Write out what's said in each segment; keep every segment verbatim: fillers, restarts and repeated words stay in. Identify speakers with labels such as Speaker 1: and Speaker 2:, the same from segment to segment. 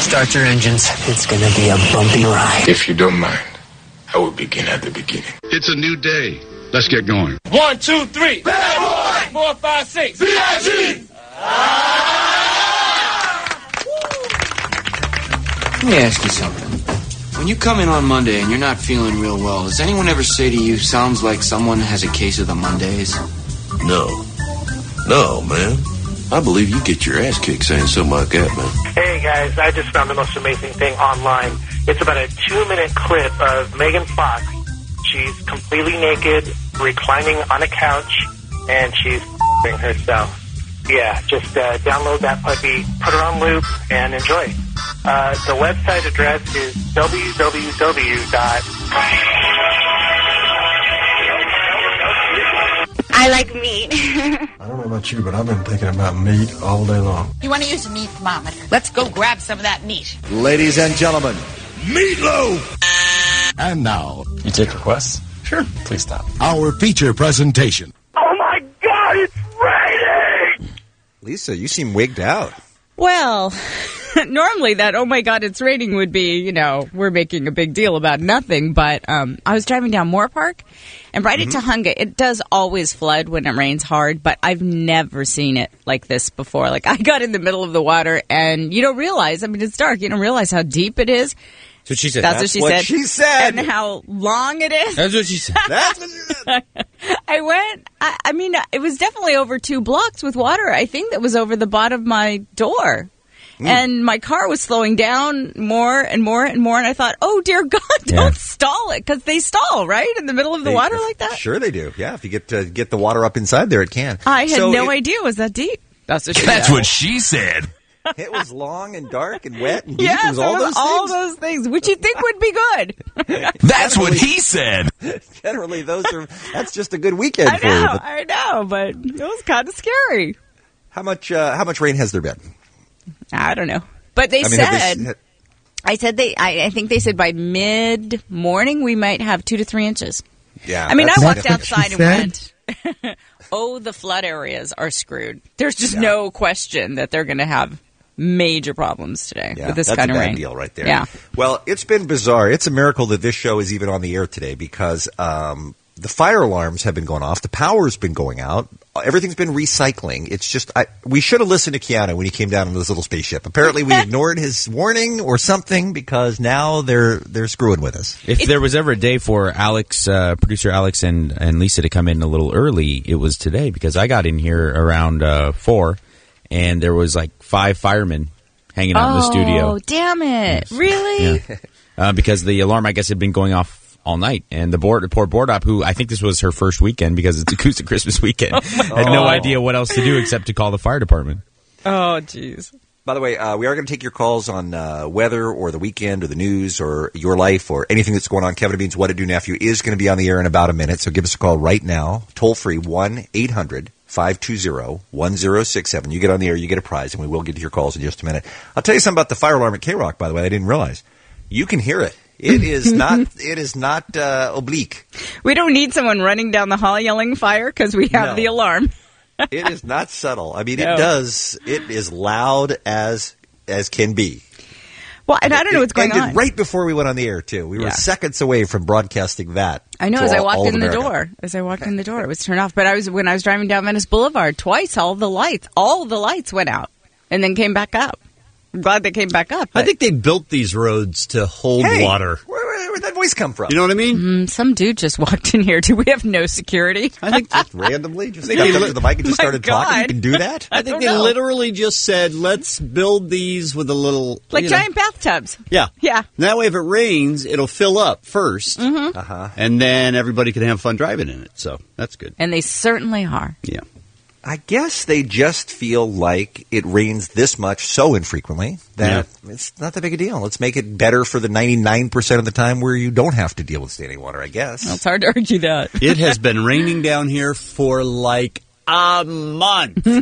Speaker 1: Start your engines. It's going to be a bumpy ride.
Speaker 2: If you don't mind, I will begin at the beginning.
Speaker 3: It's a new day. Let's get going.
Speaker 4: One, two, three. Bad boy. Four, five, six. B I G.
Speaker 1: Let me ask you something. When you come in on Monday and you're not feeling real well, does anyone ever say to you, sounds like someone has a case of the Mondays?
Speaker 5: No. No, man. I believe you get your ass kicked saying something like that, man.
Speaker 6: Hey, guys, I just found the most amazing thing online. It's about a two-minute clip of Megan Fox. She's completely naked, reclining on a couch, and she's f***ing herself. Yeah, just uh, download that puppy, put her on loop, and enjoy. Uh, the website address is w w w dot
Speaker 7: I like meat.
Speaker 8: I don't know about you, but I've been thinking about meat all day long.
Speaker 9: You want to use a meat thermometer? Let's go grab some of that meat.
Speaker 10: Ladies and gentlemen,
Speaker 3: Meatloaf!
Speaker 10: And now,
Speaker 11: you take requests?
Speaker 10: Sure.
Speaker 11: Please stop.
Speaker 10: Our feature presentation.
Speaker 6: Oh, my God, it's raining!
Speaker 10: Lisa, you seem wigged out.
Speaker 12: Well, normally that, oh my God, it's raining would be, you know, we're making a big deal about nothing. But um, I was driving down Moore Park, and right mm-hmm. at Tahunga, it does always flood when it rains hard, but I've never seen it like this before. Like, I got in the middle of the water, and you don't realize, I mean, it's dark, you don't realize how deep it is.
Speaker 11: That's what she said.
Speaker 12: That's,
Speaker 10: That's
Speaker 12: what, she,
Speaker 10: what
Speaker 12: said.
Speaker 10: she said.
Speaker 12: And how long it is.
Speaker 11: That's what she said.
Speaker 10: That's what she said.
Speaker 12: I went, I, I mean, it was definitely over two blocks with water. I think that was over the bottom of my door. Mm. And my car was slowing down more and more and more. And I thought, oh, dear God, don't yeah. stall it. Because they stall, right? In the middle of the
Speaker 10: they,
Speaker 12: water like that?
Speaker 10: Sure they do. Yeah, if you get to get the water up inside there, it can.
Speaker 12: I had
Speaker 10: so
Speaker 12: no
Speaker 10: it,
Speaker 12: idea it was that deep. That's what she
Speaker 11: That's
Speaker 12: said.
Speaker 11: what she said.
Speaker 10: It was long and dark and wet and deep.
Speaker 12: Yes,
Speaker 10: it was all
Speaker 12: it was
Speaker 10: those
Speaker 12: all
Speaker 10: things.
Speaker 12: those things, which you'd think would be good.
Speaker 11: That's what he said.
Speaker 10: Generally, those are. That's just a good weekend
Speaker 12: I
Speaker 10: for
Speaker 12: know,
Speaker 10: you. But
Speaker 12: I know, but it was kind of scary.
Speaker 10: how much? Uh, how much rain has there been?
Speaker 12: I don't know, but they
Speaker 10: I mean,
Speaker 12: said.
Speaker 10: They,
Speaker 12: I said they. I, I think they said by mid morning we might have two to three inches.
Speaker 10: Yeah.
Speaker 12: I mean, I walked
Speaker 8: what
Speaker 12: outside
Speaker 8: she
Speaker 12: and
Speaker 8: said?
Speaker 12: went, "Oh, the flood areas are screwed." There's just
Speaker 10: Yeah.
Speaker 12: no question that they're going to have major problems today
Speaker 10: Yeah,
Speaker 12: with this
Speaker 10: that's
Speaker 12: kind
Speaker 10: a
Speaker 12: of
Speaker 10: bad
Speaker 12: rain.
Speaker 10: deal right there.
Speaker 12: Yeah.
Speaker 10: Well, it's been bizarre. It's a miracle that this show is even on the air today because um, the fire alarms have been going off. The power's been going out. Everything's been recycling. It's just I, we should have listened to Keanu when he came down in this little spaceship. Apparently, we ignored his warning or something because now they're they're screwing with us.
Speaker 13: If there was ever a day for Alex, uh, producer Alex and, and Lisa to come in a little early, it was today because I got in here around uh, four, and there was like five firemen hanging out
Speaker 12: oh,
Speaker 13: in the studio.
Speaker 12: Oh, damn it! Really?
Speaker 13: Yeah. uh, because the alarm, I guess, had been going off all night, and the board, the poor board op, who I think this was her first weekend because it's Acoustic Christmas weekend, oh had no idea what else to do except to call the fire department.
Speaker 12: Oh, jeez.
Speaker 10: By the way, uh, we are going to take your calls on uh, weather or the weekend or the news or your life or anything that's going on. Kevin and Bean's What It Do Nephew is going to be on the air in about a minute, so give us a call right now. Toll free, one eight hundred five two zero one zero six seven. You get on the air, you get a prize, and we will get to your calls in just a minute. I'll tell you something about the fire alarm at K-Rock, by the way. I didn't realize. You can hear it. It is not. It is not uh, oblique.
Speaker 12: We don't need someone running down the hall yelling fire because we have
Speaker 10: No.
Speaker 12: the alarm.
Speaker 10: It is not subtle. I mean,
Speaker 12: No.
Speaker 10: it does. It is loud as as can be.
Speaker 12: Well, and I don't know what's going
Speaker 10: ended
Speaker 12: on.
Speaker 10: right before we went on the air, too. We were
Speaker 12: Yeah.
Speaker 10: seconds away from broadcasting that.
Speaker 12: I know.
Speaker 10: to
Speaker 12: As I
Speaker 10: all-
Speaker 12: walked
Speaker 10: all of
Speaker 12: in the
Speaker 10: America.
Speaker 12: door, as I walked in the door, it was turned off. But I was when I was driving down Venice Boulevard twice. All the lights, all the lights went out and then came back up. I'm glad they came back up.
Speaker 14: I think they built these roads to hold
Speaker 10: Hey,
Speaker 14: water.
Speaker 10: Where, where, where'd that voice come from?
Speaker 14: You know what I mean?
Speaker 12: Mm, some dude just walked in here. Do we have no security?
Speaker 14: I think
Speaker 10: Just randomly, just
Speaker 14: They
Speaker 10: stepped up
Speaker 14: li-
Speaker 10: to the mic and just
Speaker 12: My
Speaker 10: started talking. You
Speaker 12: God.
Speaker 10: can do that?
Speaker 14: I think
Speaker 12: don't
Speaker 14: they
Speaker 12: know.
Speaker 14: literally just said, let's build these with a little...
Speaker 12: Like
Speaker 14: you know.
Speaker 12: giant bathtubs.
Speaker 14: Yeah.
Speaker 12: Yeah.
Speaker 14: And that way, if it rains, it'll fill up first.
Speaker 12: Mm-hmm.
Speaker 10: Uh-huh.
Speaker 14: And then everybody can have fun driving in it. So that's good.
Speaker 12: And they certainly are.
Speaker 14: Yeah.
Speaker 10: I guess they just feel like it rains this much so infrequently that it's not that big a deal. Let's make it better for the ninety-nine percent of the time where you don't have to deal with standing water, I guess.
Speaker 12: Well, it's hard to argue that.
Speaker 14: It has been raining down here for like a month.
Speaker 12: A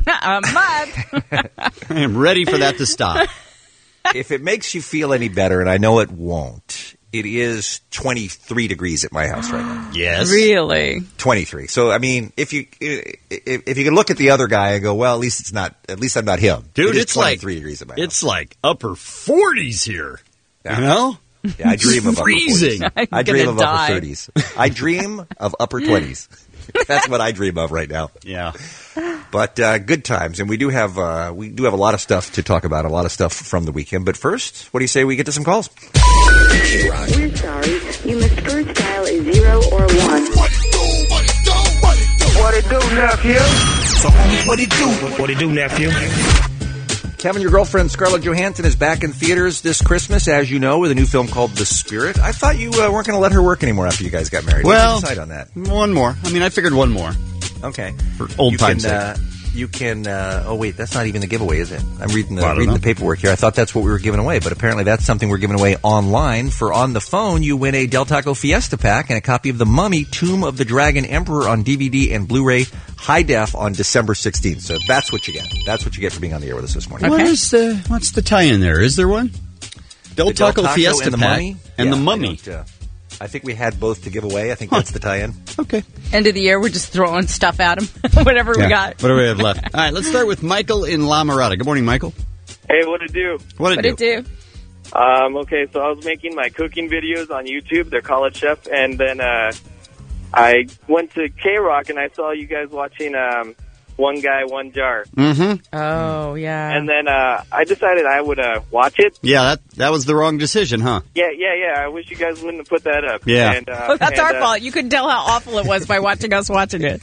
Speaker 12: month.
Speaker 14: I am ready for that to stop.
Speaker 10: If it makes you feel any better, and I know it won't, It is twenty-three degrees at my house right now.
Speaker 14: Yes.
Speaker 12: Really?
Speaker 10: twenty-three. So, I mean, if you if, if you can look at the other guy and go, well, at least it's not, at least I'm not him.
Speaker 14: Dude,
Speaker 10: it is
Speaker 14: it's like
Speaker 10: twenty-three degrees at my house.
Speaker 14: It's like upper forties here.
Speaker 10: Yeah.
Speaker 14: You know?
Speaker 10: Yeah, I dream of
Speaker 14: freezing.
Speaker 10: upper forties. I dream of die. upper thirties. I dream of upper twenties. That's what I dream of right now.
Speaker 14: Yeah.
Speaker 10: But uh, good times, and we do have uh, we do have a lot of stuff to talk about, a lot of stuff from the weekend. But first, what do you say we get to some calls?
Speaker 7: We're sorry. You must first dial a zero or one.
Speaker 3: What it do? What it do? What it do?
Speaker 6: What it do, nephew?
Speaker 3: So, homie, what it do?
Speaker 6: What it do, nephew?
Speaker 10: Kevin, your girlfriend Scarlett Johansson is back in theaters this Christmas, as you know, with a new film called The Spirit. I thought you uh, weren't going to let her work anymore after you guys got married.
Speaker 14: Well,
Speaker 10: what did you decide on that?
Speaker 14: One more. I mean, I figured one more.
Speaker 10: Okay.
Speaker 14: For old
Speaker 10: you
Speaker 14: time's
Speaker 10: can,
Speaker 14: sake.
Speaker 10: Uh, you can, uh, oh wait, that's not even the giveaway, is it? I'm reading the
Speaker 14: Well,
Speaker 10: reading
Speaker 14: know.
Speaker 10: the paperwork here. I thought that's what we were giving away, but apparently that's something we're giving away online. For On the Phone, you win a Del Taco Fiesta Pack and a copy of The Mummy, Tomb of the Dragon Emperor on D V D and Blu-ray high def on December sixteenth. So that's what you get. That's what you get for being on the air with us this morning.
Speaker 14: What is the, what's the tie-in there? Is there one? Del
Speaker 10: The Del
Speaker 14: Taco,
Speaker 10: Taco
Speaker 14: Fiesta
Speaker 10: and the
Speaker 14: Pack
Speaker 10: Mummy?
Speaker 14: and
Speaker 10: Yeah,
Speaker 14: the
Speaker 10: I
Speaker 14: Mummy.
Speaker 10: don't, uh, I think we had both to give away. I think that's the tie-in.
Speaker 14: Okay.
Speaker 12: End of the year, we're just throwing stuff at him. Whatever we got.
Speaker 14: What do we have left? All right, let's start with Michael in La Mirada. Good morning, Michael.
Speaker 15: Hey, what it do?
Speaker 14: What it
Speaker 12: What
Speaker 14: do?
Speaker 12: it do?
Speaker 15: Um, okay, so I was making my cooking videos on YouTube. They're College Chef, and then uh, I went to K-Rock and I saw you guys watching um, One Guy, One Jar.
Speaker 14: Mm-hmm.
Speaker 12: Oh, yeah.
Speaker 15: And then uh, I decided I would uh, watch it.
Speaker 14: Yeah, that that was the wrong decision, huh?
Speaker 15: Yeah, yeah, yeah. I wish you guys wouldn't have put that up.
Speaker 14: Yeah.
Speaker 15: And, uh,
Speaker 12: Oh, that's
Speaker 15: and,
Speaker 12: our
Speaker 15: uh,
Speaker 12: fault. You couldn't tell how awful it was by watching us watching it.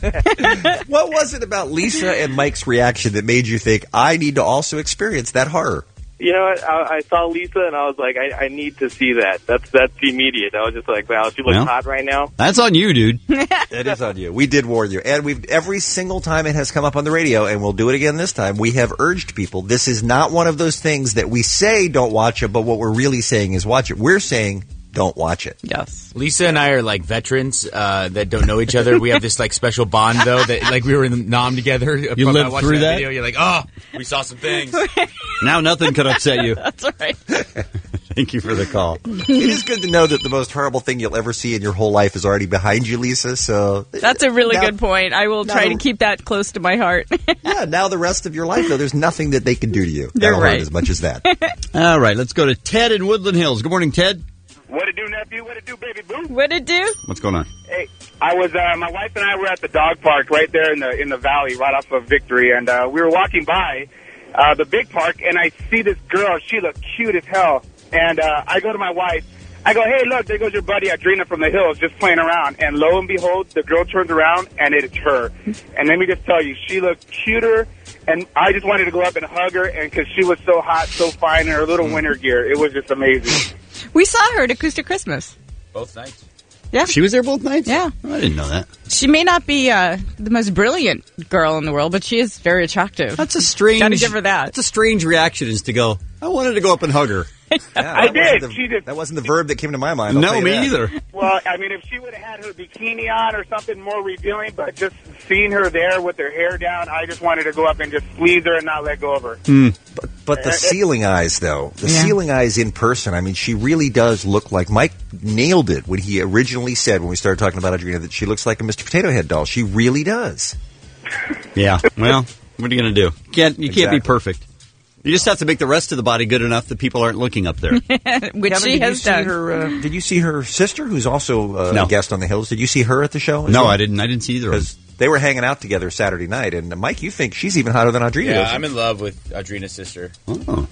Speaker 10: What was it about Lisa and Mike's reaction that made you think, I need to also experience that horror?
Speaker 15: You know what? I, I saw Lisa and I was like, I, I need to see that. That's that's immediate. I was just like, wow, she looks
Speaker 14: Well.
Speaker 15: hot right now.
Speaker 14: That's on you, dude.
Speaker 10: It is on you. We did warn you. And we've every single time it has come up on the radio, and we'll do it again this time, we have urged people, this is not one of those things that we say don't watch it, but what we're really saying is watch it. We're saying don't watch it.
Speaker 12: Yes.
Speaker 13: Lisa and I are like veterans uh, that don't know each other. We have this like special bond though that like we were in the Nam together.
Speaker 14: You
Speaker 13: From-
Speaker 14: lived
Speaker 13: I watched
Speaker 14: through that?
Speaker 13: Video, you're like, oh, we saw some things.
Speaker 14: Now nothing could upset you.
Speaker 12: That's right.
Speaker 14: Thank you for the call.
Speaker 10: It is good to know that the most horrible thing you'll ever see in your whole life is already behind you, Lisa. So
Speaker 12: That's a really
Speaker 10: Now-
Speaker 12: good point. I will
Speaker 10: now
Speaker 12: try
Speaker 10: the-
Speaker 12: to keep that close to my heart.
Speaker 10: yeah, now the rest of your life, though, there's nothing that they can do to you.
Speaker 12: You're
Speaker 10: That'll hurt
Speaker 12: right.
Speaker 10: as much as that.
Speaker 14: All right, let's go to Ted in Woodland Hills. Good morning, Ted.
Speaker 6: What it do, nephew? What it do, baby boo?
Speaker 12: What'd it do?
Speaker 14: What's going on?
Speaker 6: Hey, I was uh, my wife and I were at the dog park right there in the in the valley, right off of Victory, and uh, we were walking by uh, the big park, and I see this girl. She looked cute as hell, and uh, I go to my wife. I go, hey, look, there goes your buddy Adrena from the hills, just playing around. And lo and behold, the girl turns around, and it's her. And let me just tell you, she looked cuter, and I just wanted to go up and hug her, and because she was so hot, so fine in her little winter gear, it was just amazing.
Speaker 12: We saw her at Acoustic Christmas.
Speaker 13: Both nights.
Speaker 12: Yeah.
Speaker 14: She was there both nights?
Speaker 12: Yeah.
Speaker 14: Oh, I didn't know that.
Speaker 12: She may not be uh, the most brilliant girl in the world, but she is very attractive.
Speaker 14: That's a strange.
Speaker 12: Gotta give her that.
Speaker 14: That's a strange reaction, is to go, I wanted to go up and hug her.
Speaker 10: Yeah,
Speaker 6: I
Speaker 10: that
Speaker 6: did.
Speaker 10: wasn't the-
Speaker 6: She did.
Speaker 10: That wasn't the verb that came to my mind. I'll tell
Speaker 14: No,
Speaker 10: you
Speaker 14: me
Speaker 10: that.
Speaker 14: either.
Speaker 6: Well, I mean, if she would have had her bikini on or something more revealing, but just seeing her there with her hair down, I just wanted to go up and just squeeze her and not let go of her.
Speaker 10: But, but the ceiling eyes, though, the
Speaker 12: Yeah.
Speaker 10: ceiling eyes in person, I mean, she really does look like Mike nailed it when he originally said, when we started talking about Adrena, that she looks like a Mister Potato Head doll. She really does.
Speaker 14: Yeah. Well, what are you going to do? You can't, you can't be
Speaker 10: Exactly.
Speaker 14: perfect. You just have to make the rest of the body good enough that people aren't looking up there.
Speaker 12: Which
Speaker 10: Kevin,
Speaker 12: she
Speaker 10: did you
Speaker 12: has
Speaker 10: see
Speaker 12: done.
Speaker 10: her? Uh, did you see her sister, who's also uh,
Speaker 14: No.
Speaker 10: a guest on the Hills? Did you see her at the show? as
Speaker 14: No,
Speaker 10: well?
Speaker 14: I didn't. I didn't see either of them.
Speaker 10: Because they were hanging out together Saturday night, and uh, Mike, you think she's even hotter than Adrena?
Speaker 13: Yeah,
Speaker 10: doesn't
Speaker 13: I'm
Speaker 10: you?
Speaker 13: in love with Adrena's sister.
Speaker 14: Oh.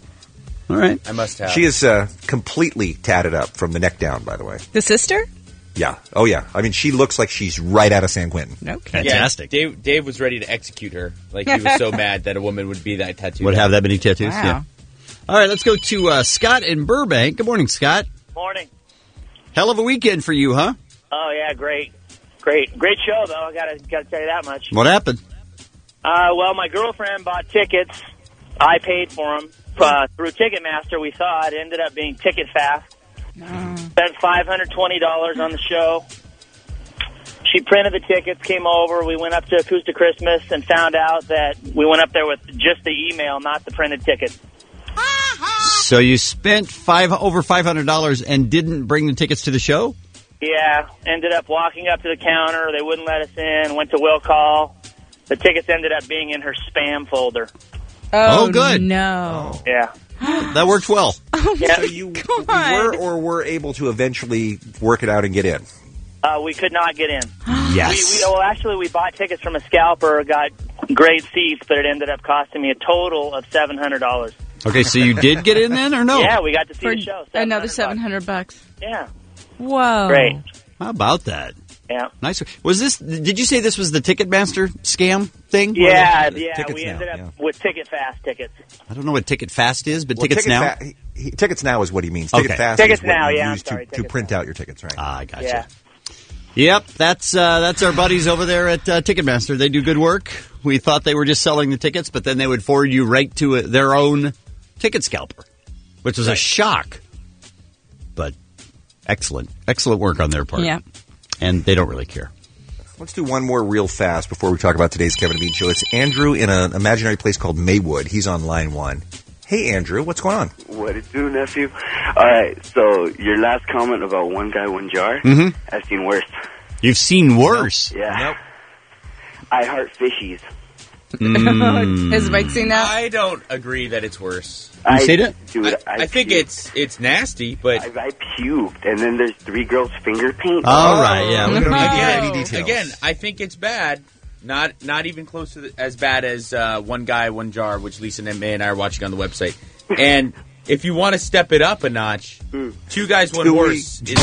Speaker 14: All right.
Speaker 13: I must have.
Speaker 10: She is uh, completely tatted up from the neck down. By the way,
Speaker 12: The sister?
Speaker 10: yeah. Oh yeah. I mean, she looks like she's right out of San Quentin.
Speaker 12: Okay.
Speaker 14: Fantastic.
Speaker 13: Yeah, Dave, Dave was ready to execute her. Like, he was so mad that a woman would be that tattooed.
Speaker 14: Would have that many tattoos?
Speaker 12: Wow.
Speaker 14: Yeah. All right, let's go to uh, Scott in Burbank. Good morning, Scott.
Speaker 16: Morning.
Speaker 14: Hell of a weekend for you, huh?
Speaker 16: Oh yeah, great, great, great show though. I gotta gotta tell you that much.
Speaker 14: What happened?
Speaker 16: Uh, well, my girlfriend bought tickets. I paid for them uh, through Ticketmaster. We saw it. It ended up being Ticket Fast. Spent five hundred twenty dollars on the show. She printed the tickets, came over. We went up to Acoustic Christmas and found out that we went up there with just the email, not the printed ticket.
Speaker 17: So you spent five over five hundred dollars and didn't bring the tickets to the show?
Speaker 16: Yeah, ended up walking up to the counter. They wouldn't let us in. Went to will call. The tickets ended up being in her spam folder.
Speaker 12: Oh,
Speaker 17: Oh, good.
Speaker 12: No.
Speaker 16: Yeah.
Speaker 17: That worked well.
Speaker 16: Yeah.
Speaker 10: So you were or were able to eventually work it out and get in?
Speaker 16: Uh, we could not get in.
Speaker 17: Yes.
Speaker 16: We, we, well, actually, we bought tickets from a scalper, got great seats, but it ended up costing me a total of seven hundred dollars.
Speaker 17: Okay, so you did get in then or no?
Speaker 16: Yeah, we got to see
Speaker 12: For
Speaker 16: the show.
Speaker 12: another seven hundred bucks.
Speaker 16: Yeah.
Speaker 12: Whoa.
Speaker 16: Great.
Speaker 17: How about that?
Speaker 16: Yeah.
Speaker 17: Nice. Was this? Did you say this was the Ticketmaster scam thing?
Speaker 16: Yeah, yeah.
Speaker 10: Tickets
Speaker 16: We
Speaker 10: Now,
Speaker 16: ended up
Speaker 10: yeah.
Speaker 16: with Ticket Fast tickets.
Speaker 17: I don't know what Ticket Fast is, but
Speaker 10: Well,
Speaker 17: Tickets
Speaker 10: Ticket
Speaker 17: Now.
Speaker 10: Fa- he, he, tickets Now is what he means.
Speaker 17: Okay.
Speaker 10: Ticket Fast
Speaker 16: Tickets
Speaker 10: is what
Speaker 16: Now,
Speaker 10: you
Speaker 16: yeah, I'm
Speaker 10: use
Speaker 16: sorry,
Speaker 10: to, to
Speaker 16: Tickets
Speaker 10: print
Speaker 16: Now.
Speaker 10: out your tickets, right?
Speaker 17: Ah, I gotcha.
Speaker 16: Yeah.
Speaker 17: Yep, that's uh, that's our buddies over there at uh, Ticketmaster. They do good work. We thought they were just selling the tickets, but then they would forward you right to uh their own ticket scalper, which was a shock. But excellent, excellent work on their part.
Speaker 12: Yeah.
Speaker 17: And they don't really care.
Speaker 10: Let's do one more real fast before we talk about today's Kevin and Bean show. It's Andrew in an imaginary place called Maywood. He's on line one. Hey, Andrew, what's going on?
Speaker 18: What it do, nephew? All right, so your last comment about one guy, one jar,
Speaker 17: Mhm.
Speaker 18: I've seen worse.
Speaker 17: You've seen worse.
Speaker 18: Yeah.
Speaker 10: Nope.
Speaker 18: I heart fishies.
Speaker 17: Mm.
Speaker 12: Has Mike seen that?
Speaker 13: I don't agree that it's worse.
Speaker 17: You
Speaker 18: I,
Speaker 17: seen it?
Speaker 18: Dude,
Speaker 13: I,
Speaker 18: I,
Speaker 13: I think
Speaker 18: puked.
Speaker 13: it's it's nasty, but
Speaker 18: I, I puked, and then there's three girls' finger paint.
Speaker 17: All right, yeah.
Speaker 10: We
Speaker 17: we
Speaker 10: don't
Speaker 17: don't
Speaker 10: need
Speaker 17: need
Speaker 10: to
Speaker 17: to-
Speaker 10: get any
Speaker 13: again,
Speaker 10: details.
Speaker 13: again, I think it's bad. Not not even close to the, as bad as uh, One Guy, One Jar, which Lisa and May and I are watching on the website. And if you want to step it up a notch, Two Guys, One
Speaker 10: Do we-
Speaker 13: Horse. is-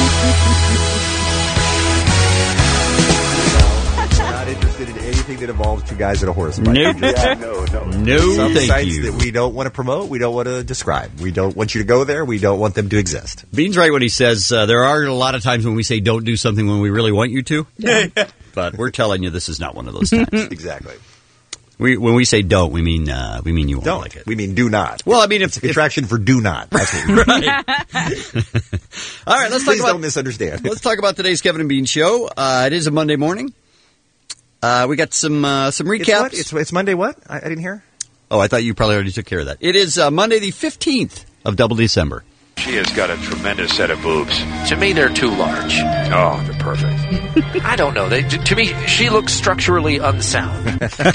Speaker 10: Not interested in anything that involves two guys and a horse. Mike.
Speaker 17: Nope.
Speaker 18: Yeah, no, no.
Speaker 17: No,
Speaker 10: Some
Speaker 17: thank
Speaker 10: sites
Speaker 17: you.
Speaker 10: that we don't want to promote, we don't want to describe. We don't want you to go there. We don't want them to exist.
Speaker 17: Bean's right when he says uh, there are a lot of times when we say don't do something when we really want you to. But we're telling you this is not one of those times.
Speaker 10: Exactly.
Speaker 17: We, when we say don't, we mean uh, we mean you won't
Speaker 10: Don't.
Speaker 17: like it.
Speaker 10: We mean do not.
Speaker 17: Well, I mean, if,
Speaker 10: It's a contraction for do not. That's what we mean.
Speaker 17: right. All right, let's talk
Speaker 10: Please
Speaker 17: about
Speaker 10: don't misunderstand.
Speaker 17: let's talk about today's Kevin and Bean show. Uh, it is a Monday morning. Uh, we got some uh, some
Speaker 10: It's,
Speaker 17: recaps.
Speaker 10: what? It's, it's Monday what? I, I didn't hear.
Speaker 17: Oh, I thought you probably already took care of that. It is uh, Monday the fifteenth of double December.
Speaker 2: She has got a tremendous set of boobs.
Speaker 5: To me, they're too large.
Speaker 2: Oh, they're perfect.
Speaker 5: I don't know. They, to me, she looks structurally unsound.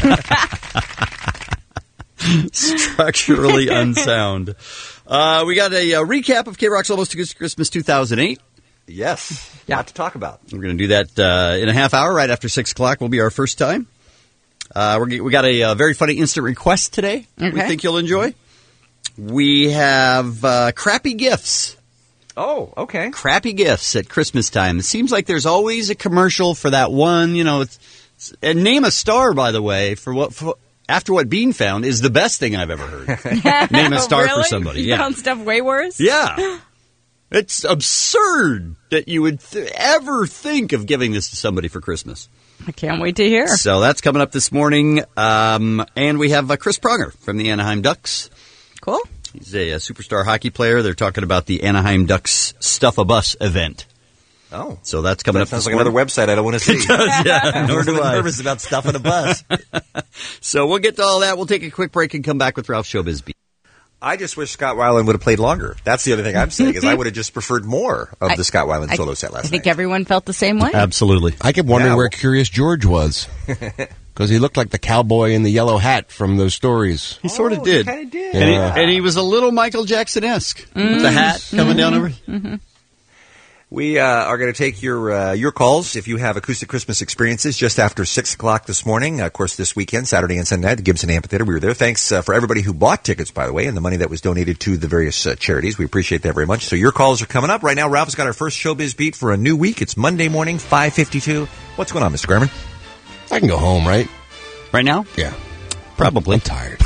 Speaker 17: Structurally unsound. Uh, we got a, uh recap of K-Rock's Almost Too Good for Christmas two thousand eight.
Speaker 10: Yes. Yeah. Lot to talk about.
Speaker 17: We're going to do that uh, in a half hour, right after six o'clock will be our first time. Uh, we're, we got a, uh very funny instant request today we
Speaker 12: Okay.
Speaker 17: think you'll enjoy. We have uh, crappy gifts.
Speaker 10: Oh, okay.
Speaker 17: Crappy gifts at Christmas time. It seems like there's always a commercial for that one, you know. It's, it's, and Name a Star, by the way, for what for, after what Bean found is the best thing I've ever heard. Name a star
Speaker 12: Really?
Speaker 17: for somebody.
Speaker 12: You
Speaker 17: Yeah.
Speaker 12: found stuff way worse?
Speaker 17: Yeah. It's absurd that you would th- ever think of giving this to somebody for Christmas.
Speaker 12: I can't wait to hear.
Speaker 17: So that's coming up this morning. Um, and we have uh, Chris Pronger from the Anaheim Ducks.
Speaker 12: Cool.
Speaker 17: He's a, a superstar hockey player. They're talking about the Anaheim Ducks Stuff a Bus event.
Speaker 10: Oh.
Speaker 17: So that's coming
Speaker 10: That
Speaker 17: up
Speaker 10: sounds
Speaker 17: this
Speaker 10: like another
Speaker 17: morning.
Speaker 10: website I don't want to see.
Speaker 17: It does, yeah.
Speaker 10: I'm
Speaker 17: Nor
Speaker 10: a
Speaker 17: do
Speaker 10: little
Speaker 17: I.
Speaker 10: nervous about stuff on a bus.
Speaker 17: So we'll get to all that. We'll take a quick break and come back with Ralph Showbiz Beat.
Speaker 10: I just wish Scott Weiland would have played longer. That's the other thing I'm saying, is I would have just preferred more of
Speaker 12: I-
Speaker 10: the Scott Weiland
Speaker 12: I-
Speaker 10: solo set last
Speaker 12: I think
Speaker 10: night.
Speaker 12: everyone felt the same way.
Speaker 17: Absolutely.
Speaker 8: I kept wondering
Speaker 10: Yeah.
Speaker 8: where Curious George was. Because he looked like the cowboy in the yellow hat from those stories.
Speaker 17: He sort of
Speaker 10: Oh,
Speaker 17: did.
Speaker 10: he kinda did.
Speaker 17: And,
Speaker 8: Yeah.
Speaker 17: he, and he was a little Michael Jackson-esque with the hat coming down over.
Speaker 10: We uh, are going to take your uh, your calls if you have acoustic Christmas experiences just after six o'clock this morning. Of course, this weekend, Saturday and Sunday, at the Gibson Amphitheater. We were there. Thanks uh, for everybody who bought tickets, by the way, and the money that was donated to the various uh, charities. We appreciate that very much. So your calls are coming up. Right now, Ralph's got our first Showbiz Beat for a new week. It's Monday morning, five fifty-two. What's going on, Mister Garman?
Speaker 8: I can go home, right?
Speaker 17: Right now?
Speaker 8: Yeah.
Speaker 17: Probably.
Speaker 8: I'm tired.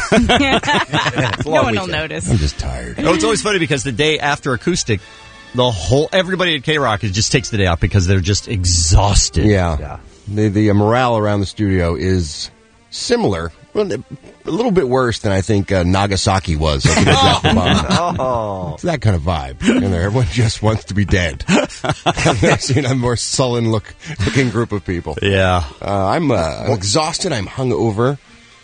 Speaker 12: No one will notice.
Speaker 8: I'm just tired.
Speaker 17: Oh, it's always funny because the day after acoustic, the whole everybody at K-Rock is just takes the day off because they're just exhausted.
Speaker 8: Yeah.
Speaker 10: Yeah.
Speaker 8: The, the morale around the studio is similar. Well, a little bit worse than I think uh, Nagasaki was. Like, oh.
Speaker 10: Oh.
Speaker 8: It's that kind of vibe. And everyone just wants to be dead. I've never seen a more sullen look, looking group of people.
Speaker 17: Yeah.
Speaker 8: Uh, I'm, uh, I'm exhausted. I'm hungover.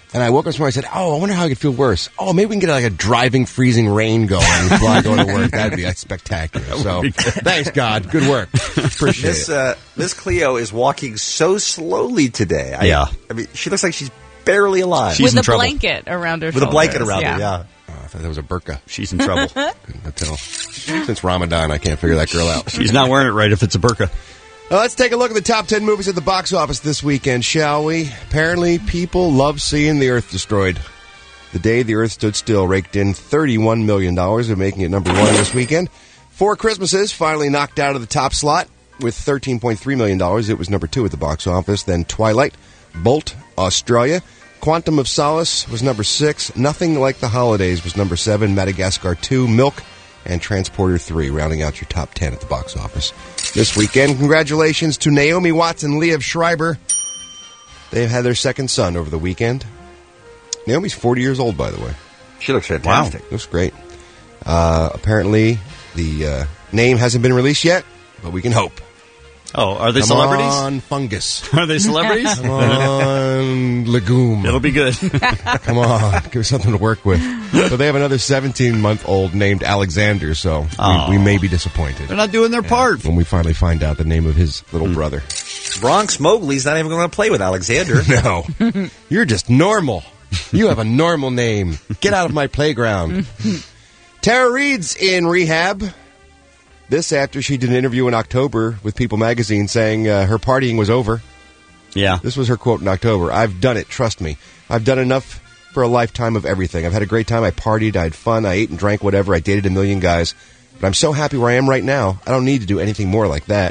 Speaker 8: And I woke up this morning and I said, oh, I wonder how I could feel worse. Oh, maybe we can get like a driving, freezing rain going while I go to work. That'd be like, spectacular. So, thanks, God. Good work. Appreciate
Speaker 10: Miss,
Speaker 8: it.
Speaker 10: uh, Miss Cleo is walking so slowly today. I,
Speaker 17: Yeah.
Speaker 10: I mean, she looks like she's barely alive.
Speaker 17: She's
Speaker 12: With
Speaker 17: in
Speaker 12: a
Speaker 17: trouble.
Speaker 12: blanket around her
Speaker 10: With a
Speaker 12: shoulders.
Speaker 10: blanket around
Speaker 12: yeah.
Speaker 10: her, yeah.
Speaker 8: Oh, I thought that was a burqa.
Speaker 17: She's in trouble.
Speaker 8: Couldn't tell. Since Ramadan, I can't figure that girl out.
Speaker 17: She's not wearing it right if it's a burqa.
Speaker 8: Well, let's take a look at the top ten movies at the box office this weekend, shall we? Apparently, people love seeing the Earth destroyed. The Day the Earth Stood Still raked in thirty-one million dollars, and making it number one this weekend. Four Christmases finally knocked out of the top slot with thirteen point three million dollars. It was number two at the box office. Then Twilight, Bolt, Australia. Quantum of Solace was number six. Nothing Like the Holidays was number seven. Madagascar two, Milk, and Transporter three, rounding out your top ten at the box office this weekend. Congratulations to Naomi Watts and Liev Schreiber. They've had their second son over the weekend. Naomi's forty years old, by the way.
Speaker 10: She looks fantastic.
Speaker 8: Wow. Looks great. Uh, apparently, the uh, name hasn't been released yet, but we can hope.
Speaker 17: Oh, are they
Speaker 8: Come
Speaker 17: celebrities?
Speaker 8: on, Fungus.
Speaker 17: Are they celebrities?
Speaker 8: Come on, Legume.
Speaker 17: It'll be good.
Speaker 8: Come on, give us something to work with. So they have another seventeen-month-old named Alexander, so
Speaker 17: Oh.
Speaker 8: we, we may be disappointed
Speaker 17: They're not doing their part.
Speaker 8: when we finally find out the name of his little brother.
Speaker 10: Bronx Mowgli's not even going to play with Alexander.
Speaker 8: No, you're just normal. You have a normal name. Get out of my playground. Tara Reid's in rehab. This after she did an interview in October with People magazine saying uh, her partying was over.
Speaker 17: Yeah.
Speaker 8: This was her quote in October. I've done it, trust me. I've done enough for a lifetime of everything. I've had a great time. I partied, I had fun, I ate and drank whatever. I dated a million guys. But I'm so happy where I am right now. I don't need to do anything more like that.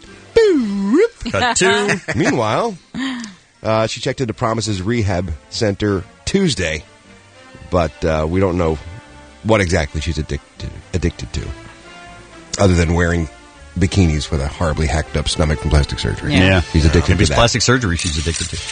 Speaker 17: Cut two.
Speaker 8: Meanwhile, uh, she checked into Promises Rehab Center Tuesday. But uh, we don't know what exactly she's addicted addicted to. Other than wearing bikinis with a horribly hacked up stomach from plastic surgery.
Speaker 17: Yeah.
Speaker 8: She's addicted
Speaker 17: Maybe
Speaker 8: to
Speaker 17: it's
Speaker 8: that.
Speaker 17: plastic surgery she's addicted to.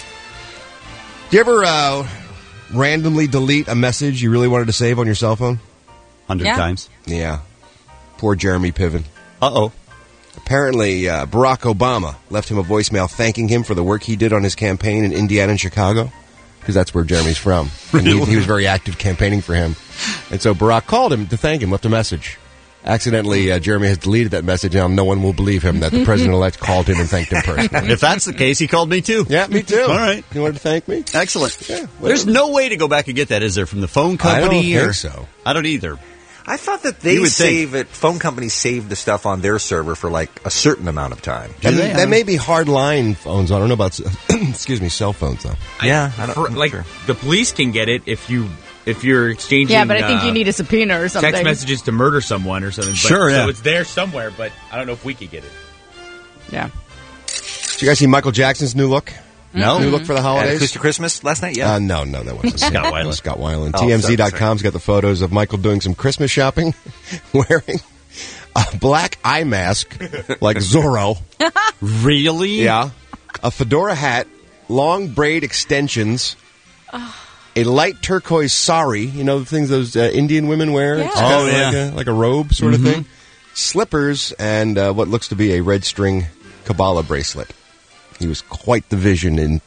Speaker 8: Do you ever uh, randomly delete a message you really wanted to save on your cell phone?
Speaker 17: Hundred
Speaker 12: Yeah.
Speaker 17: times.
Speaker 8: Yeah. Poor Jeremy Piven.
Speaker 17: Uh-oh.
Speaker 8: Apparently, uh, Barack Obama left him a voicemail thanking him for the work he did on his campaign in Indiana and Chicago, because that's where Jeremy's from. And he, he was very active campaigning for him. And so Barack called him to thank him, left a message. Accidentally, uh, Jeremy has deleted that message. Now no one will believe him that the president-elect called him and thanked him personally.
Speaker 17: If that's the case, he called me too.
Speaker 8: Yeah, me too.
Speaker 17: All right.
Speaker 8: You wanted to thank me?
Speaker 17: Excellent.
Speaker 8: Yeah.
Speaker 17: There's no way to go back and get that, is there, from the phone
Speaker 8: I
Speaker 17: company?
Speaker 8: don't
Speaker 17: or-
Speaker 8: think so.
Speaker 17: I don't either.
Speaker 10: I thought that they
Speaker 17: You would
Speaker 10: save it. Phone companies save the stuff on their server for like a certain amount of time.
Speaker 8: And
Speaker 17: they? I
Speaker 8: that
Speaker 17: don't-
Speaker 8: may be hard line phones. I don't know about, excuse me, cell phones, though.
Speaker 10: Yeah, I don't,
Speaker 13: For-
Speaker 10: I'm
Speaker 13: like
Speaker 10: sure.
Speaker 13: the police can get it if you if you're exchanging.
Speaker 12: Yeah, but I think
Speaker 13: uh,
Speaker 12: you need a subpoena or something.
Speaker 13: text messages to murder someone or something. But,
Speaker 17: Sure, yeah.
Speaker 13: So it's there somewhere, but I don't know if we could get it.
Speaker 12: Yeah.
Speaker 8: Did you guys see Michael Jackson's new look?
Speaker 17: No.
Speaker 8: New look for the
Speaker 10: At
Speaker 8: holidays?
Speaker 10: Acoustic Christmas last night? Yeah.
Speaker 8: Uh, no, no, that wasn't
Speaker 17: Scott
Speaker 8: That
Speaker 17: Weiland.
Speaker 8: was Scott Weiland.
Speaker 10: Oh,
Speaker 8: T M Z dot
Speaker 10: sorry,
Speaker 8: com's got the photos of Michael doing some Christmas shopping, wearing a black eye mask like Zorro.
Speaker 17: Really?
Speaker 8: Yeah. A fedora hat, long braid extensions, a light turquoise sari, you know, the things those uh, Indian women wear?
Speaker 12: Yeah.
Speaker 8: It's kind
Speaker 17: Oh,
Speaker 8: of
Speaker 17: yeah.
Speaker 8: Like a, like a robe sort of thing. Slippers, and uh, what looks to be a red string Kabbalah bracelet. He was quite the vision in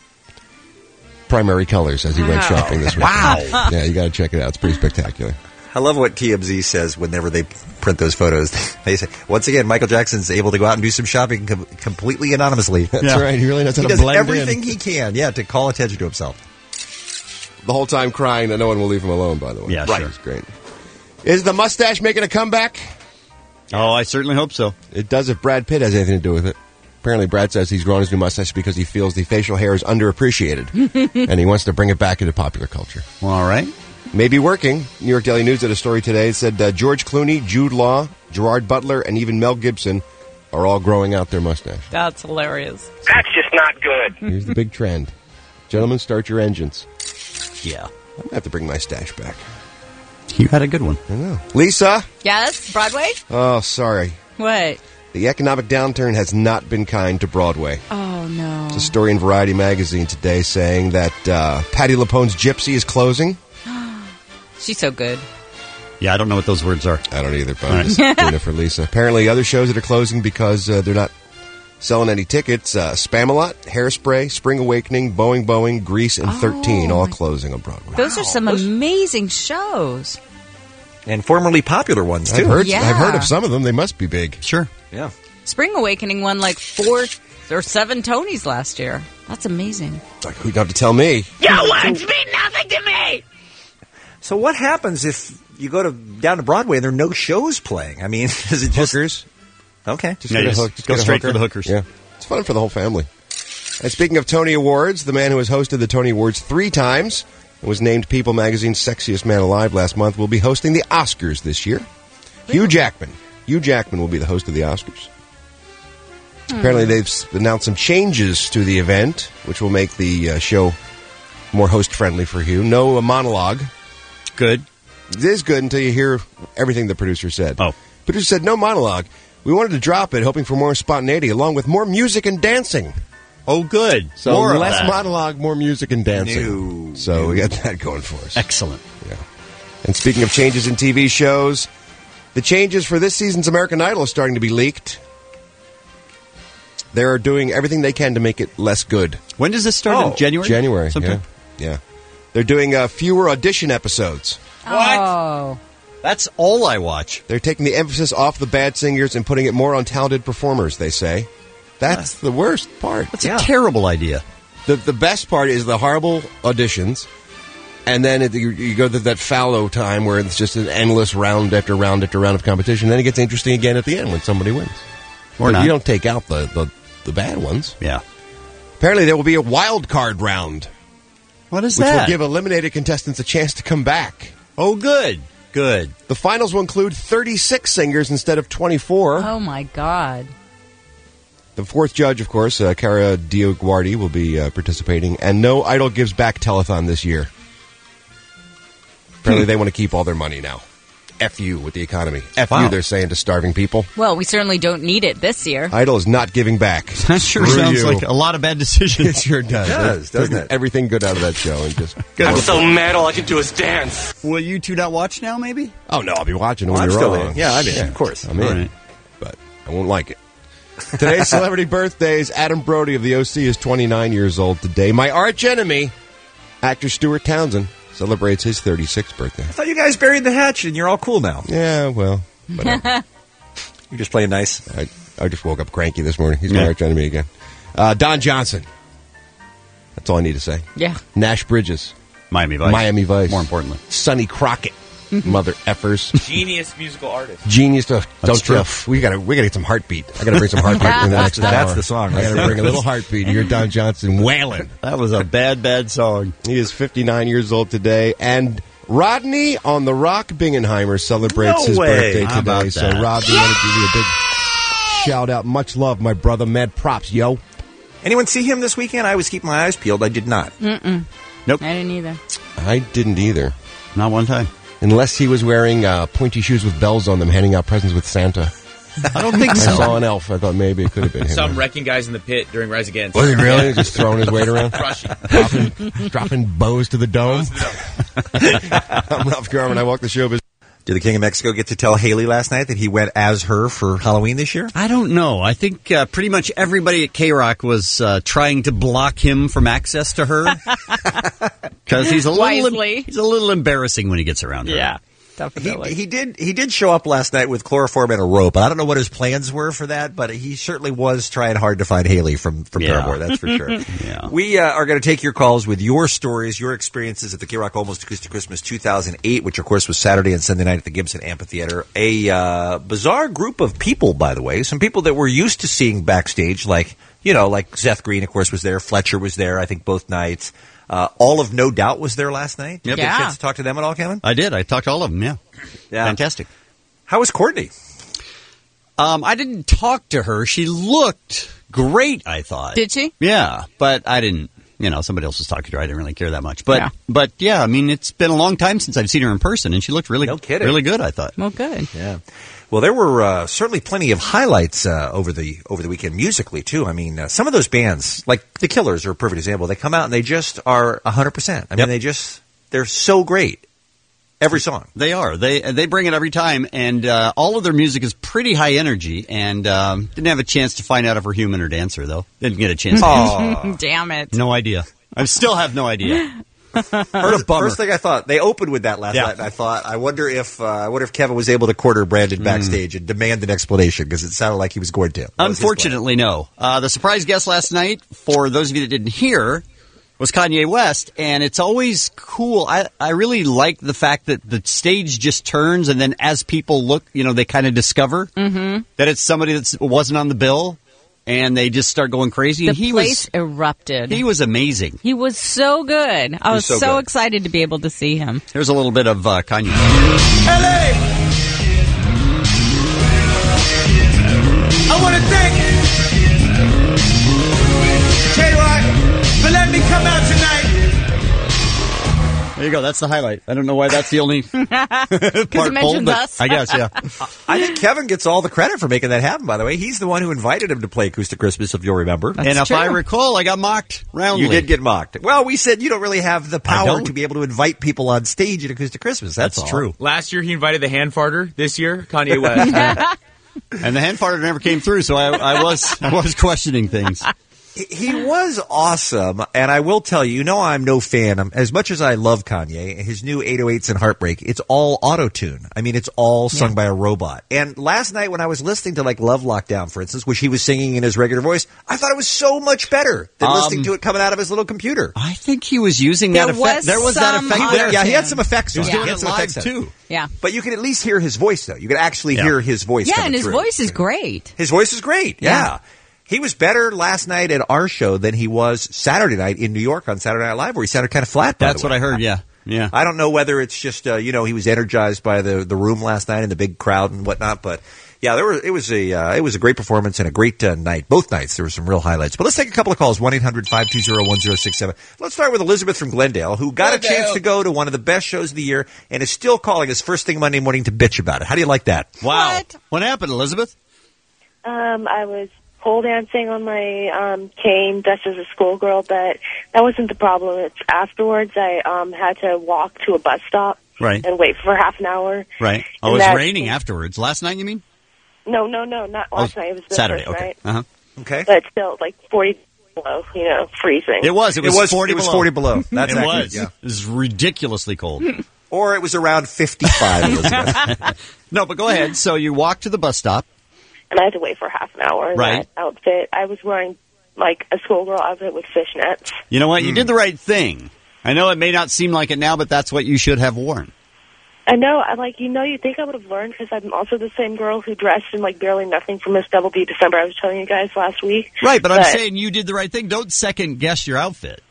Speaker 8: primary colors as he went
Speaker 12: Wow.
Speaker 8: shopping this week.
Speaker 10: Wow.
Speaker 8: Yeah, you got to check it out. It's pretty spectacular.
Speaker 10: I love what T M Z says whenever they print those photos. They say, once again, Michael Jackson's able to go out and do some shopping com- completely anonymously.
Speaker 8: That's
Speaker 17: Yeah.
Speaker 8: right. He really knows how
Speaker 10: He
Speaker 8: to
Speaker 10: does
Speaker 8: blend
Speaker 10: everything
Speaker 8: in.
Speaker 10: he can, yeah, to call attention to himself.
Speaker 8: The whole time crying that no one will leave him alone, by the way.
Speaker 17: Yeah,
Speaker 8: right.
Speaker 17: sure.
Speaker 8: It's great. Is the mustache making a comeback?
Speaker 17: Oh, I certainly hope so.
Speaker 8: It does if Brad Pitt has anything to do with it. Apparently, Brad says he's grown his new mustache because he feels the facial hair is underappreciated, and he wants to bring it back into popular culture.
Speaker 17: Well, all right.
Speaker 8: Maybe working. New York Daily News did a story today. It said uh, George Clooney, Jude Law, Gerard Butler, and even Mel Gibson are all growing out their mustache.
Speaker 12: That's hilarious.
Speaker 6: That's just not good.
Speaker 8: Here's the big trend. Gentlemen, start your engines.
Speaker 17: Yeah.
Speaker 8: I'm going to have to bring my stash back.
Speaker 17: You had a good one.
Speaker 8: I know. Lisa?
Speaker 12: Yes? Broadway?
Speaker 8: Oh, sorry.
Speaker 12: What?
Speaker 8: The economic downturn has not been kind to Broadway.
Speaker 12: Oh, no.
Speaker 8: There's a story in Variety magazine today saying that uh, Patti LuPone's Gypsy is closing.
Speaker 12: She's so good.
Speaker 17: Yeah, I don't know what those words are.
Speaker 8: I don't either, but
Speaker 17: All
Speaker 8: I'm
Speaker 17: right.
Speaker 8: just doing it for Lisa. Apparently, other shows that are closing because uh, they're not Selling any tickets, uh, Spamalot, Hairspray, Spring Awakening, Boeing Boeing, Grease, and thirteen,
Speaker 12: Oh,
Speaker 8: all
Speaker 12: my-
Speaker 8: closing on Broadway.
Speaker 12: Those are some amazing shows.
Speaker 10: And formerly popular ones, too.
Speaker 8: I've heard,
Speaker 12: Yeah.
Speaker 8: I've heard of some of them. They must be big.
Speaker 17: Sure.
Speaker 10: Yeah.
Speaker 12: Spring Awakening won like four or seven Tonys last year. That's amazing.
Speaker 8: Like, who don't have to tell me?
Speaker 9: Your words mean nothing to me!
Speaker 10: So what happens if you go to down to Broadway and there are no shows playing? I mean, is it just...
Speaker 8: Hookers.
Speaker 10: Okay.
Speaker 8: Just
Speaker 17: Yeah,
Speaker 8: get a
Speaker 17: just
Speaker 8: hook. Just
Speaker 17: go
Speaker 8: get a
Speaker 17: straight
Speaker 8: hooker.
Speaker 17: for the hookers.
Speaker 8: Yeah. It's fun for the whole family. And speaking of Tony Awards, the man who has hosted the Tony Awards three times and was named People Magazine's Sexiest Man Alive last month will be hosting the Oscars this year. Hugh Jackman. Hugh Jackman will be the host of the Oscars.
Speaker 12: Hmm.
Speaker 8: Apparently, they've s- announced some changes to the event, which will make the uh, show more host-friendly for Hugh. No uh, monologue.
Speaker 17: Good.
Speaker 8: It is good until you hear everything the producer said.
Speaker 17: Oh.
Speaker 8: Producer said no monologue. We wanted to drop it, hoping for more spontaneity, along with more music and dancing.
Speaker 17: Oh, good.
Speaker 8: So
Speaker 17: More of
Speaker 8: less
Speaker 17: that.
Speaker 8: monologue, more music and dancing.
Speaker 10: No.
Speaker 8: So we got that going for us.
Speaker 17: Excellent.
Speaker 8: Yeah. And speaking of changes in T V shows, the changes for this season's American Idol are starting to be leaked. They're doing everything they can to make it less good.
Speaker 17: When does this start?
Speaker 10: Oh,
Speaker 17: in January?
Speaker 8: January,
Speaker 17: Sometime?
Speaker 8: yeah. Yeah. They're doing uh, fewer audition episodes.
Speaker 12: Oh.
Speaker 17: That's all I watch.
Speaker 8: They're taking the emphasis off the bad singers and putting it more on talented performers, they say. That's the worst part.
Speaker 17: That's a terrible idea.
Speaker 8: The the best part is the horrible auditions, and then it, you, you go to that fallow time where it's just an endless round after round after round of competition. Then it gets interesting again at the end when somebody wins.
Speaker 17: Or
Speaker 8: But
Speaker 17: not.
Speaker 8: You don't take out the, the, the bad ones.
Speaker 17: Yeah.
Speaker 8: Apparently there will be a wild card round,
Speaker 17: What is
Speaker 8: which
Speaker 17: that?
Speaker 8: will give eliminated contestants a chance to come back.
Speaker 17: oh, good. Good.
Speaker 8: The finals will include thirty-six singers instead of twenty-four.
Speaker 12: Oh, my God.
Speaker 8: The fourth judge, of course, uh, Cara Dioguardi, will be uh, participating. And no Idol Gives Back telethon this year. Apparently they want to keep all their money now. F you with the economy. F
Speaker 10: Wow.
Speaker 8: you, they're saying to starving people.
Speaker 12: Well, we certainly don't need it this year.
Speaker 8: Idol is not giving back.
Speaker 17: That sure
Speaker 8: Screw
Speaker 17: sounds
Speaker 8: you.
Speaker 17: like a lot of bad decisions.
Speaker 8: It sure does.
Speaker 10: It does,
Speaker 8: They're
Speaker 10: doesn't
Speaker 8: taking
Speaker 10: it?
Speaker 8: Everything good out of that show. And just
Speaker 17: Good.
Speaker 4: so mad all I can do is dance.
Speaker 17: Will you two not watch now, maybe?
Speaker 8: Oh, no, I'll be watching when
Speaker 10: Well, I'm
Speaker 8: you're
Speaker 10: still
Speaker 8: on.
Speaker 10: in. Yeah, I'm in, of course.
Speaker 8: I'm in.
Speaker 17: All right.
Speaker 8: But I won't like it. Today's celebrity birthdays. Adam Brody of the O C is twenty-nine years old today. My arch enemy, actor Stuart Townsend, celebrates his thirty-sixth birthday.
Speaker 10: I thought you guys buried the hatch and you're all cool now.
Speaker 8: Yeah, well, whatever.
Speaker 10: You're just playing nice.
Speaker 8: I, I just woke up cranky this morning. He's my
Speaker 17: Yeah.
Speaker 8: arch enemy again. Uh, Don Johnson. That's all I need to say.
Speaker 12: Yeah.
Speaker 8: Nash Bridges.
Speaker 17: Miami Vice.
Speaker 8: Miami Vice.
Speaker 17: More importantly.
Speaker 8: Sonny Crockett. Mother effers.
Speaker 4: Genius musical artist.
Speaker 8: Genius. To, don't
Speaker 17: true.
Speaker 8: tell. We gotta. We gotta get some heartbeat. I gotta bring some heartbeat in the next hour.
Speaker 10: That's the song,
Speaker 8: I
Speaker 10: right?
Speaker 8: gotta bring a little heartbeat. You're Don Johnson wailing.
Speaker 17: That was a bad, bad song.
Speaker 8: He is fifty-nine years old today, and Rodney on the Rock Bingenheimer celebrates
Speaker 10: No
Speaker 8: his
Speaker 10: way.
Speaker 8: birthday
Speaker 17: How
Speaker 8: today.
Speaker 17: about
Speaker 8: So,
Speaker 17: that?
Speaker 8: Rodney, I want to give you a big shout out. Much love, my brother. Mad props, yo.
Speaker 10: Anyone see him this weekend? I was keeping my eyes peeled. I did not.
Speaker 12: Mm-mm.
Speaker 17: Nope.
Speaker 12: I didn't either.
Speaker 8: I didn't either,
Speaker 17: Not one time.
Speaker 8: unless he was wearing uh, pointy shoes with bells on them, handing out presents with Santa.
Speaker 17: I don't think
Speaker 8: I
Speaker 17: so.
Speaker 8: saw an elf. I thought maybe it could have been him.
Speaker 4: Some wrecking guys in the pit during Rise Against.
Speaker 8: Was he really just throwing his weight around,
Speaker 4: Crushing.
Speaker 8: dropping, dropping bows to the dome? I'm Ralph Garman. I walk the showbiz.
Speaker 10: Did the King of Mexico get to tell Haley last night that he went as her for Halloween this year?
Speaker 17: I don't know. I think uh, pretty much everybody at K-Rock was uh, trying to block him from access to her because he's a little
Speaker 12: Wisely.
Speaker 17: he's a little embarrassing when he gets around her.
Speaker 12: Yeah.
Speaker 10: He,
Speaker 12: Definitely.
Speaker 10: he did he did show up last night with chloroform and a rope. I don't know what his plans were for that, but he certainly was trying hard to find Haley from, from
Speaker 17: Yeah.
Speaker 10: Paramore, that's for sure.
Speaker 17: Yeah.
Speaker 10: We uh, are going to take your calls with your stories, your experiences at the K-Rock Almost Acoustic Christmas two thousand eight, which of course was Saturday and Sunday night at the Gibson Amphitheater. A uh, bizarre group of people, by the way. Some people that we're used to seeing backstage, like, you know, like Seth Green, of course, was there. Fletcher was there, I think, both nights. Uh, all of No Doubt was there last night. Did you
Speaker 17: Yep.
Speaker 10: get a
Speaker 12: Yeah.
Speaker 10: chance to talk to them at all, Kevin?
Speaker 17: I did. I talked to all of them. Yeah.
Speaker 10: Yeah.
Speaker 17: Fantastic.
Speaker 10: How was Courtney?
Speaker 17: Um, I didn't talk to her. She looked great, I thought.
Speaker 12: Did she?
Speaker 17: Yeah, but I didn't. You know, somebody else was talking to her. I didn't really care that much. But
Speaker 12: Yeah.
Speaker 17: but yeah, I mean, it's been a long time since I've seen her in person, and she looked really,
Speaker 10: No kidding.
Speaker 17: really good. I thought.
Speaker 12: Well, good.
Speaker 10: Yeah. Well, there were uh, certainly plenty of highlights uh, over the over the weekend musically too. I mean, uh, some of those bands, like the Killers, are a perfect example. They come out and they just are a hundred percent. I mean,
Speaker 17: Yep.
Speaker 10: they just they're so great. Every song.
Speaker 17: They are. They they bring it every time, and uh, all of their music is pretty high energy. And um, didn't have a chance to find out if we're human or dancer, though. Didn't get a chance. to
Speaker 10: Aw.
Speaker 12: Damn it.
Speaker 17: No idea. I still have no idea.
Speaker 10: First,
Speaker 17: bummer.
Speaker 10: first thing I thought, they opened with that last
Speaker 17: Yeah.
Speaker 10: night, and I thought, I wonder if uh, I wonder if Kevin was able to corner Brandon backstage and demand an explanation, because it sounded like he was going to. That was his plan.
Speaker 17: Unfortunately, no. Uh, the surprise guest last night, for those of you that didn't hear, was Kanye West, and it's always cool. I, I really like the fact that the stage just turns, and then as people look, you know, they kind of discover
Speaker 12: Mm-hmm.
Speaker 17: that it's somebody that wasn't on the bill, and they just start going crazy.
Speaker 12: The
Speaker 17: and he
Speaker 12: place
Speaker 17: was
Speaker 12: erupted.
Speaker 17: he was amazing.
Speaker 12: He was so good. I was
Speaker 17: was so
Speaker 12: so,
Speaker 17: good.
Speaker 12: excited to be able to see him.
Speaker 17: Here's a little bit of uh, Kanye.
Speaker 4: L A. I want to thank J-Rock for letting me come out tonight.
Speaker 17: There you go. That's the highlight. I don't know why that's the only part
Speaker 12: it
Speaker 17: pulled,
Speaker 12: mentions
Speaker 17: but
Speaker 12: us.
Speaker 17: I guess, yeah.
Speaker 10: I think Kevin gets all the credit for making that happen, by the way. He's the one who invited him to play Acoustic Christmas, if you'll remember.
Speaker 17: and if I recall, I got mocked roundly.
Speaker 10: You did get mocked. Well, we said you don't really have the power
Speaker 17: don't.
Speaker 10: to be able to invite people on stage at Acoustic Christmas. That's,
Speaker 17: That's
Speaker 10: all.
Speaker 17: true.
Speaker 11: Last year he invited the hand farter. This year, Kanye West.
Speaker 17: And the hand farter never came through, so I, I was I was questioning things.
Speaker 10: He- He was awesome, and I will tell you, you know I'm no fan. I'm, as much as I love Kanye, his new eight oh eights and Heartbreak, it's all auto-tune. I mean, it's all sung by a robot. And last night when I was listening to, like, Love Lockdown, for instance, which he was singing in his regular voice, I thought it was so much better than
Speaker 17: Um,
Speaker 10: listening to it coming out of his little computer.
Speaker 17: I think he was using that
Speaker 12: There
Speaker 17: effect.
Speaker 12: was
Speaker 17: There was that
Speaker 12: some
Speaker 17: effect
Speaker 12: auto-tune.
Speaker 17: there.
Speaker 10: Yeah, he had some effects.
Speaker 17: He was
Speaker 10: on it.
Speaker 17: doing
Speaker 10: He had
Speaker 17: it
Speaker 10: some
Speaker 17: live,
Speaker 10: effects on it.
Speaker 17: too.
Speaker 12: Yeah.
Speaker 10: But you can at least hear his voice, though. You can actually
Speaker 17: Yeah.
Speaker 10: hear his voice.
Speaker 12: Yeah,
Speaker 10: coming
Speaker 12: and his
Speaker 10: through.
Speaker 12: voice is great.
Speaker 10: His voice is great. Yeah.
Speaker 12: Yeah.
Speaker 10: He was better last night at our show than he was Saturday night in New York on Saturday Night Live, where he sounded kind of flat. By
Speaker 17: That's
Speaker 10: the
Speaker 17: what
Speaker 10: way.
Speaker 17: I heard, yeah. Yeah.
Speaker 10: I don't know whether it's just uh, you know he was energized by the the room last night and the big crowd and whatnot, but yeah, there were it was a uh, it was a great performance and a great uh, night. Both nights there were some real highlights. But let's take a couple of calls. one eight hundred five two zero one zero six seven. Let's start with Elizabeth from Glendale, who got a chance to go to one of the best shows of the year and is still calling us first thing Monday morning to bitch about it. How do you like that?
Speaker 17: Wow. What, what happened, Elizabeth?
Speaker 19: Um, I was pole dancing on my um, cane dressed as a schoolgirl, but that wasn't the problem. It's afterwards I um, had to walk to a bus stop
Speaker 17: Right.
Speaker 19: and wait for half an hour.
Speaker 17: Right. Oh,
Speaker 19: And
Speaker 17: it was
Speaker 19: that-
Speaker 17: raining afterwards. Last night, you mean?
Speaker 19: No, no, no, not last
Speaker 17: Oh,
Speaker 19: night. It was the
Speaker 17: Saturday.
Speaker 19: first
Speaker 17: Okay.
Speaker 19: night.
Speaker 17: Uh-huh.
Speaker 10: Okay.
Speaker 19: But still, like forty below, you know, freezing.
Speaker 17: It was. It was,
Speaker 10: It was-
Speaker 17: forty
Speaker 10: it was
Speaker 17: below.
Speaker 10: forty below. That's
Speaker 17: it
Speaker 10: accurate,
Speaker 17: was.
Speaker 10: yeah.
Speaker 17: It was ridiculously cold.
Speaker 10: Or it was around fifty-five, Elizabeth.
Speaker 17: No, but go ahead. So you walked to the bus stop.
Speaker 19: And I had to wait for half an hour in
Speaker 17: Right.
Speaker 19: that outfit. I was wearing, like, a schoolgirl outfit with fishnets.
Speaker 17: You know what? You
Speaker 10: Hmm.
Speaker 17: did the right thing. I know it may not seem like it now, but that's what you should have worn.
Speaker 19: I know, I like, you know, you'd think I would have learned because I'm also the same girl who dressed in, like, barely nothing for Miss Double D December. I was telling you guys last week.
Speaker 17: Right, but I'm saying you did the right thing. Don't second guess your outfit.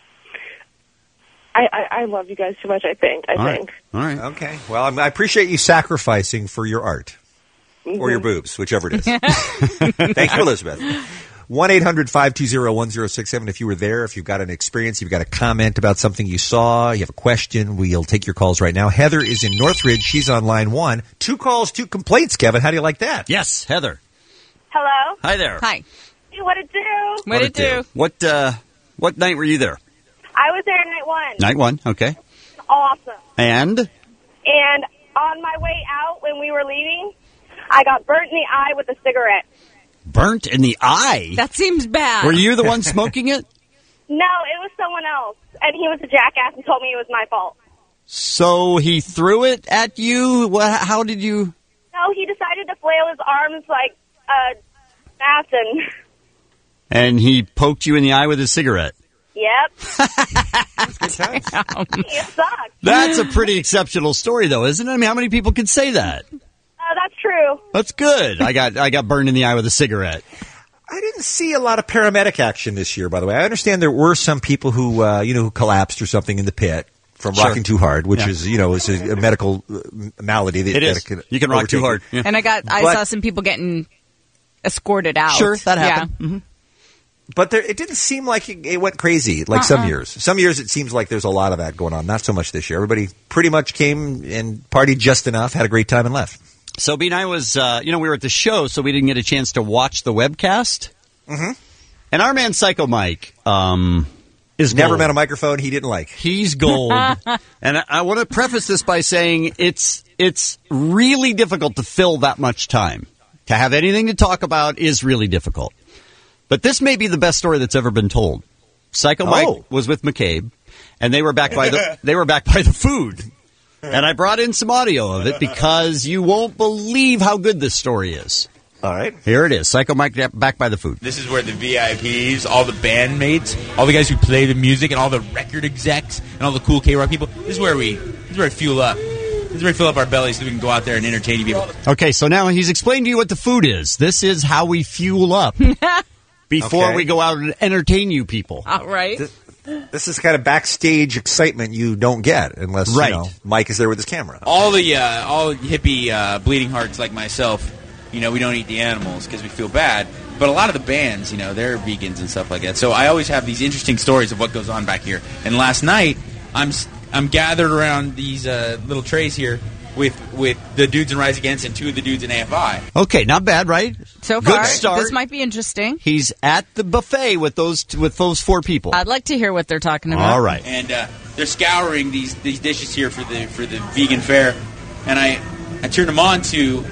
Speaker 19: I, I, I love you guys too much, I think. I
Speaker 10: All right.
Speaker 19: think.
Speaker 17: All right.
Speaker 10: Okay. Well, I'm- I appreciate you sacrificing for your art. Or your
Speaker 19: Mhm.
Speaker 10: boobs, whichever it is. Thank you, Elizabeth. one eight hundred five two zero one zero six seven. If you were there, if you've got an experience, you've got a comment about something you saw, you have a question, we'll take your calls right now. Heather is in Northridge. She's on line one. Two calls, two complaints, Kevin. How do you like that?
Speaker 17: Yes, Heather.
Speaker 20: Hello?
Speaker 17: Hi there.
Speaker 12: Hi.
Speaker 20: Hey, what it do?
Speaker 12: What it do?
Speaker 17: What, uh, what night were you there?
Speaker 20: I was there night one.
Speaker 17: Night one. Okay.
Speaker 20: Awesome.
Speaker 17: And?
Speaker 20: And on my way out when we were leaving, I got burnt in the eye with a cigarette.
Speaker 17: Burnt in the eye?
Speaker 12: That seems bad.
Speaker 17: Were you the one smoking it?
Speaker 20: No, it was someone else. And he was a jackass and told me it was my fault.
Speaker 17: So he threw it at you? What, how did you...
Speaker 20: No, he decided to flail his arms like a bass and...
Speaker 17: And he poked you in the eye with his cigarette.
Speaker 20: Yep.
Speaker 12: Damn.
Speaker 20: He sucked.
Speaker 17: That's a pretty exceptional story, though, isn't it? I mean, how many people can say that?
Speaker 20: Uh, that's true.
Speaker 17: That's good. I got I got burned in the eye with a cigarette.
Speaker 10: I didn't see a lot of paramedic action this year, by the way. I understand there were some people who, uh, you know, who collapsed or something in the pit from
Speaker 17: Sure.
Speaker 10: rocking too hard, which
Speaker 17: Yeah.
Speaker 10: is, you know, is a, a medical uh, malady. That,
Speaker 17: It is.
Speaker 10: that can
Speaker 17: You can rock too
Speaker 10: overtake
Speaker 17: hard.
Speaker 10: you.
Speaker 17: Yeah.
Speaker 12: And I got, I
Speaker 10: But-
Speaker 12: saw some people getting escorted out.
Speaker 17: Sure, that happened.
Speaker 12: Yeah.
Speaker 17: Mm-hmm.
Speaker 10: But there, it didn't seem like it, it went crazy like some
Speaker 12: Uh-uh.
Speaker 10: years. Some years it seems like there's a lot of that going on. Not so much this year. Everybody pretty much came and partied just enough, had a great time, and left.
Speaker 17: So B and I was, uh, you know, we were at the show, so we didn't get a chance to watch the webcast.
Speaker 10: Mm-hmm.
Speaker 17: And our man Psycho Mike um, is
Speaker 10: Never
Speaker 17: gold.
Speaker 10: met a microphone he didn't like.
Speaker 17: He's gold. And I, I want to preface this by saying it's it's really difficult to fill that much time. To have anything to talk about is really difficult. But this may be the best story that's ever been told. Psycho Mike
Speaker 10: Oh.
Speaker 17: was with McCabe, and they were back by the they were back by the food. And I brought in some audio of it because you won't believe how good this story is.
Speaker 10: All right.
Speaker 17: Here it is. Psycho Mike back by the food.
Speaker 11: This is where the V I Ps, all the bandmates, all the guys who play the music, and all the record execs, and all the cool K-Rock people. This is where we, this is where we fuel up. This is where we fill up our bellies so we can go out there and entertain people.
Speaker 17: Okay, so now he's explained to you what the food is. This is how we fuel up before
Speaker 10: Okay.
Speaker 17: we go out and entertain you people.
Speaker 12: All right.
Speaker 10: This, this is kind of backstage excitement you don't get unless
Speaker 17: Right.
Speaker 10: you know, Mike is there with his camera.
Speaker 11: All the uh, all hippie uh, bleeding hearts like myself, you know, we don't eat the animals because we feel bad. But a lot of the bands, you know, they're vegans and stuff like that. So I always have these interesting stories of what goes on back here. And last night, I'm s- I'm gathered around these uh, little trays here with with the dudes in Rise Against and two of the dudes in A F I.
Speaker 17: Okay, not bad, right?
Speaker 12: So
Speaker 17: Good
Speaker 12: far,
Speaker 17: start.
Speaker 12: this might be interesting.
Speaker 17: He's at the buffet with those with those four people.
Speaker 12: I'd like to hear what they're talking about.
Speaker 17: All right.
Speaker 11: And uh, they're scouring these these dishes here for the for the vegan fare, and I I turned them on to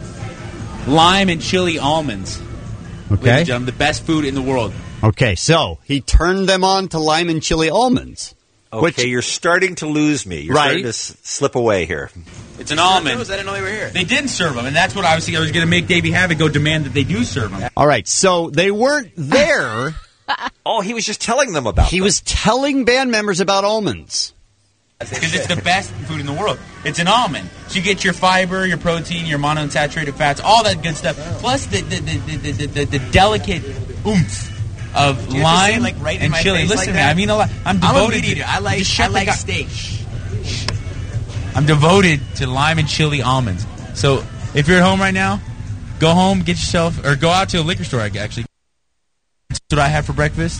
Speaker 11: lime and chili almonds. Ladies
Speaker 17: Okay.
Speaker 11: and gentlemen, the best food in the world.
Speaker 17: Okay, so he turned them on to lime and chili almonds.
Speaker 10: Okay,
Speaker 17: Which-
Speaker 10: you're starting to lose me. You're
Speaker 17: Right.
Speaker 10: starting to s- slip away here.
Speaker 11: It's an almond.
Speaker 1: I didn't know they were here.
Speaker 11: They didn't serve them, and that's what I was thinking. I was going to make Davey Havoc go demand that they do serve them.
Speaker 17: All right, so they weren't there.
Speaker 10: Oh, he was just telling them about
Speaker 17: He
Speaker 10: them.
Speaker 17: was telling band members about almonds.
Speaker 11: Because it's the best food in the world. It's an almond. So you get your fiber, your protein, your monounsaturated fats, all that good stuff. Plus the the, the, the, the, the, the delicate oomph of
Speaker 1: Do you have to say,
Speaker 11: lime
Speaker 1: like, right in
Speaker 11: and
Speaker 1: my
Speaker 11: chili.
Speaker 1: face
Speaker 11: Listen
Speaker 1: like
Speaker 11: to me.
Speaker 1: that?
Speaker 11: I mean a lot. I'm
Speaker 1: I'm a
Speaker 11: devoted
Speaker 1: meat eater.
Speaker 11: to
Speaker 1: I like
Speaker 11: just shut
Speaker 1: I
Speaker 11: the
Speaker 1: like
Speaker 11: guy-
Speaker 1: steak.
Speaker 11: I'm devoted to lime and chili almonds. So if you're at home right now, go home, get yourself, or go out to a liquor store. Actually, that's what I had for breakfast.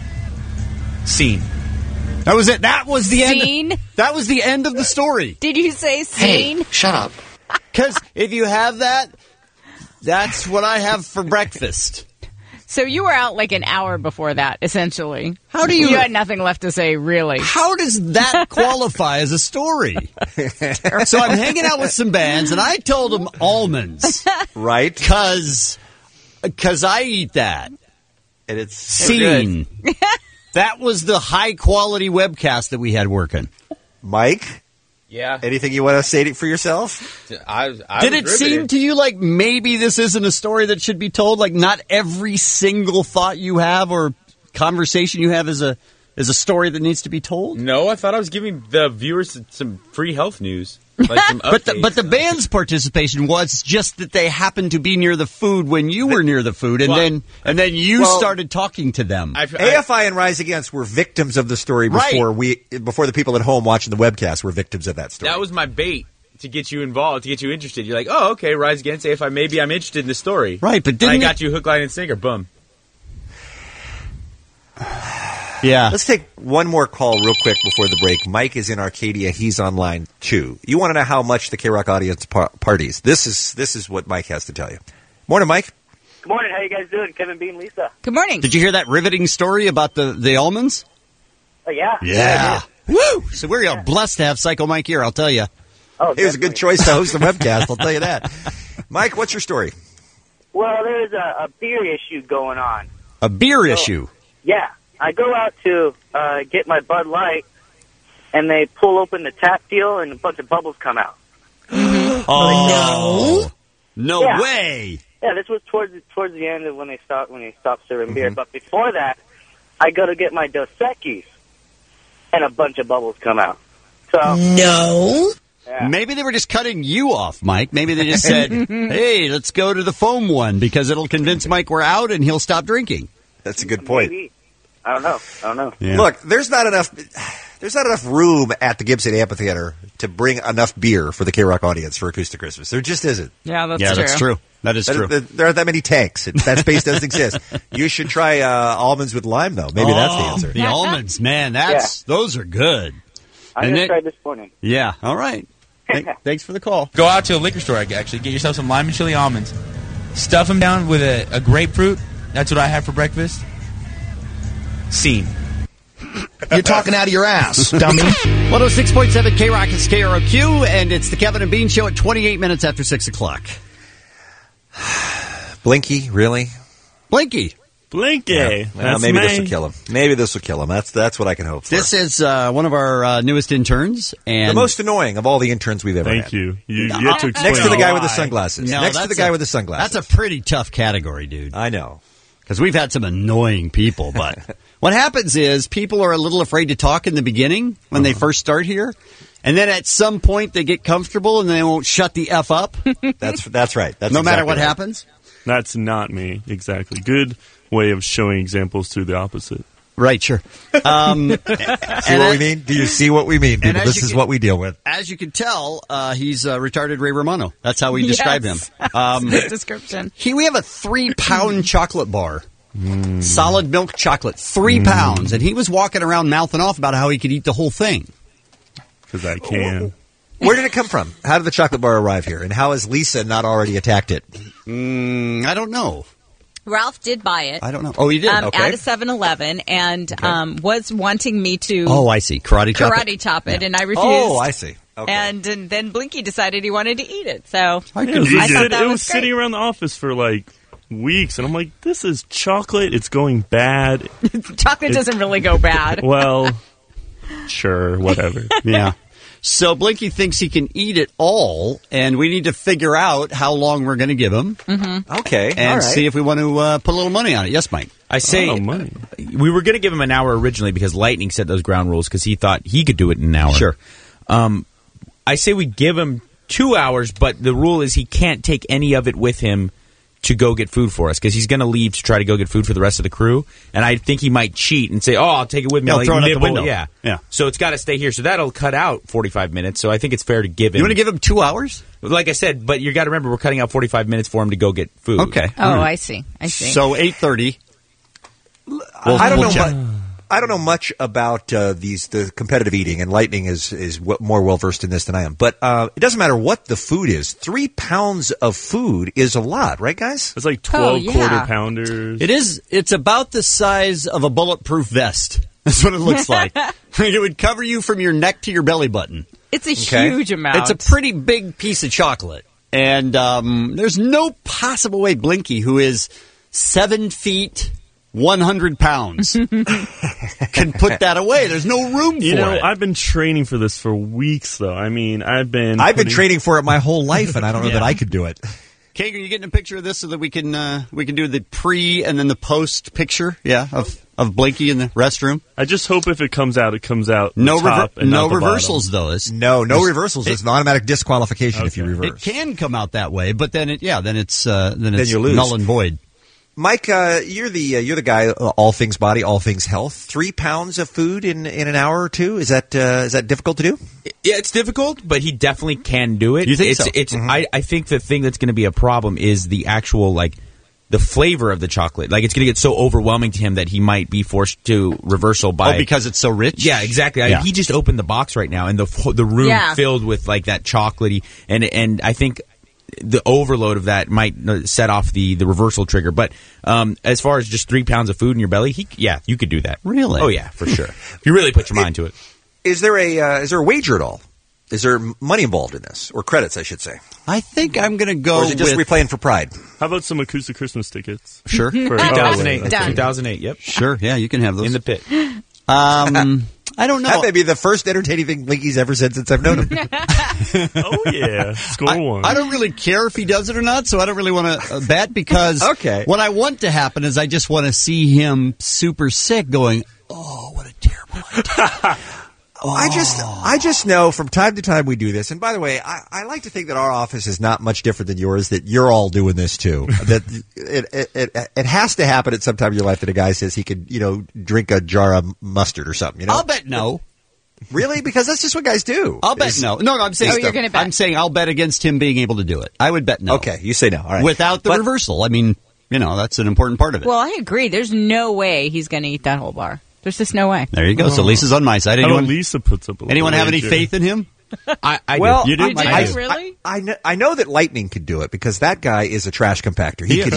Speaker 11: Scene.
Speaker 17: That was it. That was the
Speaker 12: Scene?
Speaker 17: end. That was the end of the story.
Speaker 12: Did you say scene?
Speaker 1: shut up.
Speaker 17: Because if you have that, that's what I have for breakfast.
Speaker 12: So you were out like an hour before that, essentially.
Speaker 17: How do you-
Speaker 12: You had nothing left to say, really.
Speaker 17: How does that qualify as a story? So I'm hanging out with some bands, and I told them almonds.
Speaker 10: Right?
Speaker 17: Because I eat that.
Speaker 10: And it's
Speaker 17: Scene. That was the high-quality webcast that we had working.
Speaker 10: Mike,
Speaker 13: Yeah.
Speaker 10: anything you want to say for yourself?
Speaker 13: I, I
Speaker 17: Did
Speaker 13: was
Speaker 17: it seem
Speaker 13: riveted.
Speaker 17: to you like maybe this isn't a story that should be told? Like not every single thought you have or conversation you have is a is a story that needs to be told?
Speaker 13: No, I thought I was giving the viewers some free health news. Like some
Speaker 17: But the,
Speaker 13: updates.
Speaker 17: but the band's participation was just that they happened to be near the food when you were near the food, and
Speaker 13: Well,
Speaker 17: then and then you
Speaker 10: well,
Speaker 17: started talking to them.
Speaker 13: I,
Speaker 10: A F I and Rise Against were victims of the story
Speaker 17: Right.
Speaker 10: before we before the people at home watching the webcast were victims of that story.
Speaker 13: that was my bait to get you involved, to get you interested. You're like, oh, okay, Rise Against A F I. Maybe I'm interested in the story.
Speaker 17: Right, but
Speaker 13: And I
Speaker 17: didn't
Speaker 13: got
Speaker 17: it-
Speaker 13: you hook, line, and sinker. Boom.
Speaker 17: yeah.
Speaker 10: Let's take one more call real quick before the break. Mike is in Arcadia. He's on line two. You want to know how much the K-Rock audience par- parties. This is this is what Mike has to tell you. Morning, Mike.
Speaker 6: Good morning. How you guys doing? Kevin Bean, Lisa.
Speaker 12: Good morning.
Speaker 17: Did you hear that riveting story about the, the almonds?
Speaker 6: Oh, yeah.
Speaker 17: Yeah. Woo! So we're uh, blessed to have Psycho Mike here, I'll tell you.
Speaker 6: Oh,
Speaker 10: It was a good choice to host the webcast, I'll tell you that. Mike, what's your story?
Speaker 6: Well, there's a, a beer issue going on.
Speaker 17: A beer
Speaker 6: Oh.
Speaker 17: issue.
Speaker 6: Yeah. I go out to uh, get my Bud Light, and they pull open the tap deal, and a bunch of bubbles come out.
Speaker 17: Oh. No
Speaker 6: Yeah.
Speaker 17: way.
Speaker 6: Yeah, this was towards towards the end of when they stopped when they stopped serving
Speaker 17: Mm-hmm.
Speaker 6: beer. But before that, I go to get my Dos Equis, and a bunch of bubbles come out. So
Speaker 12: No.
Speaker 6: yeah.
Speaker 17: Maybe they were just cutting you off, Mike. Maybe they just said, hey, let's go to the foam one because it'll convince Mike we're out and he'll stop drinking.
Speaker 10: That's a good point.
Speaker 6: Maybe. I don't know. I don't know.
Speaker 17: Yeah.
Speaker 10: Look, there's not enough there's not enough room at the Gibson Amphitheater to bring enough beer for the K-Rock audience for Acoustic Christmas. There just isn't.
Speaker 12: Yeah, that's
Speaker 17: yeah,
Speaker 12: true.
Speaker 17: that's true. That is
Speaker 10: There-
Speaker 17: true.
Speaker 10: There, there aren't that many tanks. It, that space doesn't exist. You should try uh, almonds with lime, though. Maybe that's the
Speaker 17: Oh,
Speaker 10: answer.
Speaker 17: The almonds, man, that's those are good.
Speaker 6: I'm
Speaker 17: And
Speaker 6: gonna
Speaker 17: it-
Speaker 6: try this morning.
Speaker 17: Yeah, all right. Thank- thanks for the call.
Speaker 11: Go out to a liquor store, actually. Get yourself some lime and chili almonds. Stuff them down with a, a grapefruit. That's what I had for breakfast. Scene.
Speaker 2: You're talking out of your ass, dummy.
Speaker 17: one oh six point seven K-Rock is K R O Q, and it's the Kevin and Bean Show at twenty-eight minutes after six o'clock.
Speaker 10: Blinky, really?
Speaker 17: Blinky.
Speaker 21: Blinky.
Speaker 10: Yeah. Well,
Speaker 21: That's
Speaker 10: maybe
Speaker 21: me.
Speaker 10: this will kill him. Maybe this will kill him. That's that's what I can hope for.
Speaker 17: This is uh, one of our uh, newest interns, and
Speaker 10: the most annoying of all the interns we've ever
Speaker 21: Thank
Speaker 10: had.
Speaker 21: you. You, you
Speaker 17: No,
Speaker 21: have to explain
Speaker 10: Next to the guy
Speaker 21: why.
Speaker 10: with the sunglasses.
Speaker 17: No,
Speaker 10: Next to the
Speaker 17: that's
Speaker 10: guy
Speaker 17: a-
Speaker 10: with the sunglasses.
Speaker 17: That's a pretty tough category, dude.
Speaker 10: I know.
Speaker 17: Because we've had some annoying people, but what happens is people are a little afraid to talk in the beginning when
Speaker 21: Uh-huh.
Speaker 17: they first start here, and then at some point they get comfortable and they won't shut the F up.
Speaker 10: That's that's right. That's
Speaker 17: no matter
Speaker 10: exactly
Speaker 17: what
Speaker 10: right.
Speaker 17: happens.
Speaker 21: That's not me. Exactly. Good way of showing examples to the opposite.
Speaker 17: Right, sure. Um,
Speaker 10: See what we mean? Do you see what we mean, people?
Speaker 17: as
Speaker 10: This
Speaker 17: you
Speaker 10: is
Speaker 17: can-
Speaker 10: what we deal with.
Speaker 17: As you can tell, uh, he's uh, retarded Ray Romano. That's how we describe
Speaker 12: Yes.
Speaker 17: him. Um,
Speaker 12: Good description.
Speaker 17: he, we have a three-pound chocolate bar.
Speaker 10: Mm.
Speaker 17: Solid milk chocolate, three pounds. And he was walking around mouthing off about how he could eat the whole thing.
Speaker 21: Because I can.
Speaker 10: Where did it come from? How did the chocolate bar arrive here? And how has Lisa not already attacked it?
Speaker 17: Mm, I don't know.
Speaker 12: Ralph did buy it.
Speaker 17: I don't know. Oh, he did?
Speaker 12: Um,
Speaker 17: Okay.
Speaker 12: At a seven eleven and um, was wanting me to
Speaker 17: Oh, I see. Karate chop it?
Speaker 12: karate chop it,
Speaker 17: Yeah.
Speaker 12: and I refused.
Speaker 10: Oh, I see. Okay.
Speaker 12: And, and then Blinky decided he wanted to eat it. So
Speaker 21: Yeah,
Speaker 12: I
Speaker 21: he
Speaker 12: thought
Speaker 21: said
Speaker 12: that
Speaker 21: it was,
Speaker 12: was
Speaker 21: sitting
Speaker 12: great.
Speaker 21: around the office for like weeks, and I'm like, this is chocolate. It's going bad.
Speaker 12: Chocolate
Speaker 21: It-
Speaker 12: doesn't really go bad.
Speaker 21: Well, sure, whatever.
Speaker 17: Yeah. So Blinky thinks he can eat it all, and we need to figure out how long we're going to give him.
Speaker 12: Mm-hmm.
Speaker 10: Okay.
Speaker 17: And
Speaker 10: all right.
Speaker 17: see if we want to uh, put a little money on it. Yes, Mike?
Speaker 13: I say
Speaker 21: Oh, money.
Speaker 13: we were going to give him an hour originally because Lightning set those ground rules because he thought he could do it in an hour.
Speaker 17: Sure.
Speaker 13: Um, I say we give him two hours, but the rule is he can't take any of it with him to go get food for us because he's going to leave to try to go get food for the rest of the crew. And I think he might cheat and say, "Oh, I'll take it with me."
Speaker 17: Yeah,
Speaker 13: I'll
Speaker 17: throw it out the
Speaker 13: nibble."
Speaker 17: window.
Speaker 13: Yeah,
Speaker 17: Yeah.
Speaker 13: So it's got to stay here. So that'll cut out forty-five minutes. So I think it's fair to give him.
Speaker 17: You want to give him two hours?
Speaker 13: Like I said, but you got to remember we're cutting out forty-five minutes for him to go get food.
Speaker 17: Okay.
Speaker 12: Oh, I see. I see.
Speaker 17: So eight thirty.
Speaker 10: I don't
Speaker 17: we'll
Speaker 10: know.
Speaker 17: check.
Speaker 10: Mu- I don't know much about uh, these the competitive eating, and Lightning is is w- more well versed in this than I am. But uh, it doesn't matter what the food is. Three pounds of food is a lot, right, guys?
Speaker 21: It's like
Speaker 12: Oh,
Speaker 21: twelve
Speaker 12: yeah.
Speaker 21: quarter pounders.
Speaker 17: It is. It's about the size of a bulletproof vest. That's what it looks like. It would cover you from your neck to your belly button.
Speaker 12: It's a
Speaker 10: Okay.
Speaker 12: huge amount.
Speaker 17: It's a pretty big piece of chocolate. And um, there's no possible way Blinky, who is seven feet, one hundred pounds, can put that away. There's no room
Speaker 21: You
Speaker 17: for
Speaker 21: know,
Speaker 17: it.
Speaker 21: I've been training for this for weeks, though. I mean, I've been.
Speaker 10: I've been
Speaker 21: putting-
Speaker 10: training for it my whole life, and I don't know
Speaker 17: Yeah.
Speaker 10: that I could do it.
Speaker 17: Kate, are you getting a picture of this so that we can uh, we can do the pre and then the post picture? Yeah, of of Blinky in the restroom.
Speaker 21: I just hope if it comes out, it comes out the
Speaker 17: No,
Speaker 21: top
Speaker 17: rever-
Speaker 21: and
Speaker 17: no
Speaker 21: not the
Speaker 17: reversals though. It's,
Speaker 10: No, no
Speaker 17: it's-
Speaker 10: reversals.
Speaker 17: It,
Speaker 10: It's an automatic disqualification if you
Speaker 21: Okay.
Speaker 10: reverse.
Speaker 17: it can come out that way, but then it yeah, then it's uh, then
Speaker 10: Then
Speaker 17: it's
Speaker 10: you lose.
Speaker 17: null and void.
Speaker 10: Mike, uh, you're the uh, you're the guy. Uh, all things body, all things health. Three pounds of food in, in an hour or two. Is that uh, is that difficult to do?
Speaker 13: Yeah, it's difficult, but he definitely can do it.
Speaker 17: You think
Speaker 13: it's,
Speaker 17: so?
Speaker 13: It's.
Speaker 10: Mm-hmm.
Speaker 13: I, I think the thing that's going to be a problem is the actual like the flavor of the chocolate. Like it's going to get so overwhelming to him that he might be forced to reversal by.
Speaker 17: Oh, because it's so rich.
Speaker 13: Yeah, exactly. I-
Speaker 17: Yeah.
Speaker 13: he just opened the box right now, and the f- the room
Speaker 12: Yeah.
Speaker 13: filled with like that chocolatey, and and I think the overload of that might uh, set off the, the reversal trigger. But um, as far as just three pounds of food in your belly, he, yeah, you could do that.
Speaker 17: Really?
Speaker 13: Oh yeah, for sure. If you really put your mind to it.
Speaker 10: Is there a uh, is there a wager at all? Is there money involved in this, or credits, I should say?
Speaker 17: I think I'm going to go
Speaker 10: Or is it just
Speaker 17: with
Speaker 10: we playing for pride?
Speaker 21: How about some acoustic Christmas tickets?
Speaker 17: sure.
Speaker 21: For-
Speaker 13: two thousand eight.
Speaker 21: oh, wait,
Speaker 12: Done.
Speaker 13: two thousand eight. Yep.
Speaker 17: Sure, yeah, you can have those.
Speaker 13: In the pit.
Speaker 17: Um, I don't know.
Speaker 10: That may be the first entertaining thing Blinky's ever said since I've known him.
Speaker 21: Oh yeah, score
Speaker 17: I,
Speaker 21: one.
Speaker 17: I don't really care if he does it or not, so I don't really want to uh, bet because
Speaker 10: Okay.
Speaker 17: what I want to happen is I just want to see him super sick going, oh, what a terrible idea.
Speaker 10: I just, I just know from time to time we do this. And by the way, I, I like to think that our office is not much different than yours. That you're all doing this too. That it, it, it, it has to happen at some time in your life that a guy says he could, you know, drink a jar of mustard or something. You know,
Speaker 17: I'll bet no.
Speaker 10: really, because that's just what guys do.
Speaker 17: I'll bet
Speaker 10: Is-
Speaker 17: no. No, no, I'm saying
Speaker 12: Oh, you're gonna bet.
Speaker 17: I'm saying I'll bet against him being able to do it. I would bet no.
Speaker 10: Okay, you say no. All right,
Speaker 17: Without the
Speaker 10: But-
Speaker 17: reversal. I mean, you know, that's an important part of it.
Speaker 12: Well, I agree. There's no way he's going to eat that whole bar. There's just no way.
Speaker 17: there you go. So Lisa's on my side.
Speaker 21: How
Speaker 17: Anyone,
Speaker 21: about Lisa puts up a
Speaker 17: anyone
Speaker 21: little
Speaker 17: have any
Speaker 21: wager?
Speaker 17: faith in him?
Speaker 13: I, I
Speaker 10: Well,
Speaker 13: do.
Speaker 17: You do?
Speaker 12: You do?
Speaker 17: I do.
Speaker 12: Really?
Speaker 10: I, I, know, I know that Lightning could do it because that guy is a trash compactor. He
Speaker 21: He
Speaker 10: could
Speaker 21: is.
Speaker 10: eat
Speaker 21: Yeah.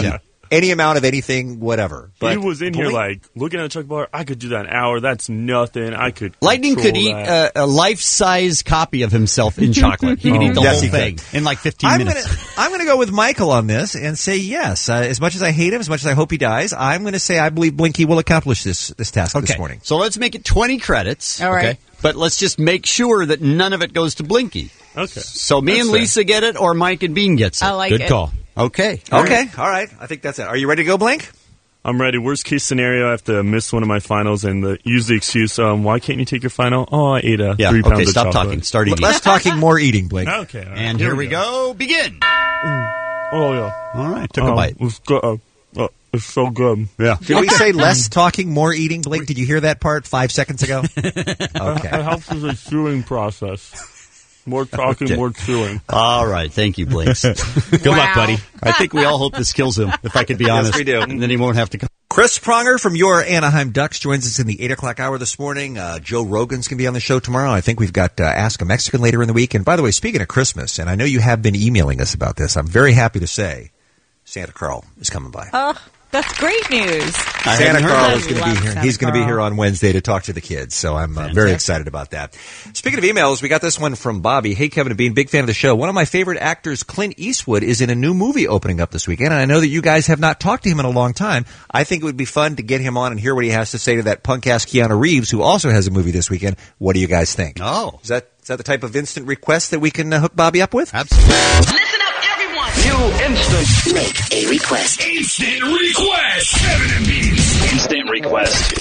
Speaker 10: any amount of anything, whatever. But
Speaker 21: he was in here
Speaker 10: Blink-
Speaker 21: like looking at a chocolate bar. I could do that an hour. That's nothing. I could.
Speaker 17: Lightning could
Speaker 21: control
Speaker 17: eat
Speaker 21: that.
Speaker 17: a, a life-size copy of himself in chocolate. He could
Speaker 10: Oh,
Speaker 17: eat the
Speaker 10: yes,
Speaker 17: whole
Speaker 10: he
Speaker 17: thing
Speaker 10: could.
Speaker 17: in like fifteen
Speaker 10: I'm
Speaker 17: minutes.
Speaker 10: Gonna, I'm going to go with Michael on this and say yes. Uh, as much as I hate him, as much as I hope he dies, I'm going to say I believe Blinky will accomplish this this task
Speaker 17: Okay,
Speaker 10: this morning.
Speaker 17: so let's make it twenty credits.
Speaker 12: All right.
Speaker 17: Okay? But let's just make sure that none of it goes to Blinky.
Speaker 21: Okay.
Speaker 17: So me
Speaker 21: That's
Speaker 17: and
Speaker 21: fair.
Speaker 17: Lisa get it, or Mike and Bean gets it.
Speaker 12: I like
Speaker 13: Good
Speaker 12: it.
Speaker 13: call.
Speaker 17: Okay.
Speaker 10: Okay, all right. I think that's it. Are you ready to go, Blink?
Speaker 21: I'm ready. Worst case scenario, I have to miss one of my finals and the, use the excuse, um, why can't you take your final? Oh, I ate a
Speaker 17: Yeah,
Speaker 21: three
Speaker 17: okay,
Speaker 21: pounds of
Speaker 17: stop
Speaker 21: chocolate.
Speaker 17: talking. Start eating.
Speaker 10: Less talking, more eating, Blink.
Speaker 21: Okay. all right.
Speaker 17: And here, we go. Begin.
Speaker 21: Oh, yeah.
Speaker 17: All right, took a
Speaker 21: Um,
Speaker 17: bite.
Speaker 21: It's, good. Uh, uh, it's so good.
Speaker 17: Yeah.
Speaker 10: Did we say less talking, more eating, Blink? Did you hear that part five seconds ago?
Speaker 21: It
Speaker 10: Okay.
Speaker 21: helps with the chewing process. More talking,
Speaker 17: Okay.
Speaker 21: more chewing.
Speaker 17: All right, thank you, Blinks.
Speaker 13: Good luck, buddy.
Speaker 17: I think we all hope this kills him, if I could be honest.
Speaker 10: we do.
Speaker 17: And then he won't have to come.
Speaker 10: Chris Pronger from your Anaheim Ducks joins us in the eight o'clock hour this morning. Uh, Joe Rogan's going to be on the show tomorrow. I think we've got uh, Ask a Mexican later in the week. And by the way, speaking of Christmas, and I know you have been emailing us about this, I'm very happy to say Santa Carl is coming by.
Speaker 12: Oh, that's great news.
Speaker 17: I
Speaker 10: Santa
Speaker 17: hadn't heard
Speaker 10: Carl
Speaker 17: that.
Speaker 10: is going to be
Speaker 12: Love
Speaker 10: here.
Speaker 12: Santa
Speaker 10: He's going to be
Speaker 12: Carl.
Speaker 10: here on Wednesday to talk to the kids. So I'm uh, very excited about that. Speaking of emails, we got this one from Bobby. Hey, Kevin and Bean, big fan of the show. One of my favorite actors, Clint Eastwood, is in a new movie opening up this weekend. And I know that you guys have not talked to him in a long time. I think it would be fun to get him on and hear what he has to say to that punk-ass Keanu Reeves, who also has a movie this weekend. What do you guys think?
Speaker 17: Oh.
Speaker 10: Is that is that the type of instant request that we can uh, hook Bobby up with?
Speaker 17: Absolutely.
Speaker 9: Listen up, everyone.
Speaker 3: You instant.
Speaker 9: Make a request.
Speaker 3: Instant request. Kevin and Bean's instant request.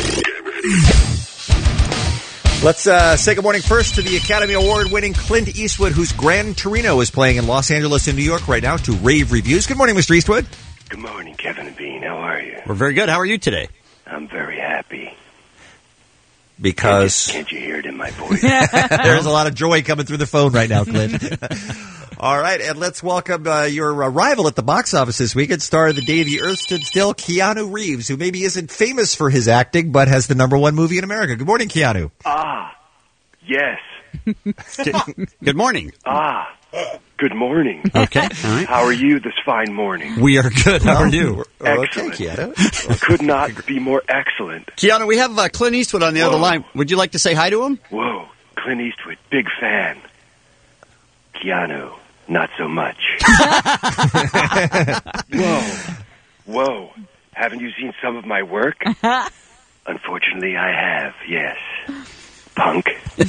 Speaker 10: Let's uh, say good morning first to the Academy Award-winning Clint Eastwood, whose Gran Torino is playing in Los Angeles and New York right now to rave reviews. Good morning, Mister Eastwood.
Speaker 18: Good morning, Kevin and Bean. How are you?
Speaker 17: We're very good. How are you today?
Speaker 18: I'm very happy.
Speaker 10: Because
Speaker 18: Can't you hear it in my voice?
Speaker 10: there's a lot of joy coming through the phone right now, Clint. All right, and let's welcome uh, your uh, rival at the box office this weekend, star of The Day the Earth Stood Still, Keanu Reeves, who maybe isn't famous for his acting, but has the number one movie in America. Good morning, Keanu.
Speaker 18: Ah, yes.
Speaker 17: Good morning.
Speaker 18: Ah, good morning.
Speaker 17: Okay. All right.
Speaker 18: How are you this fine morning?
Speaker 17: We are good. How are you?
Speaker 18: Excellent.
Speaker 10: Okay, Keanu.
Speaker 18: Could not be more excellent.
Speaker 17: Keanu, we have uh, Clint Eastwood on the other
Speaker 18: Whoa.
Speaker 17: line. Would you like to say hi to him?
Speaker 18: Whoa, Clint Eastwood, big fan. Keanu, not so much. Whoa, whoa. Haven't you seen some of my work? Unfortunately, I have, yes. Punk.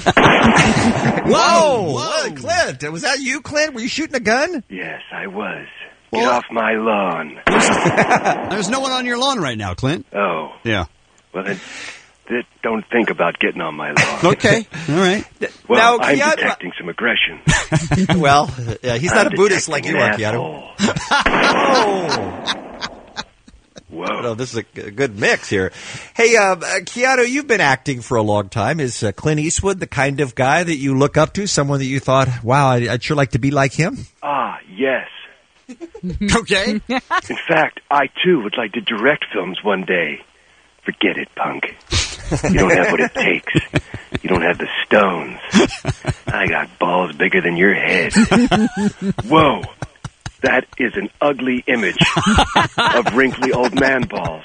Speaker 10: Whoa! Whoa, Clint. Was that you, Clint? Were you shooting a gun?
Speaker 18: Yes, I was. Get
Speaker 17: Well-
Speaker 18: off my lawn.
Speaker 17: There's no one on your lawn right now, Clint.
Speaker 18: Oh,
Speaker 17: Yeah.
Speaker 18: well then, th- don't think about getting on my lawn.
Speaker 17: Okay. All right.
Speaker 18: Well,
Speaker 10: Now,
Speaker 18: I'm
Speaker 10: Keanu-
Speaker 18: detecting some aggression.
Speaker 10: Well, uh, he's not
Speaker 18: I'm
Speaker 10: a Buddhist like you
Speaker 18: detecting
Speaker 10: are,
Speaker 18: an
Speaker 10: Keanu.
Speaker 18: asshole.
Speaker 10: Whoa. No, this is a g- good mix here. Hey, uh, uh, Keanu, you've been acting for a long time. Is uh, Clint Eastwood the kind of guy that you look up to, someone that you thought, wow, I'd, I'd sure like to be like him?
Speaker 18: Ah, yes.
Speaker 17: Okay.
Speaker 18: In fact, I too would like to direct films one day. Forget it, punk. You don't have what it takes. You don't have the stones. I got balls bigger than your head. Whoa. That is an ugly image of wrinkly old man balls.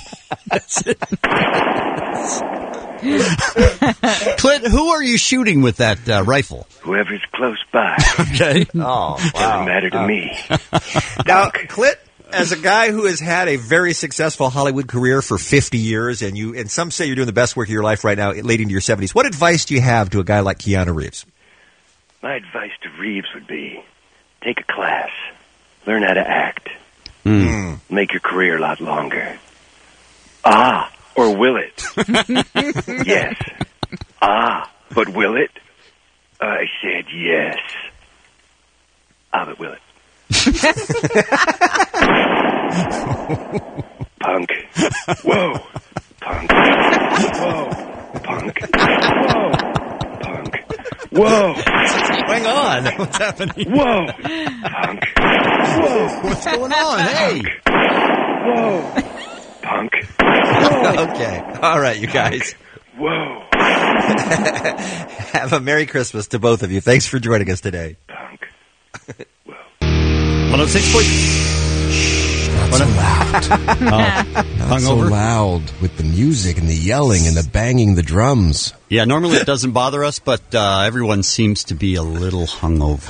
Speaker 17: Clint, who are you shooting with that uh, rifle?
Speaker 18: Whoever's close by.
Speaker 17: Okay.
Speaker 10: Oh,
Speaker 18: Doesn't matter to me.
Speaker 10: Now, Clint, as a guy who has had a very successful Hollywood career for fifty years, and you, and some say you're doing the best work of your life right now, late into your seventies, what advice do you have to a guy like Keanu Reeves?
Speaker 18: My advice to Reeves would be, take a class. Learn how to act.
Speaker 10: Mm.
Speaker 18: Make your career a lot longer. Ah, or will it? Yes. Ah, but will it? I said yes. Ah, but will it? Punk. Whoa. Punk. Whoa. Punk. Whoa. Punk. Whoa.
Speaker 17: Hang on. What's happening?
Speaker 18: Whoa. Punk. Whoa.
Speaker 17: What's going on? Hey.
Speaker 18: Whoa. Punk.
Speaker 10: Okay. All right, you guys.
Speaker 18: Whoa.
Speaker 10: Have a Merry Christmas to both of you. Thanks for joining us today.
Speaker 18: Punk.
Speaker 17: one oh six point
Speaker 8: Not so loud.
Speaker 17: Oh.
Speaker 8: Not so
Speaker 17: Hungover?
Speaker 8: loud with the music and the yelling and the banging the drums.
Speaker 17: Yeah, normally it doesn't bother us, but uh, everyone seems to be a little hungover.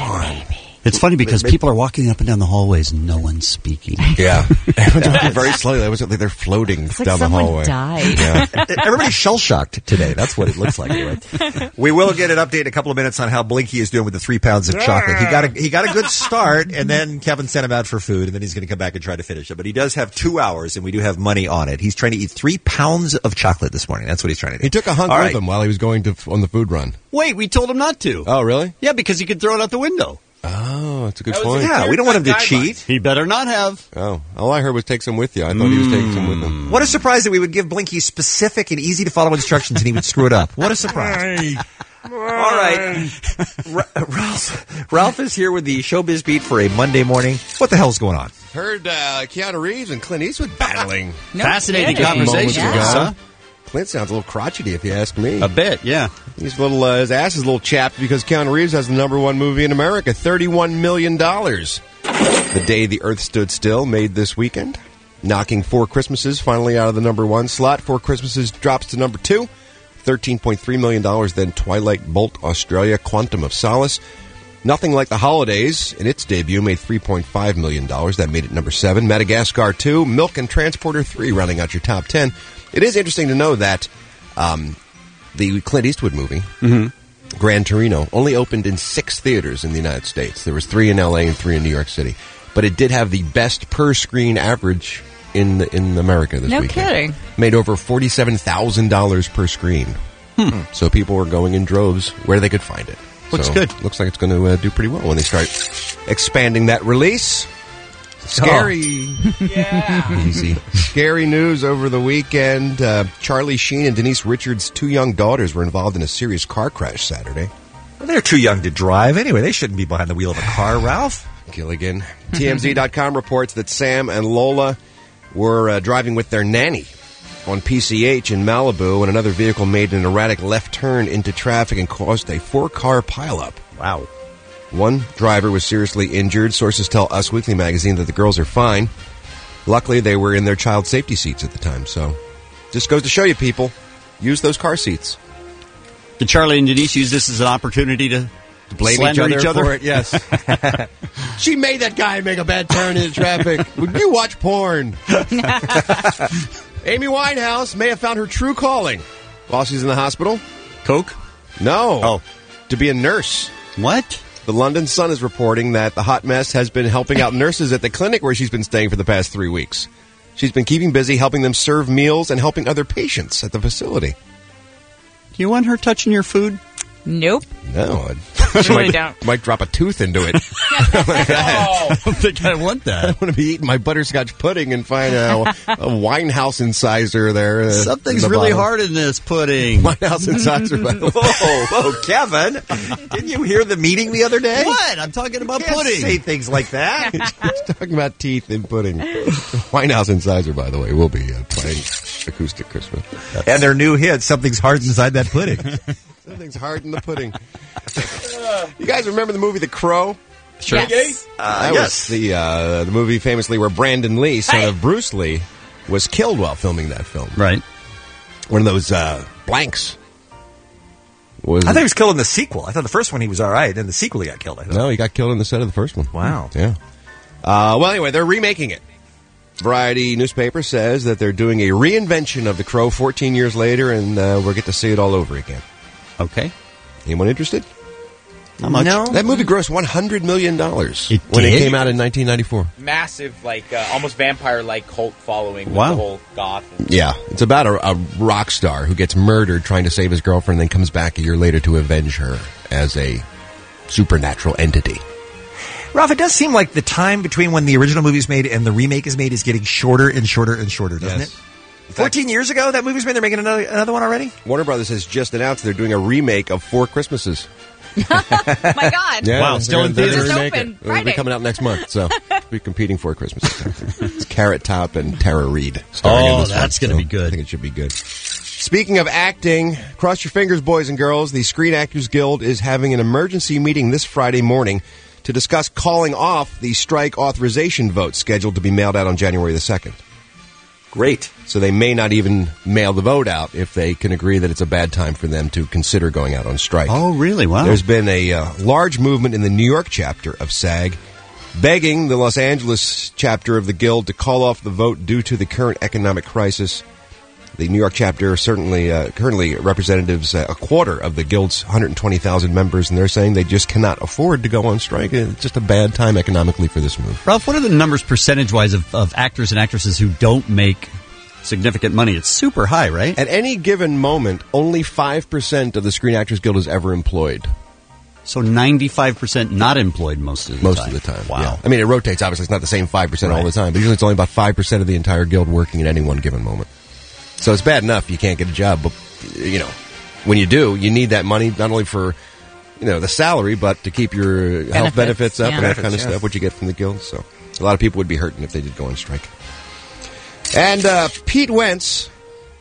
Speaker 17: It's funny because people are walking up and down the hallways and no one's speaking.
Speaker 8: Yeah. Everyone's walking very slowly. It was like they're floating
Speaker 12: It's like
Speaker 8: down the
Speaker 12: someone
Speaker 8: hallway.
Speaker 12: died.
Speaker 8: Yeah.
Speaker 10: Everybody's shell-shocked today. That's what it looks like. Anyway. We will get an update in a couple of minutes on how Blinky is doing with the three pounds of chocolate. He got a, he got a good start, and then Kevin sent him out for food, and then he's going to come back and try to finish it. But he does have two hours, and we do have money on it. He's trying to eat three pounds of chocolate this morning. That's what he's trying to do.
Speaker 8: He took a hunk
Speaker 10: All
Speaker 8: with
Speaker 10: right.
Speaker 8: him while he was going to on the food run.
Speaker 17: Wait, we told him not to.
Speaker 8: Oh, really?
Speaker 17: Yeah, because he could throw it out the window.
Speaker 8: Oh, that's a good
Speaker 17: That was
Speaker 8: point.
Speaker 17: a
Speaker 10: Yeah, we don't want him to cheat.
Speaker 17: He better not have.
Speaker 8: Oh, all I heard was take some with you. I thought he was taking some with him.
Speaker 10: What a surprise that we would give Blinky specific and easy to follow instructions, and he would screw it up. What a surprise! All right, R- Ralph. Ralph is here with the Showbiz Beat for a Monday morning. What the hell's going on?
Speaker 8: Heard uh, Keanu Reeves and Clint Eastwood battling.
Speaker 17: No Fascinating kidding.
Speaker 8: Moments
Speaker 17: conversation,
Speaker 8: ago.
Speaker 17: huh?
Speaker 8: Clint sounds a little crotchety, if you ask me.
Speaker 17: A bit, yeah.
Speaker 8: He's a little, uh, his ass is a little chapped because Keanu Reeves has the number one movie in America, thirty-one million dollars. The Day the Earth Stood Still, made this weekend, knocking Four Christmases finally out of the number one slot. Four Christmases drops to number two, thirteen point three million dollars. Then Twilight Bolt Australia, Quantum of Solace. Nothing Like the Holidays, in its debut, made three point five million dollars. That made it number seven. Madagascar two, Milk and Transporter three, rounding out your top ten. It is interesting to know that um, the Clint Eastwood movie,
Speaker 17: Mm-hmm.
Speaker 8: Gran Torino, only opened in six theaters in the United States. There was three in L A and three in New York City. But it did have the best per-screen average in in America this
Speaker 12: No
Speaker 8: weekend.
Speaker 12: kidding.
Speaker 8: Made over forty-seven thousand dollars per screen.
Speaker 17: Hmm.
Speaker 8: So people were going in droves where they could find it.
Speaker 17: Looks
Speaker 8: So,
Speaker 17: good.
Speaker 8: Looks like it's going to uh, do pretty well when they start expanding that release. Scary.
Speaker 12: Yeah.
Speaker 8: Easy. Scary news over the weekend. Uh, Charlie Sheen and Denise Richards' two young daughters were involved in a serious car crash Saturday.
Speaker 10: Well, they're too young to drive anyway. They shouldn't be behind the wheel of a car, Ralph.
Speaker 8: Gilligan. T M Z dot com reports that Sam and Lola were uh, driving with their nanny on P C H in Malibu when another vehicle made an erratic left turn into traffic and caused a four-car pileup.
Speaker 10: Wow.
Speaker 8: One driver was seriously injured. Sources tell Us Weekly magazine that the girls are fine. Luckily, they were in their child safety seats at the time. So, just goes to show you, people, use those car seats.
Speaker 17: Did Charlie and Denise use this as an opportunity to,
Speaker 8: To blame each
Speaker 17: slander
Speaker 8: other,
Speaker 17: each other?
Speaker 8: for it, yes. She made that guy make a bad turn into traffic. Would you watch porn? Amy Winehouse may have found her true calling while she's in the hospital.
Speaker 17: Coke?
Speaker 8: No.
Speaker 17: Oh.
Speaker 8: To be a nurse.
Speaker 17: What?
Speaker 8: The London Sun is reporting that the hot mess has been helping out nurses at the clinic where she's been staying for the past three weeks. She's been keeping busy, helping them serve meals and helping other patients at the facility.
Speaker 17: Do you want her touching your food?
Speaker 12: Nope.
Speaker 8: No. I'd,
Speaker 12: I
Speaker 8: she
Speaker 12: really
Speaker 8: might,
Speaker 12: don't.
Speaker 8: might drop a tooth into it.
Speaker 17: I don't think I want
Speaker 8: I
Speaker 17: that.
Speaker 8: want to be eating my butterscotch pudding and find a, a Winehouse incisor there. uh,
Speaker 17: Something's
Speaker 8: in the
Speaker 17: really
Speaker 8: bottom.
Speaker 17: hard in this pudding.
Speaker 8: Winehouse incisor, by the way.
Speaker 10: Whoa, whoa, Kevin. Didn't you hear the meeting the other day?
Speaker 17: What? I'm talking about
Speaker 10: Can't
Speaker 17: pudding.
Speaker 10: say things like that.
Speaker 8: He's talking about teeth in pudding. Winehouse incisor, by the way, will be uh, playing acoustic Christmas.
Speaker 10: And their new hit, Something's Hard Inside That Pudding.
Speaker 8: Something's hard in the pudding. You guys remember the movie The Crow?
Speaker 10: Sure.
Speaker 12: Yes.
Speaker 10: Uh,
Speaker 8: That
Speaker 10: yes.
Speaker 8: was the uh, the movie famously where Brandon Lee, son
Speaker 12: Hey.
Speaker 8: of Bruce Lee, was killed while filming that film.
Speaker 17: Right.
Speaker 8: One of those uh, blanks. Was
Speaker 10: I thought he was killed in the sequel. I thought the first one he was all right, and the sequel he got killed. I thought.
Speaker 8: No, he got killed in the set of the first one.
Speaker 10: Wow.
Speaker 8: Yeah. Uh, well, anyway, they're remaking it. Variety newspaper says that they're doing a reinvention of The Crow fourteen years later, and uh, we'll get to see it all over again.
Speaker 17: Okay.
Speaker 8: Anyone interested?
Speaker 17: How much?
Speaker 10: No.
Speaker 8: That movie grossed one hundred million dollars
Speaker 17: It
Speaker 8: when it
Speaker 17: did?
Speaker 8: came out in nineteen ninety-four.
Speaker 11: Massive, like uh, almost vampire-like cult following. With
Speaker 17: Wow.
Speaker 11: the whole goth. And
Speaker 8: Yeah, it's about a, a rock star who gets murdered trying to save his girlfriend, and then comes back a year later to avenge her as a supernatural entity.
Speaker 10: Ralph, it does seem like the time between when the original movie is made and the remake is made is getting shorter and shorter and shorter, doesn't
Speaker 8: Yes.
Speaker 10: it? Fourteen years ago, that movie was made. They're making another another one already.
Speaker 8: Warner Brothers has just announced they're doing a remake of Four Christmases.
Speaker 12: My God.
Speaker 8: Yeah,
Speaker 17: Wow,
Speaker 8: they're
Speaker 17: still in
Speaker 8: gonna- they're
Speaker 17: theaters?
Speaker 8: gonna remake
Speaker 12: Just
Speaker 8: it.
Speaker 12: open
Speaker 8: It'll be
Speaker 12: Friday.
Speaker 8: coming out next month, so we'll be competing for Christmases. It's Carrot Top and Tara Reid starring in
Speaker 17: Oh,
Speaker 8: this
Speaker 17: that's
Speaker 8: one,
Speaker 17: gonna
Speaker 8: so
Speaker 17: be good.
Speaker 8: I think it should be good. Speaking of acting, cross your fingers, boys and girls. The Screen Actors Guild is having an emergency meeting this Friday morning to discuss calling off the strike authorization vote scheduled to be mailed out on January the second.
Speaker 10: Great.
Speaker 8: So they may not even mail the vote out if they can agree that it's a bad time for them to consider going out on strike.
Speaker 17: Oh, really? Wow.
Speaker 8: There's been a uh, large movement in the New York chapter of SAG begging the Los Angeles chapter of the Guild to call off the vote due to the current economic crisis. The New York chapter certainly uh, currently representatives uh, a quarter of the Guild's one hundred twenty thousand members, and they're saying they just cannot afford to go on strike. It's just a bad time economically for this move.
Speaker 17: Ralph, what are the numbers percentage-wise of, of actors and actresses who don't make significant money? It's super high, right?
Speaker 8: At any given moment, only five percent of the Screen Actors Guild is ever employed.
Speaker 17: So ninety-five percent not employed most of the
Speaker 8: most
Speaker 17: time.
Speaker 8: Most of the time,
Speaker 17: wow.
Speaker 8: Yeah. I mean, it rotates. Obviously, it's not the same five percent
Speaker 17: Right.
Speaker 8: all the time, but usually it's only about five percent of the entire guild working at any one given moment. So it's bad enough you can't get a job, but, you know, when you do, you need that money not only for, you know, the salary, but to keep your benefits, health benefits up
Speaker 12: yeah.
Speaker 8: and that kind of
Speaker 10: Benefits, yeah.
Speaker 8: stuff, what you get from the guild. So a lot of people would be hurting if they did go on strike. And uh, Pete Wentz,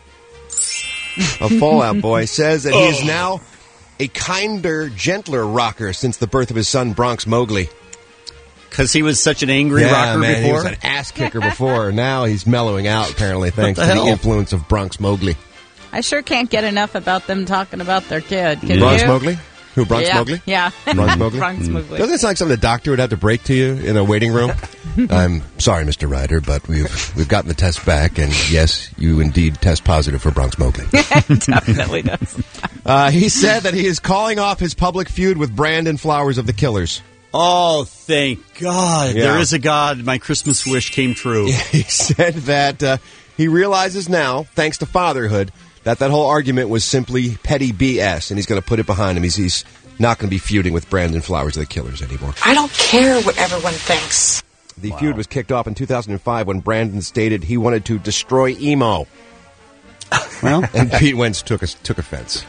Speaker 8: a Fallout Boy, says that he is now a kinder, gentler rocker since the birth of his son, Bronx Mowgli.
Speaker 17: Because he was such an angry
Speaker 8: yeah,
Speaker 17: rocker
Speaker 8: man,
Speaker 17: before?
Speaker 8: he was an ass kicker before. Now he's mellowing out, apparently, thanks
Speaker 17: the
Speaker 8: to
Speaker 17: hell?
Speaker 8: the influence of Bronx Mowgli.
Speaker 12: I sure can't get enough about them talking about their kid. Can
Speaker 8: Bronx
Speaker 12: you?
Speaker 8: Mowgli? Who, Bronx
Speaker 12: yeah.
Speaker 8: Mowgli?
Speaker 12: Yeah.
Speaker 8: Bronx Mowgli?
Speaker 12: Bronx Mowgli.
Speaker 8: Doesn't it sound like something a doctor would have to break to you in a waiting room? I'm sorry, Mister Ryder, but we've we've gotten the test back, and yes, you indeed test positive for Bronx Mowgli.
Speaker 12: Definitely does.
Speaker 8: Uh, he said that he is calling off his public feud with Brandon Flowers of the Killers.
Speaker 17: Oh, thank God.
Speaker 8: Yeah.
Speaker 17: There is a God. My Christmas wish came true.
Speaker 8: He said that uh, he realizes now, thanks to fatherhood, that that whole argument was simply petty B S, and he's going to put it behind him. He's, he's not going to be feuding with Brandon Flowers of the Killers anymore.
Speaker 9: I don't care what everyone thinks.
Speaker 8: The wow. feud was kicked off in two thousand five when Brandon stated he wanted to destroy emo.
Speaker 17: Well,
Speaker 8: and Pete Wentz took us took offense.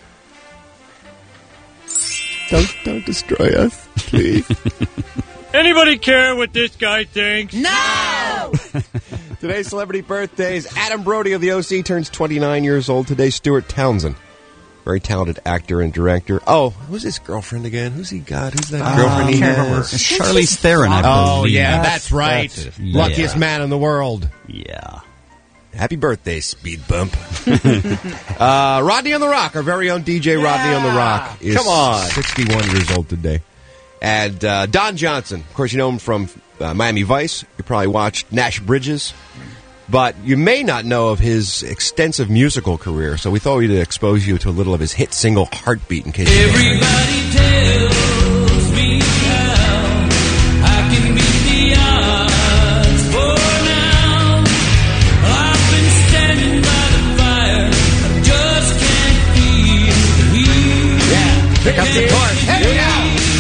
Speaker 8: Don't don't destroy us, please.
Speaker 21: Anybody care what this guy thinks?
Speaker 12: No!
Speaker 8: Today's celebrity birthdays. Adam Brody of the O C turns twenty-nine years old today. Stuart Townsend, very talented actor and director. Oh, who's his girlfriend again? Who's he got? Who's that
Speaker 17: Uh,
Speaker 8: girlfriend he
Speaker 17: can't
Speaker 8: has?
Speaker 17: remember. Charlize Theron, I believe.
Speaker 8: Oh, yeah, that's right.
Speaker 17: That's
Speaker 8: Luckiest
Speaker 17: yeah.
Speaker 8: man in the world.
Speaker 17: Yeah.
Speaker 8: Happy birthday, Speed Bump. uh, Rodney on the Rock, our very own D J yeah. Rodney on the Rock, is
Speaker 10: Come on.
Speaker 8: sixty-one years old today. And uh, Don Johnson, of course, you know him from uh, Miami Vice. You probably watched Nash Bridges. But you may not know of his extensive musical career, so we thought we'd expose you to a little of his hit single, Heartbeat, in case you didn't know.
Speaker 3: Everybody tells me how I can beat the odds for now. I've been standing by the fire, I just can't feel the heat.
Speaker 8: Yeah, pick up the chorus. Hey, yeah.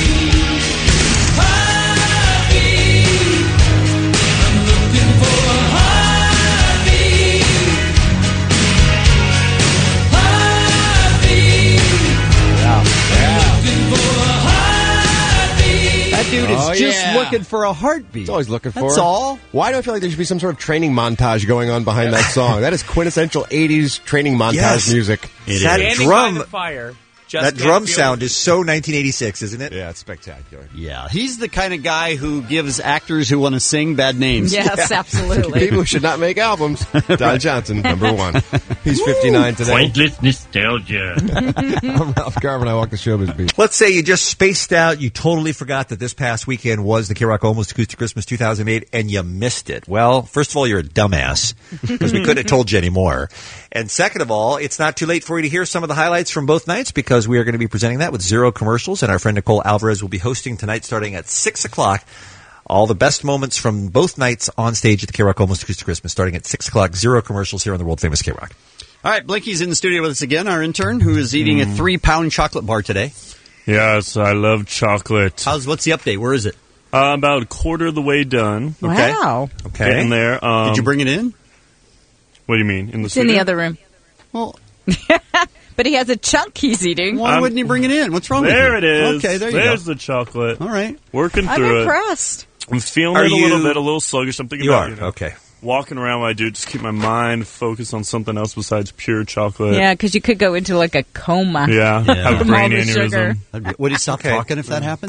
Speaker 17: That dude is
Speaker 8: Oh,
Speaker 17: just
Speaker 8: yeah.
Speaker 17: looking for a heartbeat.
Speaker 8: He's always looking for
Speaker 17: That's
Speaker 8: it.
Speaker 17: all.
Speaker 8: Why do I feel like there should be some sort of training montage going on behind that song? That is quintessential eighties training montage
Speaker 10: Yes.
Speaker 8: music.
Speaker 10: It that
Speaker 11: Standing
Speaker 10: drum,
Speaker 11: by the fire. Just
Speaker 10: that
Speaker 11: can't
Speaker 10: drum
Speaker 11: feel
Speaker 10: sound
Speaker 11: it.
Speaker 10: is so nineteen eighty-six, isn't it?
Speaker 8: Yeah, it's spectacular.
Speaker 17: Yeah, he's the kind of guy who gives actors who want to sing bad names.
Speaker 12: Yes,
Speaker 8: Yeah.
Speaker 12: absolutely.
Speaker 8: People who should not make albums. Don Johnson, number one. He's fifty-nine today.
Speaker 21: Pointless nostalgia.
Speaker 8: I'm Ralph Garvin. I walk the showbiz beat.
Speaker 10: Let's say you just spaced out, you totally forgot that this past weekend was the K-Rock Almost Acoustic Christmas two thousand eight, and you missed it. Well, first of all, you're a dumbass, because we couldn't have told you anymore. And second of all, it's not too late for you to hear some of the highlights from both nights, because we are going to be presenting that with zero commercials, and our friend Nicole Alvarez will be hosting tonight starting at six o'clock. All the best moments from both nights on stage at the K-Rock Almost Acoustic Christmas starting at six o'clock. Zero commercials here on the world-famous K-Rock.
Speaker 17: All right, Blinky's in the studio with us again, our intern, who is eating a three-pound chocolate bar today.
Speaker 21: Yes, I love chocolate.
Speaker 17: How's What's the update? Where is it?
Speaker 21: Uh, about a quarter of the way done.
Speaker 17: Okay.
Speaker 12: Wow.
Speaker 10: Okay.
Speaker 21: Getting there. Um,
Speaker 17: Did you bring it in?
Speaker 21: What do you mean? In the
Speaker 12: It's in
Speaker 21: studio?
Speaker 12: the other room.
Speaker 17: Well,
Speaker 12: but he has a chunk he's eating.
Speaker 17: why
Speaker 21: I'm-
Speaker 17: wouldn't he bring it in? What's wrong with you?
Speaker 21: There it is.
Speaker 17: Okay, there you
Speaker 21: There's
Speaker 17: go.
Speaker 21: the chocolate.
Speaker 17: All right.
Speaker 21: Working
Speaker 12: I'm
Speaker 21: through it.
Speaker 12: impressed.
Speaker 21: I'm feeling
Speaker 10: Are
Speaker 21: it a little
Speaker 10: you-
Speaker 21: bit, a little sluggish. I'm thinking
Speaker 10: You
Speaker 21: about
Speaker 10: are?
Speaker 21: you know,
Speaker 10: Okay.
Speaker 21: walking around while I do, just keep my mind focused on something else besides pure chocolate.
Speaker 12: Yeah, because you could go into like a coma.
Speaker 21: Yeah.
Speaker 17: Yeah.
Speaker 21: Have a
Speaker 12: From
Speaker 21: brain
Speaker 12: all the
Speaker 21: aneurysm.
Speaker 12: sugar.
Speaker 17: Would he stop
Speaker 10: Okay.
Speaker 17: talking if that happened?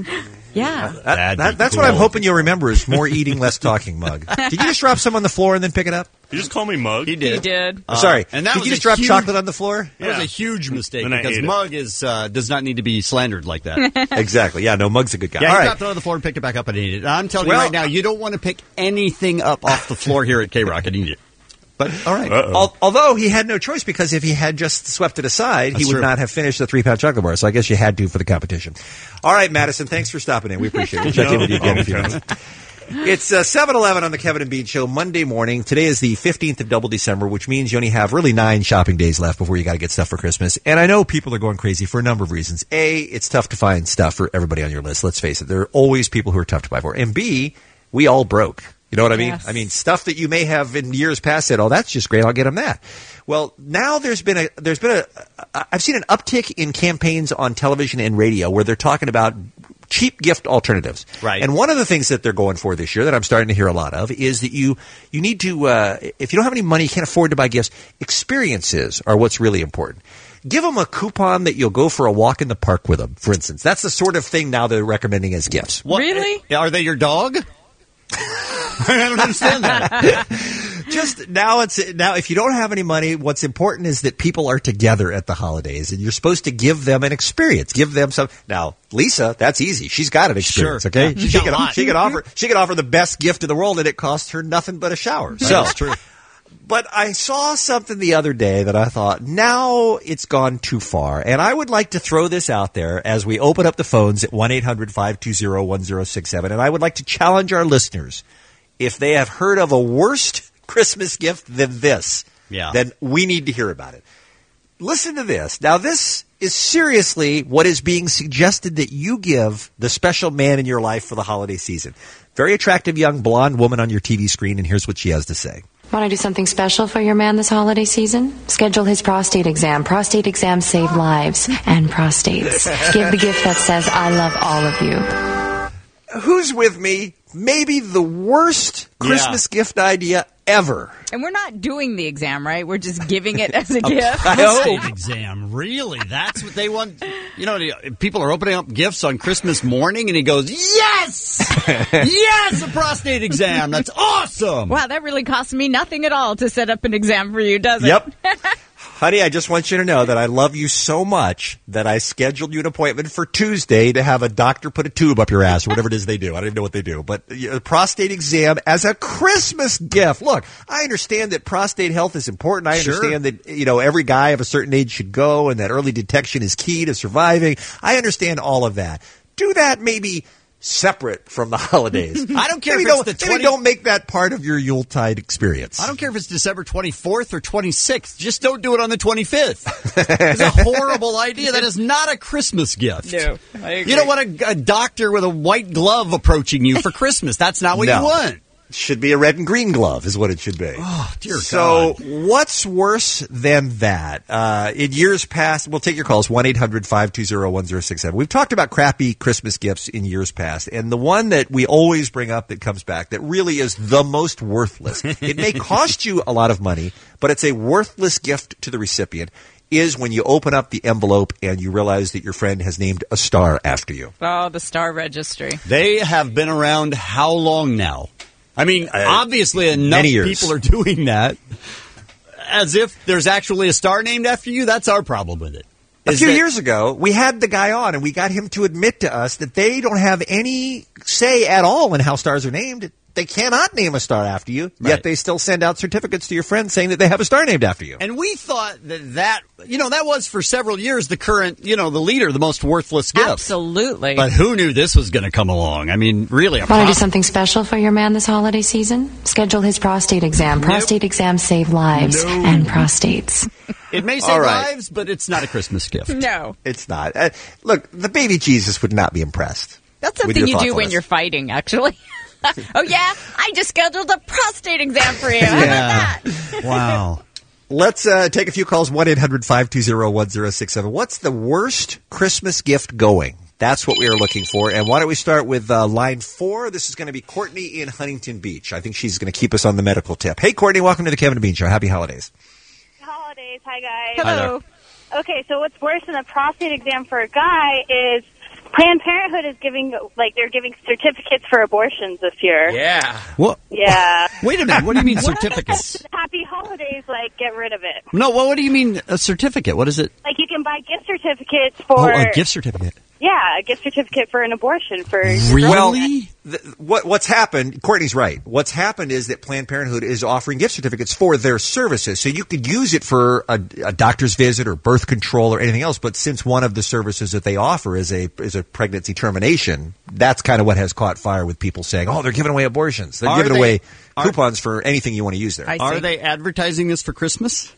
Speaker 12: Yeah.
Speaker 10: That,
Speaker 17: That'd
Speaker 10: that,
Speaker 17: be
Speaker 10: that's
Speaker 17: cool.
Speaker 10: what I'm hoping you'll remember is more eating, less talking mug. Did you just drop some on the floor and then pick it up?
Speaker 21: You just call me Mug.
Speaker 17: He did.
Speaker 12: He did.
Speaker 10: Uh, Sorry.
Speaker 17: and that
Speaker 10: Did
Speaker 17: was
Speaker 10: you
Speaker 17: a
Speaker 10: just drop
Speaker 17: huge-
Speaker 10: chocolate on the floor?
Speaker 17: That was a huge mistake
Speaker 21: Then I
Speaker 17: because
Speaker 21: ate it.
Speaker 17: Mug is uh, does not need to be slandered like that.
Speaker 10: Exactly. Yeah, no, Mug's a good guy.
Speaker 17: Yeah,
Speaker 10: All
Speaker 17: he
Speaker 10: right.
Speaker 17: dropped it on the floor and picked it back up and ate it. I'm telling
Speaker 10: Well-
Speaker 17: you right now, you don't want to pick anything up off the floor here at K-Rock and eat it.
Speaker 10: But all right.
Speaker 21: Uh-oh.
Speaker 10: Al- although he had no choice because if he had just swept it aside,
Speaker 17: That's
Speaker 10: he would
Speaker 17: true.
Speaker 10: not have finished the three pound chocolate bar. So I guess you had to for the competition. All right, Madison, thanks for stopping in. We appreciate it. We'll check in with you again in a few
Speaker 21: Okay.
Speaker 10: minutes. It's uh, seven eleven on the Kevin and Bean Show Monday morning. Today is the fifteenth of double December, which means you only have really nine shopping days left before you got to get stuff for Christmas. And I know people are going crazy for a number of reasons. A, it's tough to find stuff for everybody on your list. Let's face it. There are always people who are tough to buy for. And B, we all broke. You know what I mean?
Speaker 12: Yes.
Speaker 10: I mean, stuff that you may have in years past said, oh, that's just great. I'll get them that. Well, now there's been a, there's been a, I've seen an uptick in campaigns on television and radio where they're talking about cheap gift alternatives.
Speaker 17: Right.
Speaker 10: And one of the things that they're going for this year that I'm starting to hear a lot of is that you, you need to, uh, if you don't have any money, you can't afford to buy gifts, experiences are what's really important. Give them a coupon that you'll go for a walk in the park with them, for instance. That's the sort of thing now they're recommending as gifts.
Speaker 17: What,
Speaker 12: Really?
Speaker 17: uh, Are they your dog? I don't understand that.
Speaker 10: Just now it's now if you don't have any money, what's important is that people are together at the holidays and you're supposed to give them an experience. Give them some. Now, Lisa, that's easy. She's got an experience,
Speaker 17: Sure.
Speaker 10: okay?
Speaker 17: Yeah.
Speaker 10: She
Speaker 17: She's got
Speaker 10: can
Speaker 17: a lot.
Speaker 10: she can offer she can offer the best gift in the world and it costs her nothing but a shower. So
Speaker 17: That's true.
Speaker 10: But I saw something the other day that I thought, now it's gone too far. And I would like to throw this out there as we open up the phones at one eight hundred five two zero one zero six seven. And I would like to challenge our listeners, if they have heard of a worst Christmas gift than this,
Speaker 17: Yeah.
Speaker 10: then we need to hear about it. Listen to this. Now, this is seriously what is being suggested that you give the special man in your life for the holiday season. Very attractive young blonde woman on your T V screen, and here's what she has to say.
Speaker 9: Want to do something special for your man this holiday season? Schedule his prostate exam. Prostate exams save lives and prostates. Give the gift that says, I love all of you.
Speaker 10: Who's with me? Maybe the worst Christmas gift idea ever.
Speaker 12: And we're not doing the exam, right? We're just giving it as a gift.
Speaker 17: Prostate exam. Really? That's what they want? You know, people are opening up gifts on Christmas morning, and he goes, yes! Yes, a prostate exam. That's awesome.
Speaker 12: Wow, that really cost me nothing at all to set up an exam for you, does it?
Speaker 10: Yep. Honey, I just want you to know that I love you so much that I scheduled you an appointment for Tuesday to have a doctor put a tube up your ass or whatever it is they do. I don't even know what they do. But a prostate exam as a Christmas gift. Look, I understand that prostate health is important. I
Speaker 17: Sure.
Speaker 10: understand that, you know, every guy of a certain age should go and that early detection is key to surviving. I understand all of that. Do that maybe separate from the holidays.
Speaker 17: I don't care
Speaker 10: maybe
Speaker 17: if
Speaker 10: don't,
Speaker 17: it's the
Speaker 10: maybe
Speaker 17: twenty
Speaker 10: don't make that part of your Yuletide experience.
Speaker 17: I don't care if it's December twenty-fourth or twenty-sixth. Just don't do it on the twenty-fifth. It's a horrible idea. That is not a Christmas gift.
Speaker 12: No, I agree.
Speaker 17: You don't want a, a doctor with a white glove approaching you for Christmas. That's not what
Speaker 10: No.
Speaker 17: you want.
Speaker 10: Should be a red and green glove is what it should be.
Speaker 17: Oh, dear
Speaker 10: so
Speaker 17: God.
Speaker 10: what's worse than that? Uh, in years past, we'll take your calls, one eight hundred five two zero one zero six seven. We've talked about crappy Christmas gifts in years past, and the one that we always bring up that comes back that really is the most worthless. It may cost you a lot of money, but it's a worthless gift to the recipient, is when you open up the envelope and you realize that your friend has named a star after you.
Speaker 12: Oh, the Star Registry.
Speaker 17: They have been around how long now? I mean, obviously enough
Speaker 10: many years.
Speaker 17: people are doing that. As if there's actually a star named after you. That's our problem with it.
Speaker 10: A
Speaker 17: Is
Speaker 10: few
Speaker 17: that-
Speaker 10: years ago, we had the guy on, and we got him to admit to us that they don't have any say at all in how stars are named. They cannot name a star after you,
Speaker 17: Right.
Speaker 10: yet they still send out certificates to your friends saying that they have a star named after you.
Speaker 17: And we thought that that, you know, that was for several years the current, you know, the leader, the most worthless gift.
Speaker 12: Absolutely.
Speaker 17: But who knew this was going to come along? I mean, really, a
Speaker 9: Want to do
Speaker 17: pros-
Speaker 9: something special for your man this holiday season? Schedule his prostate exam. Prostate exams save lives
Speaker 17: No.
Speaker 9: and prostates.
Speaker 17: It may save
Speaker 10: All right.
Speaker 17: lives, but it's not a Christmas gift.
Speaker 12: No.
Speaker 10: It's not. Uh, look, the baby Jesus would not be impressed.
Speaker 12: That's
Speaker 10: with
Speaker 12: something
Speaker 10: your
Speaker 12: you do when
Speaker 10: thoughtfulness.
Speaker 12: you're fighting, actually. Oh, yeah? I just scheduled a prostate exam for you. How about that?
Speaker 17: Wow.
Speaker 10: Let's uh, take a few calls, one eight hundred five two zero one zero six seven. What's the worst Christmas gift going? That's what we are looking for. And why don't we start with uh, line four? This is going to be Courtney in Huntington Beach. I think she's going to keep us on the medical tip. Hey, Courtney, welcome to the Kevin and Bean Show. Happy holidays.
Speaker 20: Holidays. Hi, guys.
Speaker 17: Hi there.
Speaker 20: Okay, so what's worse than a prostate exam for a guy is Planned Parenthood is giving, like, they're giving certificates for abortions this year.
Speaker 11: Yeah.
Speaker 17: What?
Speaker 20: Yeah.
Speaker 17: Wait a minute. What do you mean
Speaker 20: What?
Speaker 17: certificates?
Speaker 20: Happy holidays, like, get rid of it.
Speaker 17: No, what, what do you mean a certificate? What is it?
Speaker 20: Like, you can buy gift certificates for...
Speaker 10: Oh, a gift certificate.
Speaker 20: Yeah, a gift certificate for an abortion for...
Speaker 10: Well, th- what, what's happened, Courtney's right. What's happened is that Planned Parenthood is offering gift certificates for their services. So you could use it for a, a doctor's visit or birth control or anything else. But since one of the services that they offer is a is a pregnancy termination, that's kind of what has caught fire with people saying, oh, they're giving away abortions. They're
Speaker 17: Are
Speaker 10: giving
Speaker 17: they-
Speaker 10: away
Speaker 17: are-
Speaker 10: coupons for anything you want to use there.
Speaker 17: Are they advertising this for Christmas?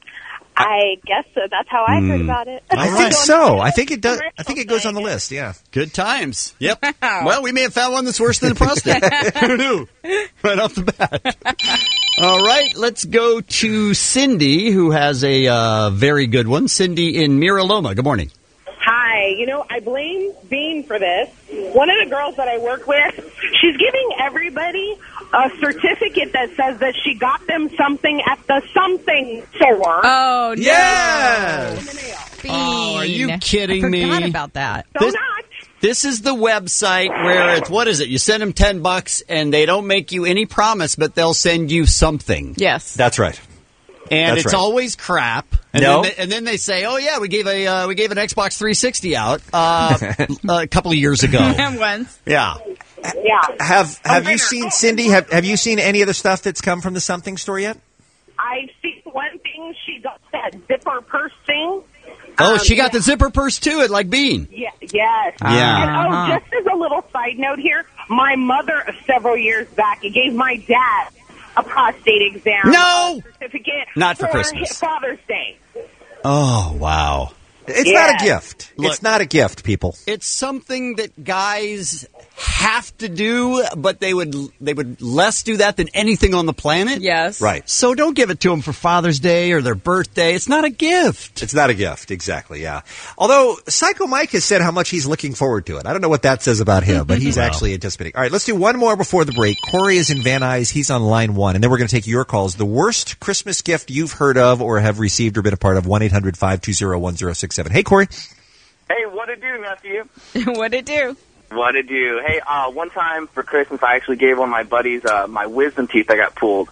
Speaker 20: I guess so. That's how I heard
Speaker 17: Hmm.
Speaker 20: about it.
Speaker 10: I think so. I think it does. I think it goes on the list. Yeah.
Speaker 17: Good times. Yep. Well, we may have found one that's worse than a prostate. Who knew? Right off the bat. All right, let's go to Cindy, who has a uh, very good one. Cindy in Mira Loma. Good morning.
Speaker 7: Hi. You know, I blame Bean for this. One of the girls that I work with, she's giving everybody a certificate that says that she got them something at the something store.
Speaker 12: Oh, no.
Speaker 17: Yes! Oh, are you kidding
Speaker 12: I
Speaker 17: me?
Speaker 12: forgot about that.
Speaker 17: This, this is the website where it's, what is it? You send them ten bucks and they don't make you any promise, but they'll send you something.
Speaker 12: Yes.
Speaker 10: That's right.
Speaker 17: And
Speaker 10: That's
Speaker 17: it's
Speaker 10: right.
Speaker 17: always crap. And,
Speaker 10: No.
Speaker 17: then they, and then they say, "Oh yeah, we gave a uh, we gave an Xbox three sixty out uh, a couple of years ago."
Speaker 12: Once.
Speaker 17: Yeah.
Speaker 7: Yeah.
Speaker 10: Have Have you seen Cindy? Have Have you seen any of the stuff that's come from the something store yet?
Speaker 7: I've seen one thing. She got that zipper purse thing.
Speaker 17: Oh,
Speaker 7: Um,
Speaker 17: she got the zipper purse too at like Bean.
Speaker 7: Yeah, yes.
Speaker 17: Yeah.
Speaker 7: And, oh,
Speaker 17: Uh-huh.
Speaker 7: just as a little side note here, my mother several years back gave my dad a prostate exam
Speaker 17: No!
Speaker 7: uh, certificate
Speaker 17: Not for
Speaker 7: for
Speaker 17: Christmas.
Speaker 7: his Father's Day.
Speaker 17: Oh wow.
Speaker 10: It's
Speaker 7: Yeah.
Speaker 10: not a gift.
Speaker 17: Look-
Speaker 10: it's not a gift, people.
Speaker 17: It's something that guys have to do, but they would they would less do that than anything on the planet.
Speaker 12: Yes.
Speaker 10: Right.
Speaker 17: So don't give it to them for Father's Day or their birthday. It's not a gift.
Speaker 10: It's not a gift, exactly, yeah. Although, Psycho Mike has said how much he's looking forward to it. I don't know what that says about him, but he's
Speaker 17: Wow.
Speaker 10: actually anticipating. All right, let's do one more before the break. Corey is in Van Nuys. He's on line one, and then we're going to take your calls. The worst Christmas gift you've heard of or have received or been a part of, one eight hundred five two zero one zero six seven. Hey, Corey.
Speaker 15: Hey, what it do, nephew?
Speaker 12: What'd it do?
Speaker 15: What it do? Hey, uh, one time for Christmas, I actually gave one of my buddies uh, my wisdom teeth that got pulled.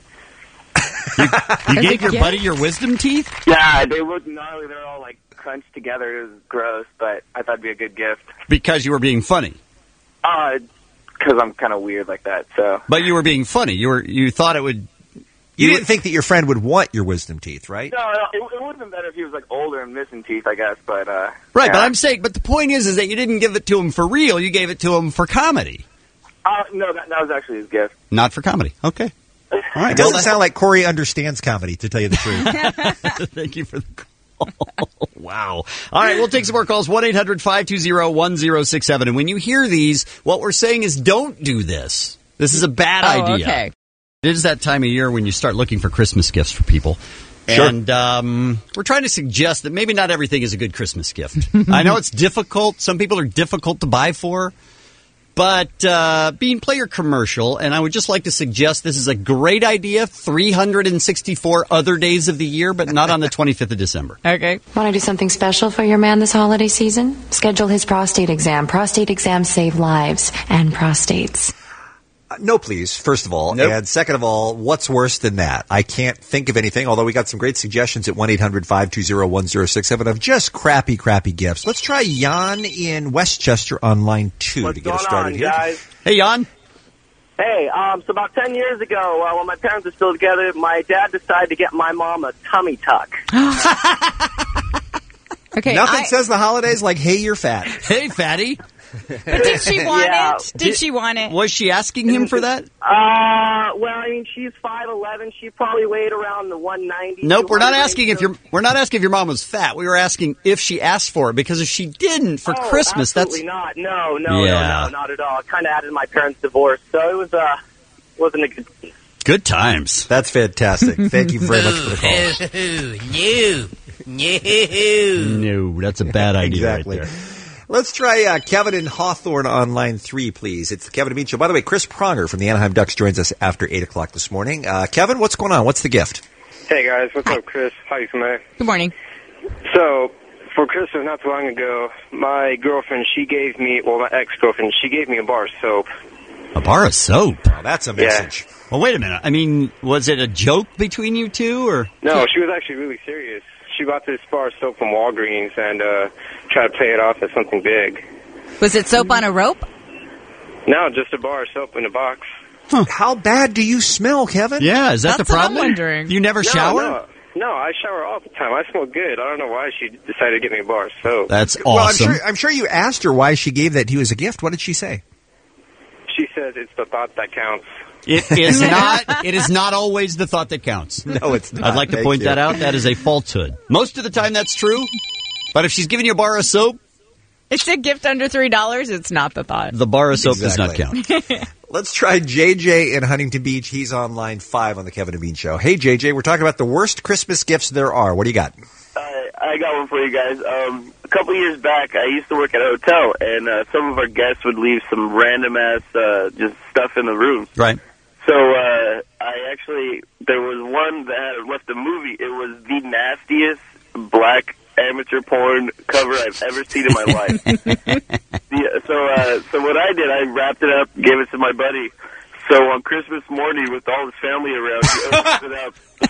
Speaker 17: You gave your buddy your wisdom teeth?
Speaker 15: Yeah, they looked gnarly. They're all like crunched together. It was gross, but I thought it'd be a good gift.
Speaker 17: Because you were being funny.
Speaker 15: Uh, because I'm kind of weird like that. So.
Speaker 17: But you were being funny. You were you thought it would.
Speaker 10: You didn't think that your friend would want your wisdom teeth, right?
Speaker 15: No, no, it, it would have been better if he was like older and missing teeth, I guess. But uh,
Speaker 17: Right,
Speaker 15: yeah.
Speaker 17: but I'm saying, but the point is, is that you didn't give it to him for real. You gave it to him for comedy,
Speaker 15: Uh, no, that, that was actually his gift.
Speaker 17: not for comedy. Okay. All right.
Speaker 10: It doesn't
Speaker 17: well,
Speaker 10: sound like Corey understands comedy, to tell you the truth.
Speaker 17: Thank you for the call. Wow. All right, we'll take some more calls. one eight hundred five two zero one zero six seven. And when you hear these, what we're saying is don't do this. This is a bad
Speaker 12: Oh,
Speaker 17: idea.
Speaker 12: okay.
Speaker 17: It is that time of year when you start looking for Christmas gifts for people.
Speaker 10: Sure.
Speaker 17: And um, we're trying to suggest that maybe not everything is a good Christmas gift. I know it's difficult. Some people are difficult to buy for. But uh, Bean, play your commercial, and I would just like to suggest this is a great idea three hundred sixty-four other days of the year, but not on the twenty-fifth of December.
Speaker 12: Okay.
Speaker 9: Want to do something special for your man this holiday season? Schedule his prostate exam. Prostate exams save lives and prostates.
Speaker 10: Uh, no, please, first of all.
Speaker 17: Nope.
Speaker 10: And second of all, what's worse than that? I can't think of anything, although we got some great suggestions at one eight hundred five two zero one zero six seven of just crappy, crappy gifts. Let's try Jan in Westchester on line two
Speaker 15: What's
Speaker 10: to get us
Speaker 15: going
Speaker 10: started
Speaker 15: on,
Speaker 10: here.
Speaker 15: guys?
Speaker 17: Hey, Jan.
Speaker 15: Hey, um, so about ten years ago, uh, when my parents were still together, my dad decided to get my mom a tummy tuck.
Speaker 12: Okay.
Speaker 10: Nothing
Speaker 12: I-
Speaker 10: says the holidays like, hey, you're fat.
Speaker 17: Hey, fatty.
Speaker 12: But did she want
Speaker 15: Yeah.
Speaker 12: it? Did she want it?
Speaker 17: Was she asking him for that?
Speaker 15: Uh, well, I mean, she's five eleven. She probably weighed around the one ninety.
Speaker 17: Nope, we're not asking if your we're not asking if your mom was fat. We were asking if she asked for it, because if she didn't for
Speaker 15: oh,
Speaker 17: Christmas, that's
Speaker 15: absolutely not. No, no,
Speaker 17: Yeah.
Speaker 15: no, no, not at all. It kind of added to my parents' divorce, so it was uh, wasn't a good.
Speaker 17: good times.
Speaker 10: That's fantastic. Thank you very much for the call.
Speaker 11: No, no.
Speaker 17: No, that's a bad idea
Speaker 10: Exactly.
Speaker 17: right there.
Speaker 10: Let's try uh, Kevin in Hawthorne on line three, please. It's the Kevin and Bean Show. By the way, Chris Pronger from the Anaheim Ducks joins us after eight o'clock this morning. Uh, Kevin, what's going on? What's the gift?
Speaker 22: Hey guys, what's up, Chris? How you doing?
Speaker 12: Good morning.
Speaker 22: So,
Speaker 15: for Christmas not too long ago, my girlfriend, she gave me, well, my ex-girlfriend, she gave me a bar of soap.
Speaker 17: A bar of soap?
Speaker 10: Oh, that's a message.
Speaker 15: Yeah.
Speaker 17: Well, wait a minute. I mean, was it a joke between you two, or?
Speaker 15: No, she was actually really serious. She bought this bar of soap from Walgreens and uh, tried to play it off as something big.
Speaker 12: Was it soap on a rope?
Speaker 15: No, just a bar of soap in a box.
Speaker 10: Huh. How bad do you smell, Kevin?
Speaker 17: Yeah, is that
Speaker 12: That's
Speaker 17: the
Speaker 12: what I'm
Speaker 17: problem?
Speaker 12: wondering.
Speaker 17: You never
Speaker 15: No,
Speaker 17: shower?
Speaker 15: No, no, I shower all the time. I smell good. I don't know why she decided to get me a bar of soap.
Speaker 17: That's awesome.
Speaker 10: Well, I'm sure, I'm sure you asked her why she gave that to you as a gift. What did she say?
Speaker 15: She says it's the thought that counts.
Speaker 17: It is not. It is not always the thought that counts.
Speaker 10: No, it's not.
Speaker 17: I'd like to
Speaker 10: Thank
Speaker 17: point
Speaker 10: you.
Speaker 17: that out. That is a falsehood. Most of the time, that's true. But if she's giving you a bar of soap,
Speaker 12: It's a gift under three dollars. It's not the thought.
Speaker 17: the bar of soap
Speaker 10: Exactly.
Speaker 17: does not count.
Speaker 10: Let's try J J in Huntington Beach. He's on line five on the Kevin and Bean Show. Hey, J J, we're talking about the worst Christmas gifts there are. What do you got?
Speaker 14: Uh, I got one for you guys. Um, a couple years back, I used to work at a hotel, and uh, some of our guests would leave some random-ass uh, just stuff in the rooms.
Speaker 17: Right.
Speaker 14: So uh, I actually, there was one that had left a movie. It was the nastiest black amateur porn cover I've ever seen in my life. Yeah, so, uh, so what I did, I wrapped it up, gave it to my buddy. So on Christmas morning, with all his family around, he opens it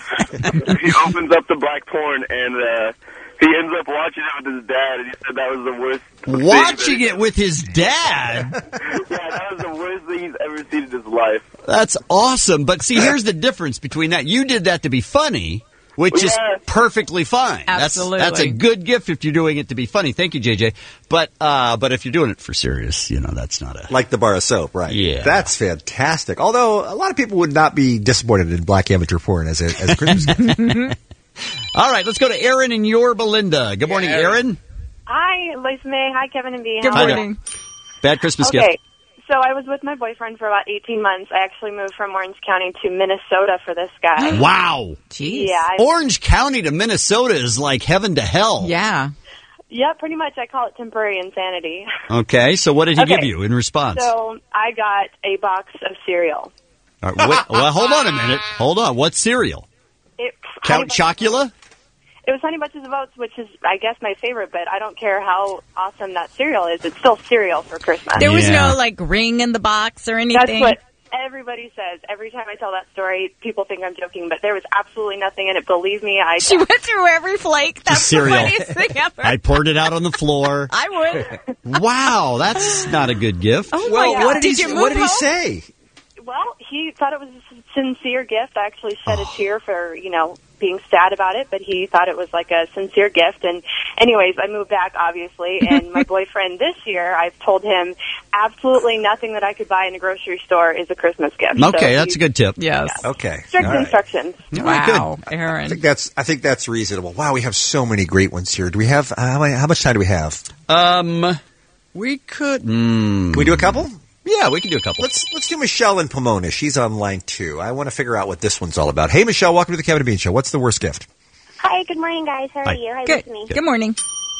Speaker 14: up. He opens up the black porn, and uh, he ends up watching it with his dad. And he said that was the worst.
Speaker 17: Watching it with his dad.
Speaker 14: Yeah, that was the worst thing he's ever seen in his life.
Speaker 17: That's awesome. But see, here's the difference between that. You did that to be funny, which is
Speaker 14: Yeah.
Speaker 17: perfectly fine.
Speaker 12: Absolutely.
Speaker 17: That's, that's a good gift if you're doing it to be funny. Thank you, J J. But uh, but if you're doing it for serious, you know, that's not a...
Speaker 10: Like the bar of soap, right?
Speaker 17: Yeah.
Speaker 10: That's fantastic. Although, a lot of people would not be disappointed in black amateur porn as a, as a Christmas gift.
Speaker 17: All right, let's go to Aaron in your Belinda. Good morning, Aaron.
Speaker 22: Hi, Lisa May. Hi, Kevin and B.
Speaker 17: Good
Speaker 22: How are you?
Speaker 17: morning. Bad Christmas
Speaker 22: Okay,
Speaker 17: gift.
Speaker 22: so I was with my boyfriend for about eighteen months. I actually moved from Orange County to Minnesota for this guy.
Speaker 17: Wow.
Speaker 22: Jeez. Yeah. I,
Speaker 17: Orange County to Minnesota is like heaven to hell.
Speaker 12: Yeah.
Speaker 22: yeah, pretty much. I call it temporary insanity.
Speaker 17: Okay, so what did he
Speaker 22: Okay,
Speaker 17: give you in response?
Speaker 22: So I got a box of cereal.
Speaker 17: All right, wait, well, hold on a minute. Hold on. What cereal?
Speaker 22: It,
Speaker 17: Count Chocula?
Speaker 22: It was Honey Bunches of Oats, which is, I guess, my favorite, but I don't care how awesome that cereal is. It's still cereal for Christmas.
Speaker 12: There was no like ring in the box or anything.
Speaker 22: That's what everybody says. Every time I tell that story, people think I'm joking, but there was absolutely nothing in it. Believe me, I...
Speaker 12: She went through every flake. That's
Speaker 17: cereal.
Speaker 12: the funniest thing ever.
Speaker 17: I poured it out on the floor.
Speaker 12: I would.
Speaker 17: Wow, that's not a good gift.
Speaker 22: Oh, well, my God.
Speaker 10: what did,
Speaker 22: Did
Speaker 10: he,
Speaker 22: you
Speaker 10: what
Speaker 22: move
Speaker 10: did he
Speaker 22: home?
Speaker 10: say?
Speaker 22: Well, he thought it was a sincere gift. I actually shed a tear for, you know, being sad about it, but he thought it was like a sincere gift. And anyways, I moved back, obviously, and my boyfriend this year, I've told him absolutely nothing that I could buy in a grocery store is a Christmas gift.
Speaker 17: Okay,
Speaker 22: So
Speaker 17: that's a good tip.
Speaker 12: Yes.
Speaker 10: Okay.
Speaker 22: Strict
Speaker 10: All right.
Speaker 22: instructions.
Speaker 12: Wow,
Speaker 10: I
Speaker 12: Aaron.
Speaker 10: think that's I think that's reasonable. Wow, we have so many great ones here. Do we have uh, how, many, how much time do we have?
Speaker 17: Um, we could. Mm,
Speaker 10: Can we do a couple?
Speaker 17: Yeah, we can do a couple.
Speaker 10: Let's let's do Michelle in Pomona. She's on line two. I want to figure out what this one's all about. Hey, Michelle, welcome to the Kevin and Bean Show. What's the worst gift?
Speaker 23: Hi, good morning, guys. How are
Speaker 10: Hi.
Speaker 23: you? Hi,
Speaker 12: Good.
Speaker 23: Listening.
Speaker 12: Good morning.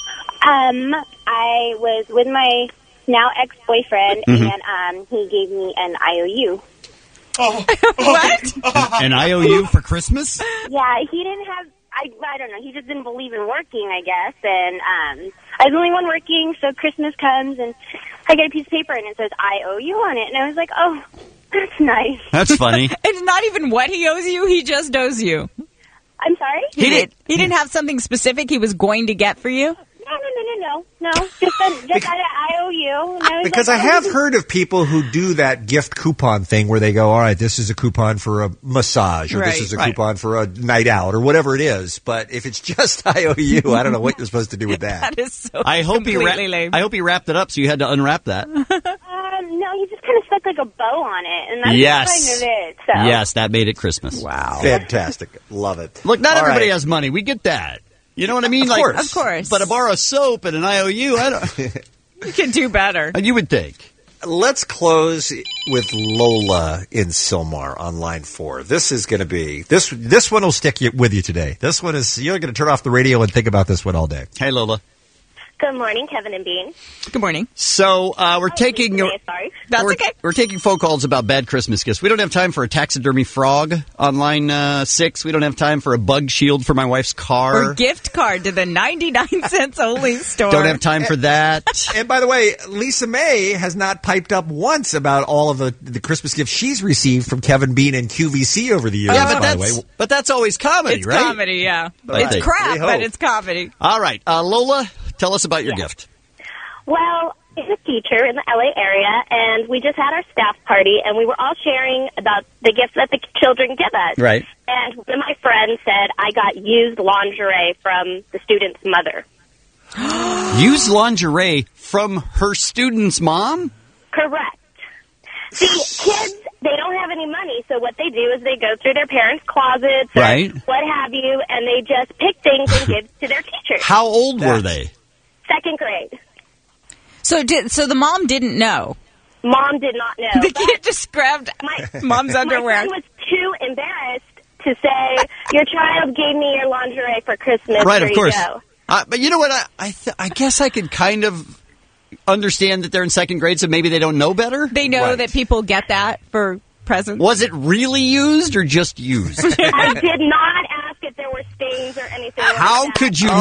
Speaker 23: Um, I was with my now ex-boyfriend,
Speaker 17: Mhm.
Speaker 23: and um, he gave me an I O U.
Speaker 12: What?
Speaker 17: An I O U for Christmas?
Speaker 23: Yeah, he didn't have. I I don't know. He just didn't believe in working, I guess. And um, I was the only one working, so Christmas comes, and I get a piece of paper, and it says I O U on it, and I was like, oh, that's nice.
Speaker 17: That's funny.
Speaker 12: It's not even what he owes you. He just owes you.
Speaker 23: I'm sorry.
Speaker 12: He, did. He didn't have something specific he was going to get for you.
Speaker 23: No, no, no, no, no, no. Just a, just got an I O U. And I was
Speaker 10: Because
Speaker 23: like,
Speaker 10: I
Speaker 23: oh,
Speaker 10: have
Speaker 23: this is-
Speaker 10: heard of people who do that gift coupon thing where they go, all right, this is a coupon for a massage or
Speaker 12: Right.
Speaker 10: this is a
Speaker 17: Right.
Speaker 10: coupon for a night out or whatever it is. But if it's just I O U, I don't know what you're supposed to do with that.
Speaker 12: That is so
Speaker 17: I hope he
Speaker 12: completely
Speaker 17: wra-
Speaker 12: lame.
Speaker 17: I hope he wrapped it up, so you had to unwrap that.
Speaker 23: Um, no, he just kind of stuck like a bow on it, and that's
Speaker 17: Yes.
Speaker 23: kind of it. So.
Speaker 17: Yes, that made it Christmas.
Speaker 12: Wow.
Speaker 10: Fantastic. Love it.
Speaker 17: Look, not
Speaker 10: All
Speaker 17: everybody
Speaker 10: right.
Speaker 17: has money. We get that. You know what I mean?
Speaker 10: Of
Speaker 17: like,
Speaker 10: course.
Speaker 12: Of course.
Speaker 17: But a bar of soap and an I O U, I don't.
Speaker 12: You can do better.
Speaker 17: You would think.
Speaker 10: Let's close with Lola in Silmar on line four. This is going to be this. This one will stick you, with you today. This one is you're going to turn off the radio and think about this one all day.
Speaker 17: Hey, Lola.
Speaker 23: Good morning, Kevin and Bean.
Speaker 12: Good morning.
Speaker 17: So uh, we're taking
Speaker 23: Today, sorry.
Speaker 12: That's
Speaker 17: we're,
Speaker 12: okay.
Speaker 17: we're taking phone calls about bad Christmas gifts. We don't have time for a taxidermy frog on line uh, six. We don't have time for a bug shield for my wife's car.
Speaker 12: Or gift card to the ninety-nine cents only store.
Speaker 17: Don't have time for that.
Speaker 10: And by the way, Lisa May has not piped up once about all of the, the Christmas gifts she's received from Kevin Bean and Q V C over the years.
Speaker 17: Yeah, but
Speaker 10: by the
Speaker 17: that's
Speaker 10: way.
Speaker 17: but that's always comedy,
Speaker 12: It's
Speaker 17: right?
Speaker 12: comedy, yeah.
Speaker 17: I
Speaker 12: it's
Speaker 17: think.
Speaker 12: crap,
Speaker 10: We
Speaker 12: but
Speaker 10: hope.
Speaker 12: it's comedy.
Speaker 17: All right, uh, Lola, tell us about your gift.
Speaker 23: Well, I'm a teacher in the L A area, and we just had our staff party, and we were all sharing about the gifts that the children give us.
Speaker 17: Right.
Speaker 23: And one of my friends said I got used lingerie from the student's mother.
Speaker 17: Used lingerie from her student's mom?
Speaker 23: Correct. See, kids, they don't have any money, so what they do is they go through their parents' closets or
Speaker 17: Right.
Speaker 23: what have you, and they just pick things and give to their teachers.
Speaker 17: How old were they?
Speaker 23: Second grade.
Speaker 12: So did so the mom didn't know.
Speaker 23: Mom did not know.
Speaker 12: The kid just grabbed
Speaker 23: my,
Speaker 12: mom's underwear.
Speaker 23: My friend was too embarrassed to say, your child gave me your lingerie for Christmas.
Speaker 17: Right,
Speaker 23: Here
Speaker 17: of course.
Speaker 23: You go.
Speaker 17: Uh, but you know what? I I, th- I guess I could kind of understand that they're in second grade, so maybe they don't know better.
Speaker 12: They know
Speaker 17: Right.
Speaker 12: that people get that for presents.
Speaker 17: Was it really used or just used?
Speaker 23: I did not ask if there were stains or anything like
Speaker 17: How
Speaker 23: that.
Speaker 17: could you
Speaker 10: Oh.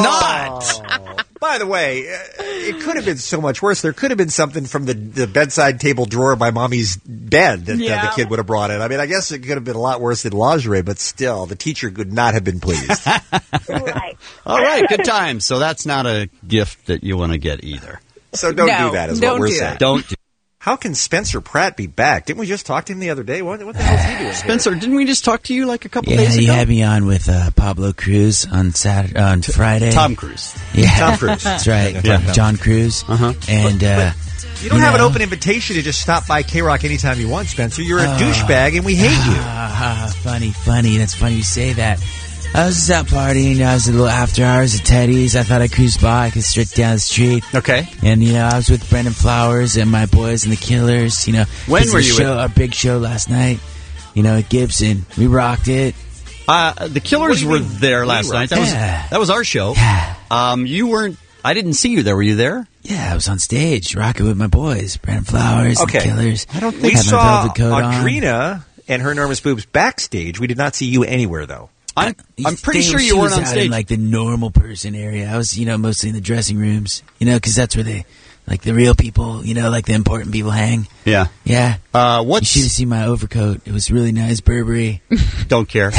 Speaker 17: not?
Speaker 10: By the way, uh, it could have been so much worse. There could have been something from the, the bedside table drawer by mommy's bed that uh,
Speaker 23: Yeah.
Speaker 10: the kid would have brought in. I mean, I guess it could have been a lot worse than lingerie, but still, the teacher could not have been pleased.
Speaker 23: Right.
Speaker 17: All right, good times. So that's not a gift that you want to get either.
Speaker 10: So don't
Speaker 17: No,
Speaker 10: do that, is
Speaker 17: don't
Speaker 10: what we're
Speaker 17: do
Speaker 10: saying.
Speaker 17: that. Don't do
Speaker 10: How can Spencer Pratt be back? Didn't we just talk to him the other day? What, what the hell is he doing?
Speaker 17: Spencer, didn't we just talk to you like a couple
Speaker 4: Yeah,
Speaker 17: days ago?
Speaker 4: you had me on with uh, Pablo Cruz on Saturday, on Friday.
Speaker 17: Tom Cruise.
Speaker 4: Yeah,
Speaker 10: Tom Cruise.
Speaker 4: That's right.
Speaker 10: Yeah.
Speaker 4: John Cruise. Uh-huh. And uh,
Speaker 10: You don't have
Speaker 4: know,
Speaker 10: an open invitation to just stop by K-Rock anytime you want, Spencer. You're a
Speaker 4: Oh.
Speaker 10: douchebag, and we hate you.
Speaker 4: Ah, funny, funny. That's funny you say that. I was just out partying. I was a little after hours at Teddy's. I thought I cruised by because straight down the street.
Speaker 17: Okay.
Speaker 4: And you know, I was with Brendan Flowers and my boys and the Killers. You know,
Speaker 17: When
Speaker 4: it's
Speaker 17: were
Speaker 4: a
Speaker 17: you
Speaker 4: Show,
Speaker 17: at-
Speaker 4: our big show last night. You know, at Gibson. We rocked it.
Speaker 17: Uh, the Killers
Speaker 4: What do you
Speaker 17: were
Speaker 4: mean,
Speaker 17: there
Speaker 4: we
Speaker 17: last
Speaker 4: rocked
Speaker 17: night. That was
Speaker 4: Yeah.
Speaker 17: that was our show. Um, you weren't. I didn't see you there. Were you there?
Speaker 4: Yeah, I was on stage rocking with my boys, Brendan Flowers,
Speaker 10: Okay.
Speaker 4: and the Killers.
Speaker 10: I don't
Speaker 4: Had
Speaker 10: think we
Speaker 4: my
Speaker 10: saw
Speaker 4: velvet coat on.
Speaker 10: Audrina and her enormous boobs backstage. We did not see you anywhere, though.
Speaker 17: I'm I'm pretty
Speaker 4: They-
Speaker 17: sure
Speaker 4: she
Speaker 17: you
Speaker 4: was
Speaker 17: weren't on
Speaker 4: out
Speaker 17: stage.
Speaker 4: in, like the normal person area. I was, you know, mostly in the dressing rooms, you know, because that's where they, like the real people, you know, like the important people hang.
Speaker 17: Yeah.
Speaker 4: Yeah.
Speaker 17: Uh, what?
Speaker 4: You should have seen my overcoat. It was really nice, Burberry.
Speaker 17: Don't care.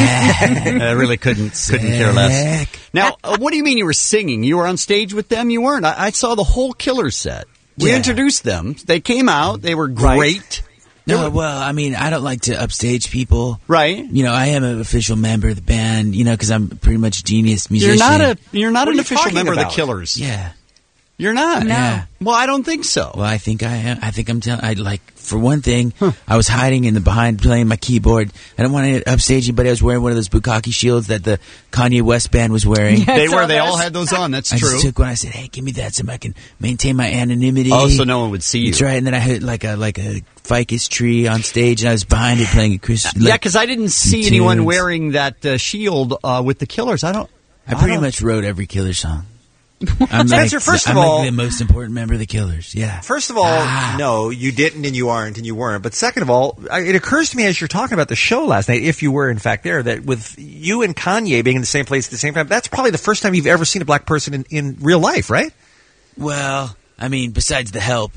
Speaker 17: I really couldn't couldn't care less. Now, uh, what do you mean you were singing? You were on stage with them? You weren't. I, I saw the whole Killers set. We
Speaker 4: Yeah.
Speaker 17: introduced them. They came out. They were great.
Speaker 4: No, well, I mean, I don't like to upstage people.
Speaker 17: Right.
Speaker 4: You know, I am an official member of the band, you know, because I'm pretty much a genius
Speaker 17: You're
Speaker 4: musician.
Speaker 17: not a you're not
Speaker 4: What are
Speaker 17: an
Speaker 4: you
Speaker 17: official
Speaker 4: talking
Speaker 17: member of
Speaker 4: about?
Speaker 17: the Killers.
Speaker 4: Yeah.
Speaker 17: You're not.
Speaker 4: No. Yeah.
Speaker 17: Well, I don't think so.
Speaker 4: Well, I think I am. I think I'm telling. I like for one thing, I was hiding in the behind playing my keyboard. I don't want to upstage anybody. I was wearing one of those bukkake shields that the Kanye West band was wearing.
Speaker 17: They were. They all had those on. That's
Speaker 4: I
Speaker 17: true.
Speaker 4: just took one. I said, "Hey, give me that so I can maintain my anonymity."
Speaker 17: Oh, so no one would see you.
Speaker 4: That's right. And then I had like a like a ficus tree on stage, and I was behind it playing a Chris.
Speaker 17: Yeah, because I didn't see
Speaker 4: some
Speaker 17: anyone
Speaker 4: tunes.
Speaker 17: wearing that uh, shield uh, with the Killers. I don't.
Speaker 4: I pretty
Speaker 17: don't-
Speaker 4: much wrote every Killer song. I'm
Speaker 10: Spencer,
Speaker 4: like,
Speaker 10: first of
Speaker 4: I'm
Speaker 10: all-
Speaker 4: like the most important member of the Killers. Yeah.
Speaker 10: First of all, no, you didn't, and you aren't, and you weren't. But second of all, I- it occurs to me as you're talking about the show last night, if you were in fact there, that with you and Kanye being in the same place at the same time, that's probably the first time you've ever seen a black person in, in real life, right?
Speaker 4: Well, I mean, besides the help.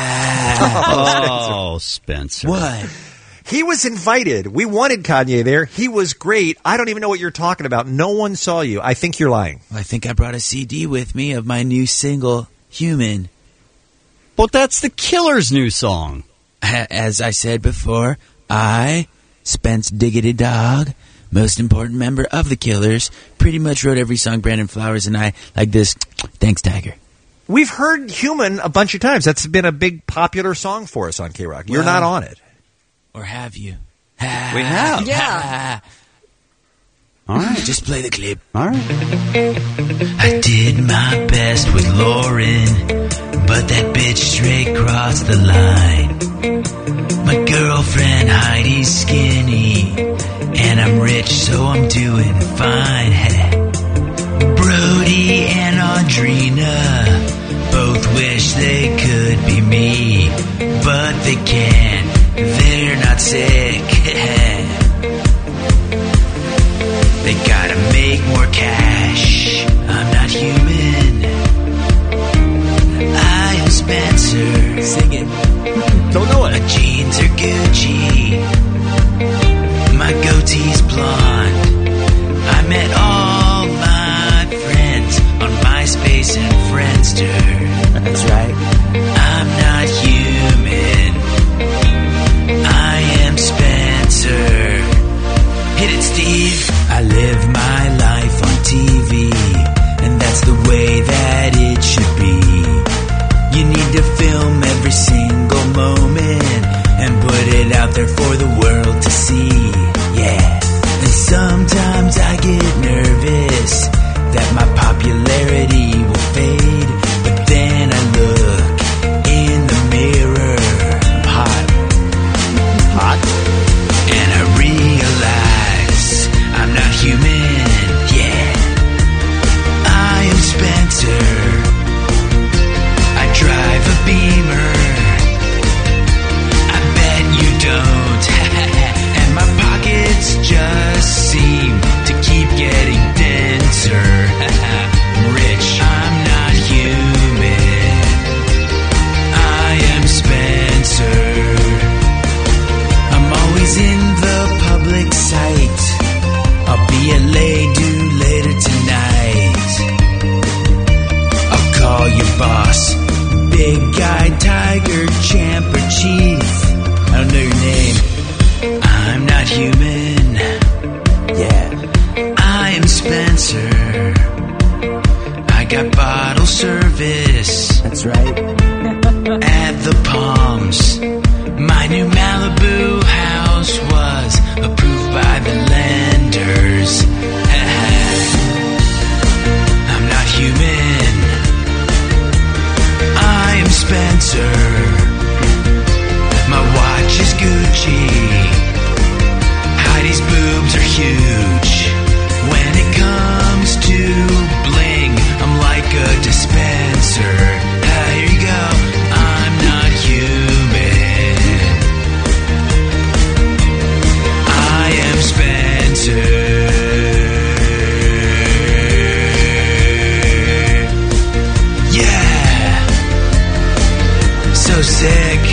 Speaker 17: Oh, Spencer.
Speaker 4: What?
Speaker 10: He was invited. We wanted Kanye there. He was great. I don't even know what you're talking about. No one saw you. I think you're lying.
Speaker 4: I think I brought a C D with me of my new single, Human.
Speaker 17: But that's the Killers' new song.
Speaker 4: As I said before, I, Spence Diggity Dog, most important member of the Killers, pretty much wrote every song Brandon Flowers and I like this. Thanks, Tiger.
Speaker 10: We've heard Human a bunch of times. That's been a big popular song for us on K-Rock. You're
Speaker 4: Well,
Speaker 10: not on it.
Speaker 4: Or have you?
Speaker 17: We have.
Speaker 4: Yeah.
Speaker 17: All right.
Speaker 4: Just play the clip.
Speaker 17: All right.
Speaker 4: I did my best with Lauren, but that bitch straight crossed the line. My girlfriend Heidi's skinny, and I'm rich, so I'm doing fine. Brody and Audrina wish they could be me, but they can't. They're not sick. They gotta make more cash. I'm not human. I am Spencer. Sing it.
Speaker 17: Don't know it.
Speaker 4: My jeans are Gucci. My goatee's blonde. I met all my friends on MySpace and Friendster. That's right. I'm not human. I am Spencer. Hit it, Steve. I live my life on T V, and that's the way that it should be. You need to film every single moment and put it out there for the world to see. Yeah. And sometimes I get nervous that my popularity will fade, but then I look in the mirror. I'm hot. Hot? And I realize I'm not human. Yeah. I am Spencer. I drive a Beamer. I bet you don't. And my pockets just seem to keep getting denser. I'm rich. I'm not human. I am Spencer. I'm always in the public sight. I'll be at Lay-Do later tonight. I'll call your boss, big guy, tiger, champ, or chief. I don't know your name. I'm not human. Yeah. I am Spencer. I got bottle service. That's right. At the Palms. My new Malibu house was approved by the lenders. I'm not human. I am Spencer. My watch is Gucci. Heidi's boobs are huge. When it comes to bling, I'm like a dispenser. Ah, here you go. I'm not human. I am Spencer. Yeah. So sick.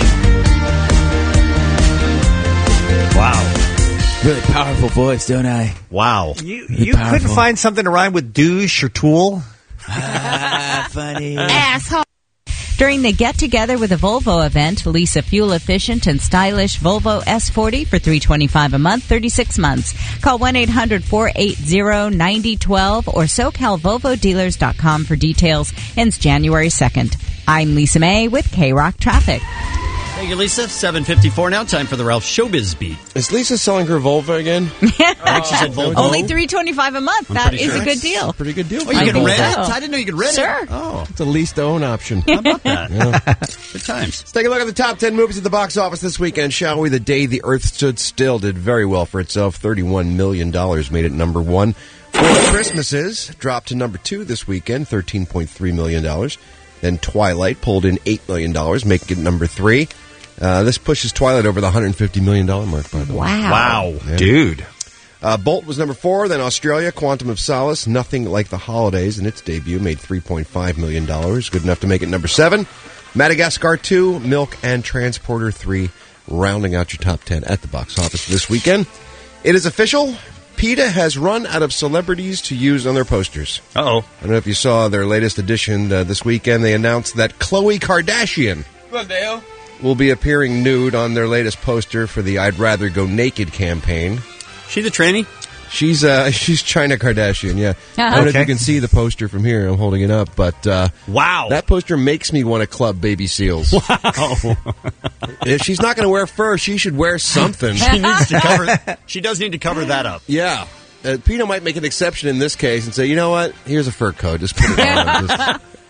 Speaker 10: Wow.
Speaker 11: Really powerful voice, don't I?
Speaker 10: Wow. You, you
Speaker 11: powerful.
Speaker 10: couldn't find something to rhyme with douche or tool?
Speaker 11: Ah, funny.
Speaker 12: Asshole.
Speaker 5: During the Get Together with a Volvo event, lease a fuel-efficient and stylish Volvo S forty for three hundred twenty-five dollars a month, thirty-six months. Call one eight hundred four eight zero nine zero one two or socal volvo dealers dot com for details. Ends January second. I'm Lisa May with K-Rock Traffic.
Speaker 17: Thank you, Lisa. seven fifty-four now. Time for the Ralph Showbiz Beat.
Speaker 8: Is Lisa selling her Volvo again?
Speaker 17: I think she said Volvo.
Speaker 5: Only three hundred twenty-five dollars a month.
Speaker 8: I'm
Speaker 5: That
Speaker 8: pretty
Speaker 5: is
Speaker 8: sure.
Speaker 5: a good deal.
Speaker 8: Pretty good deal.
Speaker 17: Oh, you
Speaker 5: I
Speaker 17: can
Speaker 5: think
Speaker 17: rent
Speaker 5: so.
Speaker 17: it? I didn't know you could rent
Speaker 5: Sure.
Speaker 17: it. Oh,
Speaker 8: It's a lease-to-own option.
Speaker 17: how about that?
Speaker 8: Yeah.
Speaker 17: Good times.
Speaker 8: Let's take a look at the top ten movies at the box office this weekend, shall we? The Day the Earth Stood Still did very well for itself. thirty-one million dollars made it number one. Four Christmases dropped to number two this weekend, thirteen point three million dollars. Then Twilight pulled in eight million dollars, making it number three. Uh, this pushes Twilight over the one hundred fifty million dollars mark, by the way.
Speaker 5: Wow.
Speaker 10: Wow.
Speaker 8: Yeah.
Speaker 10: Dude.
Speaker 8: Uh, Bolt was number four. Then Australia, Quantum of Solace, Nothing Like the Holidays, in its debut, made three point five million dollars. Good enough to make it number seven. Madagascar two, Milk, and Transporter three, rounding out your top ten at the box office this weekend. It is official. PETA has run out of celebrities to use on their posters.
Speaker 17: Uh-oh.
Speaker 8: I don't know if you saw their latest edition uh, this weekend. They announced that Khloe Kardashian will be appearing nude on their latest poster for the I'd Rather Go Naked campaign.
Speaker 17: She the tranny?
Speaker 8: She's uh, she's China Kardashian, yeah. I don't know if
Speaker 17: Okay.
Speaker 8: you can see the poster from here. I'm holding it up, but uh,
Speaker 17: wow,
Speaker 8: that poster makes me want to club baby seals.
Speaker 17: Wow.
Speaker 8: If she's not going to wear fur, she should wear something.
Speaker 17: She needs to cover. She does need to cover that up.
Speaker 8: Yeah. Uh, PETA might make an exception in this case and say, you know what? Here's a fur coat. Just put it on. Just,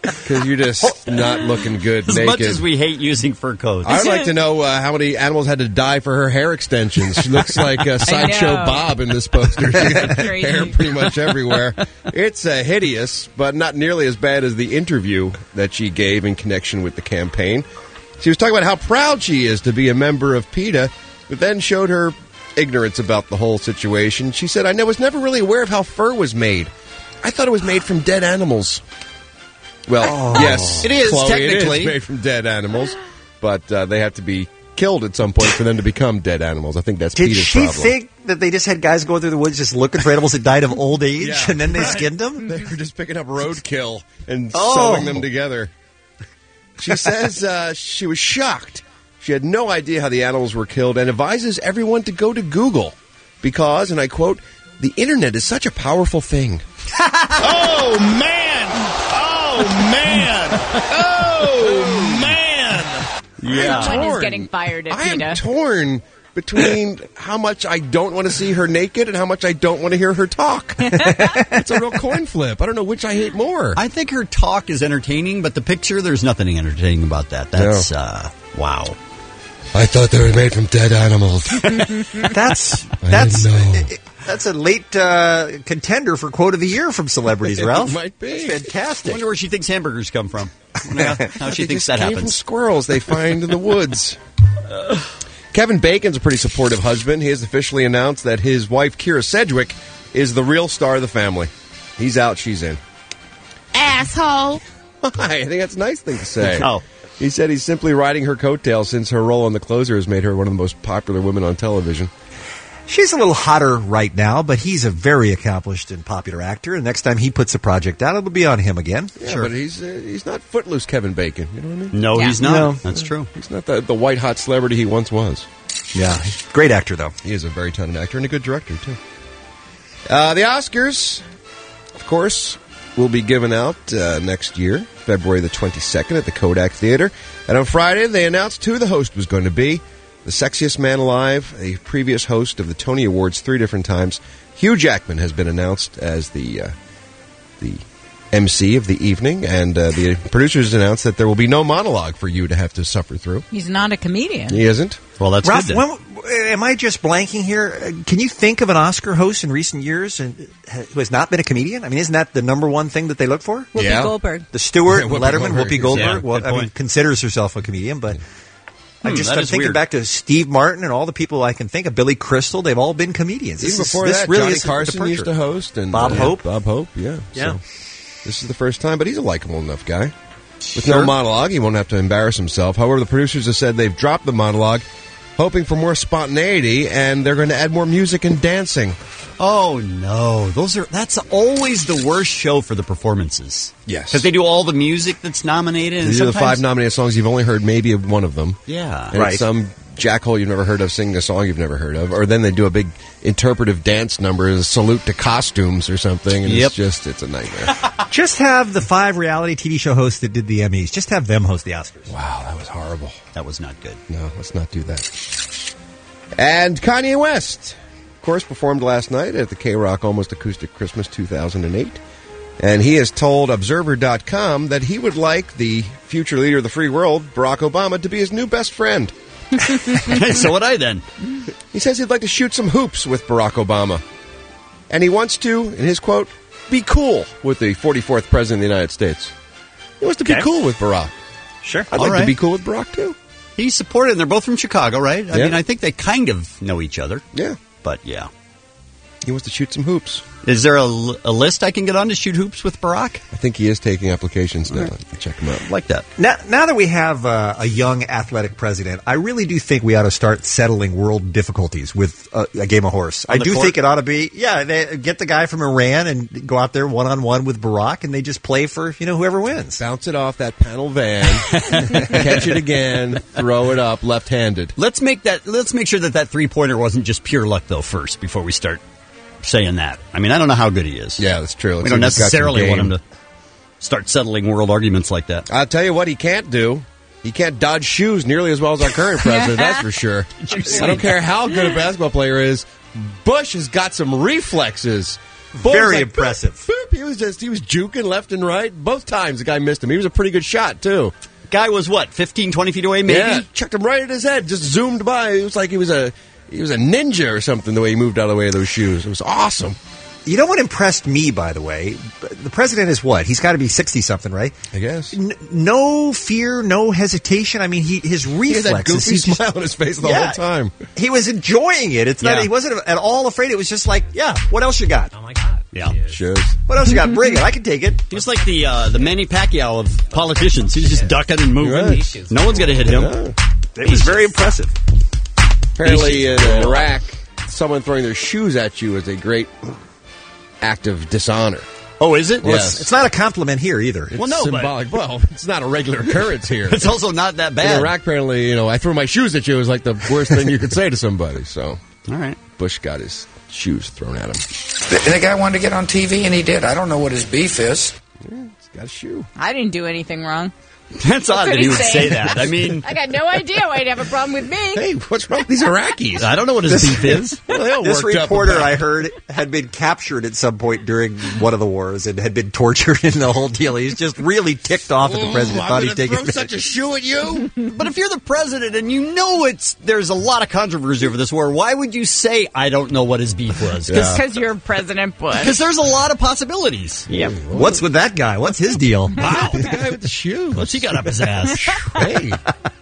Speaker 8: Because you're just not looking good
Speaker 17: As
Speaker 8: naked.
Speaker 17: much as we hate using fur coats.
Speaker 8: I'd like to know uh, how many animals had to die for her hair extensions. She looks like uh, Sideshow
Speaker 12: know.
Speaker 8: Bob in this poster. She got
Speaker 12: Crazy.
Speaker 8: hair pretty much everywhere. It's uh, hideous, but not nearly as bad as the interview that she gave in connection with the campaign. She was talking about how proud she is to be a member of PETA, but then showed her ignorance about the whole situation. She said, I was never really aware of how fur was made. I thought it was made from dead animals. Well,
Speaker 17: Oh.
Speaker 8: yes,
Speaker 17: It is,
Speaker 8: Chloe,
Speaker 17: technically.
Speaker 8: It is made from dead animals, but uh, they have to be killed at some point for them to become dead animals. I think that's
Speaker 10: Did
Speaker 8: PETA's
Speaker 10: she
Speaker 8: problem.
Speaker 10: think that they just had guys going through the woods just looking for animals that died of old age,
Speaker 8: Yeah.
Speaker 10: and then they skinned them?
Speaker 8: They were just picking up roadkill and
Speaker 10: Oh.
Speaker 8: sewing them together. She says uh, she was shocked. She had no idea how the animals were killed and advises everyone to go to Google because, and I quote, the internet is such a powerful thing.
Speaker 2: Oh, man! Oh, man! Oh, man!
Speaker 8: Yeah.
Speaker 12: One is
Speaker 8: Torn.
Speaker 12: getting fired at
Speaker 8: I am
Speaker 12: PETA.
Speaker 8: torn between how much I don't want to see her naked and how much I don't want to hear her talk. It's a real coin flip. I don't know which I hate more.
Speaker 17: I think her talk is entertaining, but the picture, there's nothing entertaining about that. That's, uh, wow.
Speaker 8: I thought they were made from dead animals.
Speaker 10: That's
Speaker 8: I
Speaker 10: that's
Speaker 8: didn't know.
Speaker 10: that's a late uh, contender for quote of the year from celebrities, Ralph.
Speaker 8: It might be.
Speaker 10: That's fantastic.
Speaker 17: I wonder where she thinks hamburgers come from. I wonder how, how she
Speaker 8: They
Speaker 17: thinks
Speaker 8: just
Speaker 17: that
Speaker 8: came from
Speaker 17: happens.
Speaker 8: squirrels they find in the woods. Kevin Bacon's a pretty supportive husband. He has officially announced that his wife, Kira Sedgwick, is the real star of the family. He's out, she's in.
Speaker 12: Asshole.
Speaker 8: I think that's a nice thing to say.
Speaker 17: Oh.
Speaker 8: He said he's simply riding her coattails since her role on The Closer has made her one of the most popular women on television.
Speaker 10: She's a little hotter right now, but he's a very accomplished and popular actor. And next time he puts a project out, it'll be on him again.
Speaker 8: Yeah, but he's uh, he's not footloose Kevin Bacon. You know what I mean?
Speaker 17: No,
Speaker 12: Yeah.
Speaker 17: he's not.
Speaker 10: No.
Speaker 17: That's true.
Speaker 8: He's not the, the white hot celebrity he once was.
Speaker 10: Yeah, great actor though.
Speaker 8: He is a very talented actor and a good director, too. Uh, the Oscars, of course, will be given out uh, next year, February the twenty-second at the Kodak Theater. And on Friday, they announced who the host was going to be. The sexiest man alive, a previous host of the Tony Awards three different times. Hugh Jackman has been announced as the uh, the M C of the evening, and uh, the producers announced that there will be no monologue for you to have to suffer through.
Speaker 12: He's not a comedian.
Speaker 8: He isn't?
Speaker 17: Well, that's
Speaker 10: Ralph,
Speaker 17: good.
Speaker 10: when, am I just blanking here? Uh, Can you think of an Oscar host in recent years and, uh, who has not been a comedian? I mean, isn't that the number one thing that they look for?
Speaker 12: Whoopi
Speaker 8: Yeah.
Speaker 12: Goldberg.
Speaker 10: The Stewart,
Speaker 8: Yeah, Whoopi
Speaker 10: Letterman,
Speaker 8: Goldberg.
Speaker 10: Whoopi Goldberg.
Speaker 17: Yeah,
Speaker 10: well,
Speaker 17: good
Speaker 10: I mean,
Speaker 17: point.
Speaker 10: considers herself a comedian, but I
Speaker 17: Hmm,
Speaker 10: just
Speaker 17: that
Speaker 10: I'm
Speaker 17: is
Speaker 10: thinking
Speaker 17: weird.
Speaker 10: back to Steve Martin and all the people I can think of. Billy Crystal, they've all been comedians.
Speaker 8: Even
Speaker 10: This is-
Speaker 8: before
Speaker 10: this
Speaker 8: that,
Speaker 10: really
Speaker 8: Johnny
Speaker 10: is a
Speaker 8: Carson
Speaker 10: departure.
Speaker 8: used to host. And
Speaker 10: Bob
Speaker 8: uh,
Speaker 10: Hope.
Speaker 8: Bob Hope, yeah.
Speaker 10: Yeah.
Speaker 8: So this is the first time, but he's a likable enough guy. With
Speaker 17: Sure.
Speaker 8: no monologue, he won't have to embarrass himself. However, the producers have said they've dropped the monologue, hoping for more spontaneity, and they're going to add more music and dancing.
Speaker 17: Oh no, those are that's always the worst show for the performances.
Speaker 8: Yes.
Speaker 17: because they do all the music that's nominated. And
Speaker 8: These are the
Speaker 17: sometimes-
Speaker 8: five nominated songs. You've only heard maybe of one of them.
Speaker 17: Yeah,
Speaker 8: And it's some jackhole you've never heard of singing a song you've never heard of. Or then they do a big interpretive dance number, a salute to costumes or something, and
Speaker 10: Yep.
Speaker 8: it's just, it's a nightmare.
Speaker 10: Just have the five reality T V show hosts that did the Emmys. Just have them host the Oscars.
Speaker 8: Wow, that was horrible.
Speaker 17: That was not good.
Speaker 8: No, let's not do that. And Kanye West, of course, performed last night at the K-Rock Almost Acoustic Christmas two thousand eight. And he has told Observer dot com that he would like the future leader of the free world, Barack Obama, to be his new best friend.
Speaker 17: So would I then.
Speaker 8: He says he'd like to shoot some hoops with Barack Obama. And he wants to, in his quote, be cool with the forty-fourth President of the United States. He wants to be
Speaker 17: Okay.
Speaker 8: cool with Barack.
Speaker 10: Sure.
Speaker 8: I'd
Speaker 17: All
Speaker 8: like
Speaker 17: right.
Speaker 8: to be cool with Barack, too.
Speaker 17: He's supported, and they're both from Chicago, right? I
Speaker 8: Yeah.
Speaker 17: mean, I think they kind of know each other.
Speaker 8: Yeah.
Speaker 17: But yeah.
Speaker 8: He wants to shoot some hoops.
Speaker 17: Is there a, l- a list I can get on to shoot hoops with Barack?
Speaker 8: I think he is taking applications now. Check him out.
Speaker 17: Like that.
Speaker 10: Now, now that we have uh, a young athletic president, I really do think we ought to start settling world difficulties with uh, a game of horse.
Speaker 17: On
Speaker 10: I
Speaker 17: the
Speaker 10: do
Speaker 17: court?
Speaker 10: think it ought to be, yeah, they get the guy from Iran and go out there one-on-one with Barack, and they just play for, you know, whoever wins.
Speaker 8: Bounce it off that panel van, catch it again, throw it up left-handed.
Speaker 17: Let's make that. Let's make sure that that three pointer wasn't just pure luck, though. First, before we start saying that. I mean, I don't know how good he is.
Speaker 8: Yeah, that's true.
Speaker 17: We
Speaker 8: Let's
Speaker 17: don't
Speaker 8: see if he's got some
Speaker 17: necessarily want him
Speaker 8: game.
Speaker 17: to start settling world arguments like that.
Speaker 8: I'll tell you what he can't do. He can't dodge shoes nearly as well as our current president, that's for sure.
Speaker 17: you say
Speaker 8: I don't
Speaker 17: that?
Speaker 8: care how good a basketball player is. Bush has got some reflexes. Boy,
Speaker 10: Very
Speaker 8: was like,
Speaker 10: impressive.
Speaker 8: boop, boop. He was just he was juking left and right. Both times the guy missed him. He was a pretty good shot too.
Speaker 17: Guy was what, fifteen, twenty feet away, maybe?
Speaker 8: Yeah, checked him right at his head. Just zoomed by. It was like he was a he was a ninja or something. The way he moved out of the way of those shoes, it was awesome.
Speaker 10: You know what impressed me, by the way? The president is what? He's got to be sixty-something, right?
Speaker 8: I guess.
Speaker 10: N- no fear, no hesitation. I mean, he his
Speaker 8: He had that
Speaker 10: reflexes.
Speaker 8: goofy
Speaker 10: he's just-
Speaker 8: smile on his face the
Speaker 10: Yeah.
Speaker 8: whole time.
Speaker 10: He was enjoying it. It's not.
Speaker 17: Yeah.
Speaker 10: He wasn't at all afraid. It was just like, yeah. What else you got?
Speaker 17: Oh, my God. Yeah.
Speaker 8: Shoes.
Speaker 10: What else you got? Bring it. I can take it.
Speaker 17: He was like the uh, the Manny Pacquiao of politicians. He was just ducking and moving.
Speaker 8: Right.
Speaker 17: No one's going to hit him.
Speaker 8: Yeah.
Speaker 10: It was very impressive.
Speaker 8: Apparently, in Iraq, someone throwing their shoes at you is a great act of dishonor.
Speaker 17: Oh, is it?
Speaker 10: Well,
Speaker 8: Yes.
Speaker 10: it's, it's not a compliment here either.
Speaker 8: It's
Speaker 17: Well, no, but-
Speaker 8: symbolic. Well, it's not a regular occurrence here.
Speaker 17: It's also not that
Speaker 8: In
Speaker 17: bad.
Speaker 8: Iraq, apparently, you know, I threw my shoes at you is like the worst thing you could say to somebody. So,
Speaker 17: all right,
Speaker 8: Bush got his shoes thrown at him.
Speaker 1: The, the guy wanted to get on T V, and he did. I don't know what his beef is.
Speaker 8: Yeah, he's got a shoe.
Speaker 12: I didn't do anything wrong.
Speaker 17: That's odd
Speaker 12: What
Speaker 17: that he
Speaker 12: did
Speaker 17: would
Speaker 12: he
Speaker 17: say
Speaker 12: say?
Speaker 17: that. I mean,
Speaker 12: I got no idea why he'd have a problem with me.
Speaker 8: Hey, what's wrong with these Iraqis?
Speaker 17: I don't know what his beef is.
Speaker 8: Well, they all
Speaker 10: This
Speaker 8: worked up
Speaker 10: reporter,
Speaker 8: about
Speaker 10: I
Speaker 8: it.
Speaker 10: heard, had been captured at some point during one of the wars and had been tortured in the whole deal. He's just really ticked off at the president.
Speaker 8: I'm
Speaker 10: Thought
Speaker 8: gonna
Speaker 10: he'd taken
Speaker 8: throw such a shoe at you.
Speaker 17: But if you're the president and you know it's there's a lot of controversy over this war, why would you say I don't know what his beef was?
Speaker 8: Yeah.
Speaker 12: Because you're President Bush.
Speaker 17: Because there's a lot of possibilities.
Speaker 10: Yep. What's with that guy? What's his deal?
Speaker 8: Wow, the guy with the shoe.
Speaker 17: What's he got up his ass?
Speaker 8: Hey,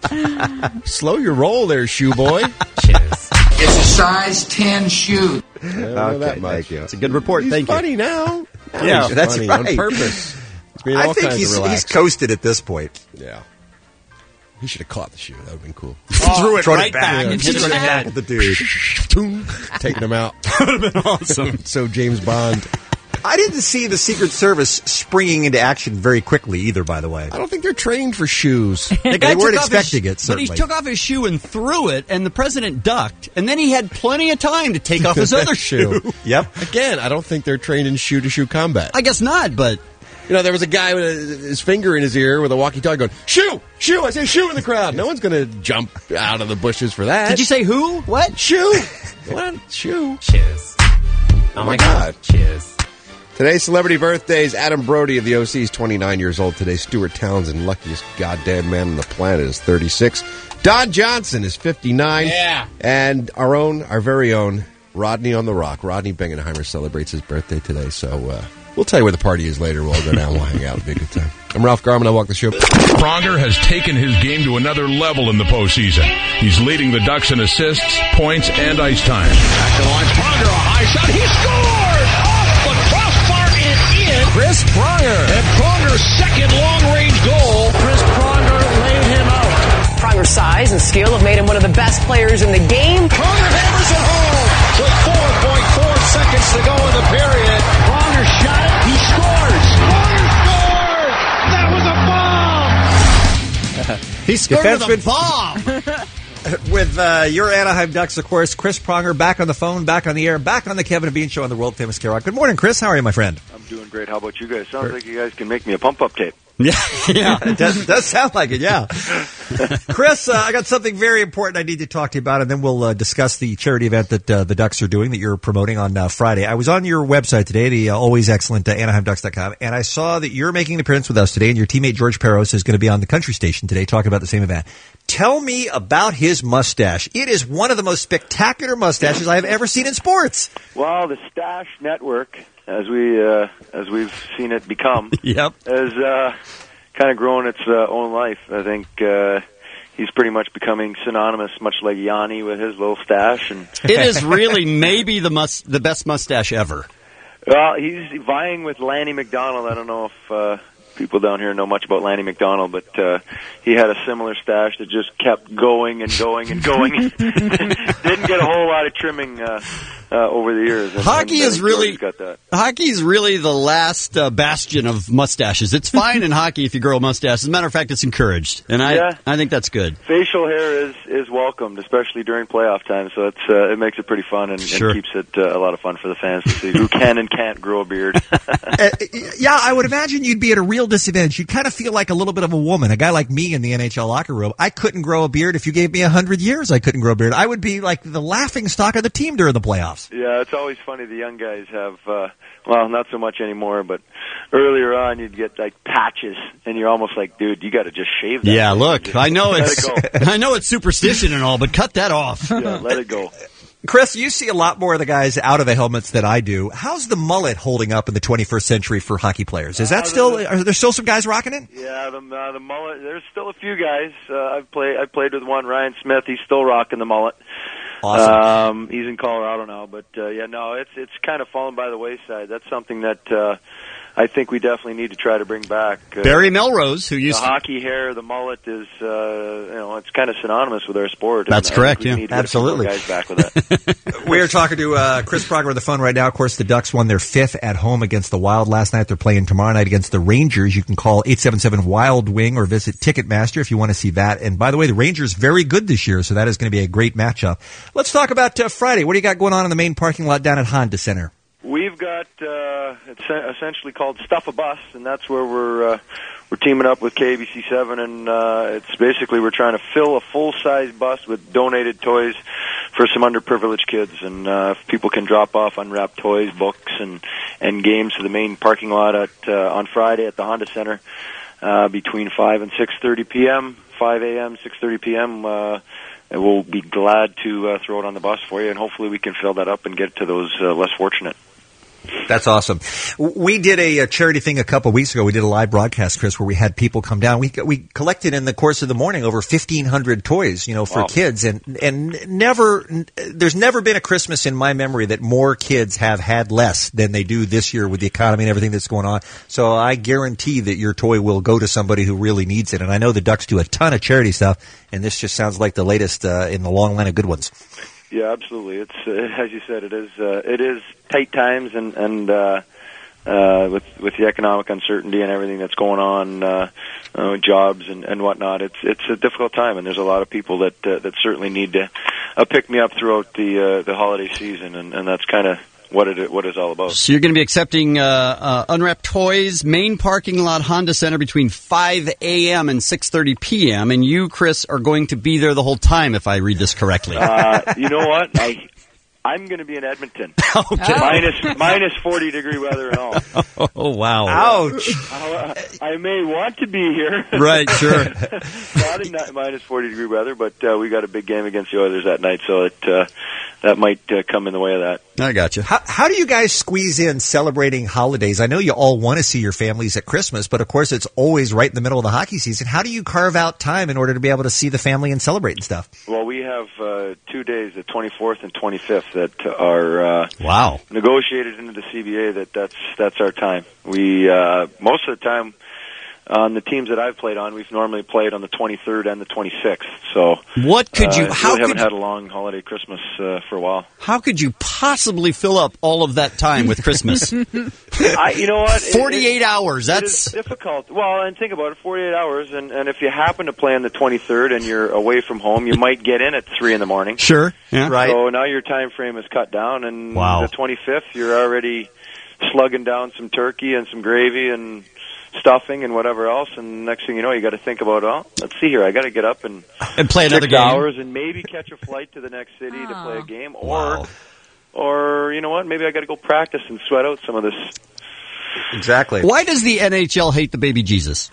Speaker 8: slow your roll there, shoe boy.
Speaker 1: It's a size ten shoe.
Speaker 8: I don't know
Speaker 10: Okay,
Speaker 8: that much.
Speaker 10: thank you.
Speaker 17: It's a good report.
Speaker 8: He's
Speaker 17: Thank
Speaker 8: funny
Speaker 17: you.
Speaker 8: now. Now
Speaker 10: Yeah,
Speaker 8: he's
Speaker 10: that's
Speaker 8: funny
Speaker 10: right.
Speaker 8: on purpose. He's being
Speaker 10: I
Speaker 8: all
Speaker 10: think
Speaker 8: kinds
Speaker 10: he's,
Speaker 8: of
Speaker 10: he's
Speaker 8: relaxed.
Speaker 10: coasted at this point.
Speaker 8: Yeah. He should have caught the shoe. That would have been cool.
Speaker 17: Threw it
Speaker 10: Thrown
Speaker 17: right
Speaker 10: it back.
Speaker 17: back and hit him in the
Speaker 10: Back
Speaker 17: head.
Speaker 10: at the dude.
Speaker 8: Taking him out.
Speaker 17: That would have been awesome.
Speaker 8: So James Bond.
Speaker 10: I didn't see the Secret Service springing into action very quickly either, by the way.
Speaker 8: I don't think they're trained for shoes.
Speaker 17: The
Speaker 10: They
Speaker 17: guy
Speaker 10: weren't
Speaker 17: took off
Speaker 10: expecting
Speaker 17: his,
Speaker 10: it,
Speaker 17: But he
Speaker 10: certainly.
Speaker 17: took off his shoe and threw it, and the president ducked, and then he had plenty of time to take off his other shoe.
Speaker 10: Yep.
Speaker 8: Again, I don't think they're trained in shoe-to-shoe combat.
Speaker 17: I guess not, but
Speaker 8: You know, there was a guy with a, his finger in his ear with a walkie-talkie going, "Shoe! Shoe! I say shoe in the crowd." No one's going to jump out of the bushes for that.
Speaker 17: did you say who? What?
Speaker 8: Shoe! What? Shoe.
Speaker 16: Cheers. Oh my God. Cheers.
Speaker 8: Today's celebrity birthdays. Adam Brody of the O C is twenty-nine years old today. Stuart Townsend, luckiest goddamn man on the planet, is thirty-six. Don Johnson is fifty-nine.
Speaker 16: Yeah.
Speaker 8: And our own, our very own, Rodney on the Rock. Rodney Bengenheimer celebrates his birthday today, so uh, we'll tell you where the party is later. We'll all go down, we'll hang out. It'll be a good time. I'm Ralph Garman. I walk the show.
Speaker 19: Pronger has taken his game to another level in the postseason. He's leading the Ducks in assists, points, and ice time.
Speaker 2: Back to the line. Pronger, a high shot. He scored! Off the crossbar and in. Chris Pronger. And Pronger's second long-range goal. Chris Pronger laid him out.
Speaker 24: Pronger's size and skill have made him one of the best players in the game.
Speaker 2: Pronger hammers it home with four point four seconds to go in the period. Pronger shot it. He scores. Pronger scored! That was a bomb!
Speaker 17: He scored with a
Speaker 10: Defenseman-
Speaker 17: bomb.
Speaker 10: With uh, your Anaheim Ducks, of course, Chris Pronger back on the phone, back on the air, back on the Kevin and Bean Show on the world-famous K-Rock. Good morning, Chris. How are you, my friend?
Speaker 25: I'm doing great. How about you guys? Sounds like you guys can make me a pump-up tape.
Speaker 10: Yeah, yeah, it does, does sound like it, yeah. Chris, uh, I got something very important I need to talk to you about, and then we'll uh, discuss the charity event that uh, the Ducks are doing that you're promoting on uh, Friday. I was on your website today, the uh, always excellent uh, Anaheim Ducks dot com, and I saw that you're making an appearance with us today, and your teammate George Peros is going to be on the country station today talking about the same event. Tell me about his mustache. It is one of the most spectacular mustaches I have ever seen in sports.
Speaker 25: Well, the Stash Network, as we uh, as we've seen it become,
Speaker 17: yep,
Speaker 25: has uh, kind of grown its uh, own life. I think uh, he's pretty much becoming synonymous, much like Yanni with his little stash. And
Speaker 17: It is really maybe the mus- the best mustache ever.
Speaker 25: well, he's vying with Lanny McDonald. I don't know if uh, people down here know much about Lanny McDonald, but uh, he had a similar stash that just kept going and going and going. Didn't get a whole lot of trimming uh, uh, over the years. And,
Speaker 17: Hockey
Speaker 25: and,
Speaker 17: is
Speaker 25: uh,
Speaker 17: really
Speaker 25: George's got that.
Speaker 17: hockey is really the last uh, bastion of mustaches. It's fine in hockey if you grow a mustache. As a matter of fact, it's encouraged, and I
Speaker 25: Yeah.
Speaker 17: I think that's good.
Speaker 25: Facial hair is, is welcomed, especially during playoff time. So it's uh, it makes it pretty fun and,
Speaker 17: Sure.
Speaker 25: and keeps it uh, a lot of fun for the fans to see who can and can't grow a beard.
Speaker 10: Uh, yeah, I would imagine you'd be at a real disadvantage. You'd kind of feel like a little bit of a woman. A guy like me in the N H L locker room, I couldn't grow a beard. If you gave me a hundred years, I couldn't grow a beard. I would be like the laughing stock of the team during the playoffs.
Speaker 17: playoffs.
Speaker 25: Yeah, it's always funny. The young guys have, uh, well, not so much anymore, but earlier on you'd get like patches, and you're almost like, dude, you got to just shave that.
Speaker 17: Yeah,
Speaker 25: thing.
Speaker 17: look,
Speaker 25: Just
Speaker 17: I know
Speaker 25: let
Speaker 17: it's
Speaker 25: it go.
Speaker 17: I know it's superstition and all, but cut that off.
Speaker 25: Yeah, let it go.
Speaker 10: Chris, you see a lot more of the guys out of the helmets than I do. How's the mullet holding up in the twenty-first century for hockey players? Is that
Speaker 25: Uh,
Speaker 10: still?
Speaker 25: the-
Speaker 10: Are there still some guys rocking it?
Speaker 25: Yeah, the uh, the mullet. There's still a few guys. Uh, I've played. I played with one, Ryan Smith. He's still rocking the mullet.
Speaker 10: Awesome.
Speaker 25: Um, he's in Colorado now, but uh, yeah, no, it's it's kind of fallen by the wayside. That's something that uh, I think we definitely need to try to bring back. Uh,
Speaker 17: Barry Melrose, who used
Speaker 25: the
Speaker 17: to-
Speaker 25: hockey hair, the mullet is, uh, you know, it's kind of synonymous with our sport.
Speaker 10: That's
Speaker 25: and I
Speaker 10: correct,
Speaker 25: think we
Speaker 10: yeah.
Speaker 25: need to get a few more
Speaker 10: Absolutely.
Speaker 25: guys back with that.
Speaker 10: We are talking to uh, Chris Pronger on the phone right now. Of course, the Ducks won their fifth at home against the Wild last night. They're playing tomorrow night against the Rangers. You can call eight seven seven Wild Wing or visit Ticketmaster if you want to see that. And by the way, the Rangers very good this year, so that is going to be a great matchup. Let's talk about uh, Friday. What do you got going on in the main parking lot down at Honda Center?
Speaker 25: We've got uh, it's essentially called Stuff a Bus, and that's where we're uh, we're teaming up with K B C seven, and uh, it's basically we're trying to fill a full size bus with donated toys for some underprivileged kids, and uh, if people can drop off unwrapped toys, books, and and games to the main parking lot at uh, on Friday at the Honda Center uh, between five and six thirty p.m., five a.m., six thirty p.m. Uh, and we'll be glad to uh, throw it on the bus for you, and hopefully we can fill that up and get it to those uh, less fortunate.
Speaker 10: That's awesome. We did a, a charity thing a couple of weeks ago. We did a live broadcast, Chris, where we had people come down. We we collected in the course of the morning over fifteen hundred toys, you know, for
Speaker 25: Wow.
Speaker 10: kids, and and never there's never been a Christmas in my memory that more kids have had less than they do this year with the economy and everything that's going on. So I guarantee that your toy will go to somebody who really needs it. And I know the Ducks do a ton of charity stuff, and this just sounds like the latest uh, in the long line of good ones.
Speaker 25: Yeah, absolutely. It's uh, as you said, it is uh, it is tight times, and and uh, uh, with with the economic uncertainty and everything that's going on, uh, uh, jobs and, and whatnot. It's it's a difficult time, and there's a lot of people that uh, that certainly need to uh, pick me up throughout the uh, the holiday season, and, and that's kind of what it what it's all about.
Speaker 17: So you're going to be accepting uh, uh, unwrapped toys, main parking lot Honda Center between five a.m. and six thirty p.m. And you, Chris, are going to be there the whole time, if I read this correctly.
Speaker 25: Uh, you know what? I I'm going to be in Edmonton.
Speaker 17: Okay.
Speaker 25: Minus minus forty degree weather and all.
Speaker 17: Oh, wow.
Speaker 10: Ouch.
Speaker 25: Uh, I may want to be here.
Speaker 17: Right, sure.
Speaker 25: Not in ni- minus forty degree weather, but uh, we got a big game against the Oilers that night, so it uh, that might uh, come in the way of that.
Speaker 17: I got you.
Speaker 10: How, how do you guys squeeze in celebrating holidays? I know you all want to see your families at Christmas, but of course it's always right in the middle of the hockey season. How do you carve out time in order to be able to see the family and celebrate and stuff?
Speaker 25: Well, we have uh, two days, the twenty-fourth and twenty-fifth, that are uh,
Speaker 17: wow
Speaker 25: negotiated into the C B A. That that's that's our time. We uh, most of the time on the teams that I've played on, we've normally played on the twenty-third and the twenty-sixth. So
Speaker 17: what could you?
Speaker 25: Uh,
Speaker 17: How
Speaker 25: really
Speaker 17: could
Speaker 25: haven't
Speaker 17: you,
Speaker 25: had a long holiday Christmas uh, for a while.
Speaker 17: how could you possibly fill up all of that time with Christmas?
Speaker 25: I, you know what? It-
Speaker 17: Forty-eight
Speaker 25: it-
Speaker 17: hours.
Speaker 25: It
Speaker 17: That's
Speaker 25: is difficult. Well, and think about it: forty-eight hours, and, and if you happen to play on the twenty-third and you're away from home, you might get in at three in the morning.
Speaker 17: sure. Yeah.
Speaker 10: Right.
Speaker 25: So now your time frame is cut down, and
Speaker 17: Wow.
Speaker 25: the twenty-fifth, you're already slugging down some turkey and some gravy and stuffing and whatever else. And next thing you know, you got to think about, oh, let's see here, I got to get up and
Speaker 17: And play another
Speaker 25: six
Speaker 17: game.
Speaker 25: hours and maybe catch a flight to the next city to play a game, or, or you know what, maybe I got to go practice and sweat out some of this.
Speaker 10: Exactly.
Speaker 17: Why does the N H L hate the baby Jesus?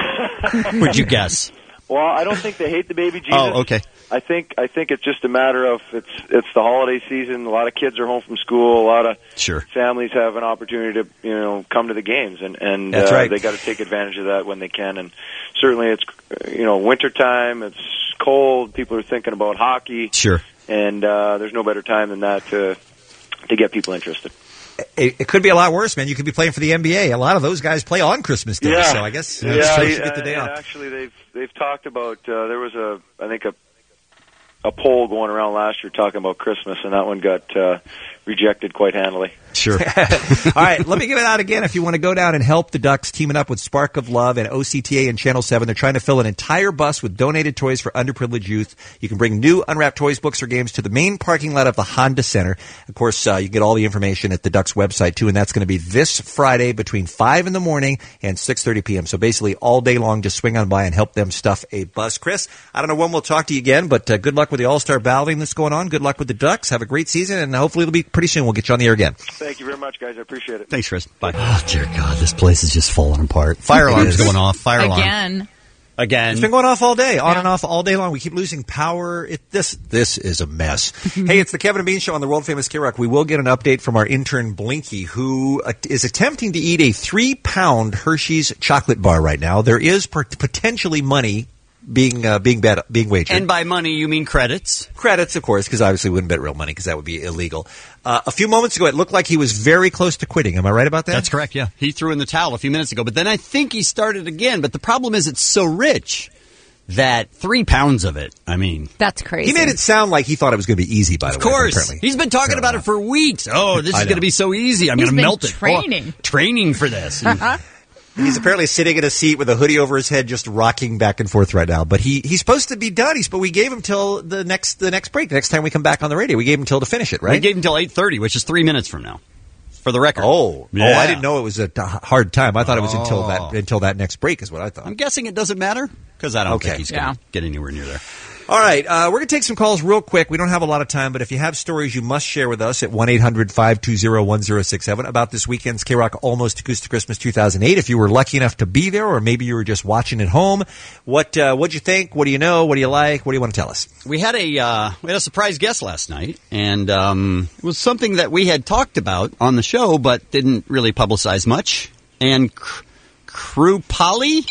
Speaker 17: Would you guess?
Speaker 25: Well, I don't think they hate the baby Jesus.
Speaker 17: Oh, okay.
Speaker 25: I think I think it's just a matter of it's it's the holiday season. A lot of kids are home from school. A lot of
Speaker 17: Sure.
Speaker 25: families have an opportunity to you know come to the games, and and
Speaker 10: That's
Speaker 25: uh,
Speaker 10: right.
Speaker 25: they got to take advantage of that when they can. And certainly, it's uh, you know winter time. It's cold. People are thinking about hockey.
Speaker 17: Sure.
Speaker 25: And uh, there's no better time than that to to get people interested.
Speaker 10: It, it could be a lot worse, man. You could be playing for the N B A. A lot of those guys play on Christmas Day,
Speaker 25: Yeah.
Speaker 10: so I guess
Speaker 25: Yeah,
Speaker 10: you know,
Speaker 25: yeah,
Speaker 10: should get the day
Speaker 25: and
Speaker 10: off.
Speaker 25: actually, they've they've talked about. Uh, there was a I think a a poll going around last year talking about Christmas, and that one got uh, rejected quite handily.
Speaker 17: Sure.
Speaker 10: All right, let me give it out again. If you want to go down and help the Ducks, teaming up with Spark of Love and O C T A and Channel seven, they're trying to fill an entire bus with donated toys for underprivileged youth. You can bring new unwrapped toys, books, or games to the main parking lot of the Honda Center. Of course, uh, you can get all the information at the Ducks website, too, and that's going to be this Friday between five in the morning and six thirty p.m. So basically all day long, just swing on by and help them stuff a bus. Chris, I don't know when we'll talk to you again, but uh, good luck with with the All-Star balloting that's going on. Good luck with the Ducks. Have a great season, and hopefully it'll be pretty soon. We'll get you on the air again.
Speaker 25: Thank you very much, guys. I appreciate it.
Speaker 17: Thanks, Chris. Bye. Oh, dear God, this place is just falling apart. Fire alarm's going off. Fire alarm.
Speaker 12: Again.
Speaker 17: Again.
Speaker 10: It's been going off all day, on and off all day long. We keep losing power. It, this this is a mess. Hey, it's the Kevin and Bean Show on the world-famous K-Rock. We will get an update from our intern, Blinky, who uh, is attempting to eat a three-pound Hershey's chocolate bar right now. There is per- potentially money being uh, being bet being wagered.
Speaker 17: And by money, you mean credits?
Speaker 10: Credits, of course, because obviously we wouldn't bet real money because that would be illegal. Uh, a few moments ago, it looked like he was very close to quitting. Am I right about that?
Speaker 17: That's correct, yeah. He threw in the towel a few minutes ago, but then I think he started again. But the problem is it's so rich that three pounds of it, I mean...
Speaker 12: That's crazy.
Speaker 10: He made it sound like he thought it was going to be easy, by the
Speaker 17: of
Speaker 10: way.
Speaker 17: Of course.
Speaker 10: Apparently.
Speaker 17: He's been talking
Speaker 10: so,
Speaker 17: about
Speaker 10: uh,
Speaker 17: it for weeks. Oh, this is going to be so easy. I'm going to melt it.
Speaker 12: training.
Speaker 17: Oh, training for this. And,
Speaker 10: he's apparently sitting in a seat with a hoodie over his head, just rocking back and forth right now. But he, he's supposed to be done. He's, but we gave him till the next the next break. The next time we come back on the radio, we gave him till to finish it, right?
Speaker 17: We gave him till eight thirty, which is three minutes from now. For the record.
Speaker 10: Oh,
Speaker 17: yeah.
Speaker 10: oh! I didn't know it was a t- hard time. I thought it was until
Speaker 17: Oh.
Speaker 10: that until that next break is what I thought.
Speaker 17: I'm guessing it doesn't matter because I don't
Speaker 10: Okay.
Speaker 17: think he's
Speaker 12: Yeah.
Speaker 17: going to get anywhere near there.
Speaker 10: All right, uh, we're going to take some calls real quick. We don't have a lot of time, but if you have stories you must share with us at one eight hundred five two zero one zero six seven about this weekend's K-Rock Almost Acoustic Christmas two thousand eight. If you were lucky enough to be there, or maybe you were just watching at home, what uh, what'd you think? What do you know? What do you like? What do you want to tell us?
Speaker 17: We had a uh, we had a surprise guest last night, and um, it was something that we had talked about on the show, but didn't really publicize much. And Cr- Krupali,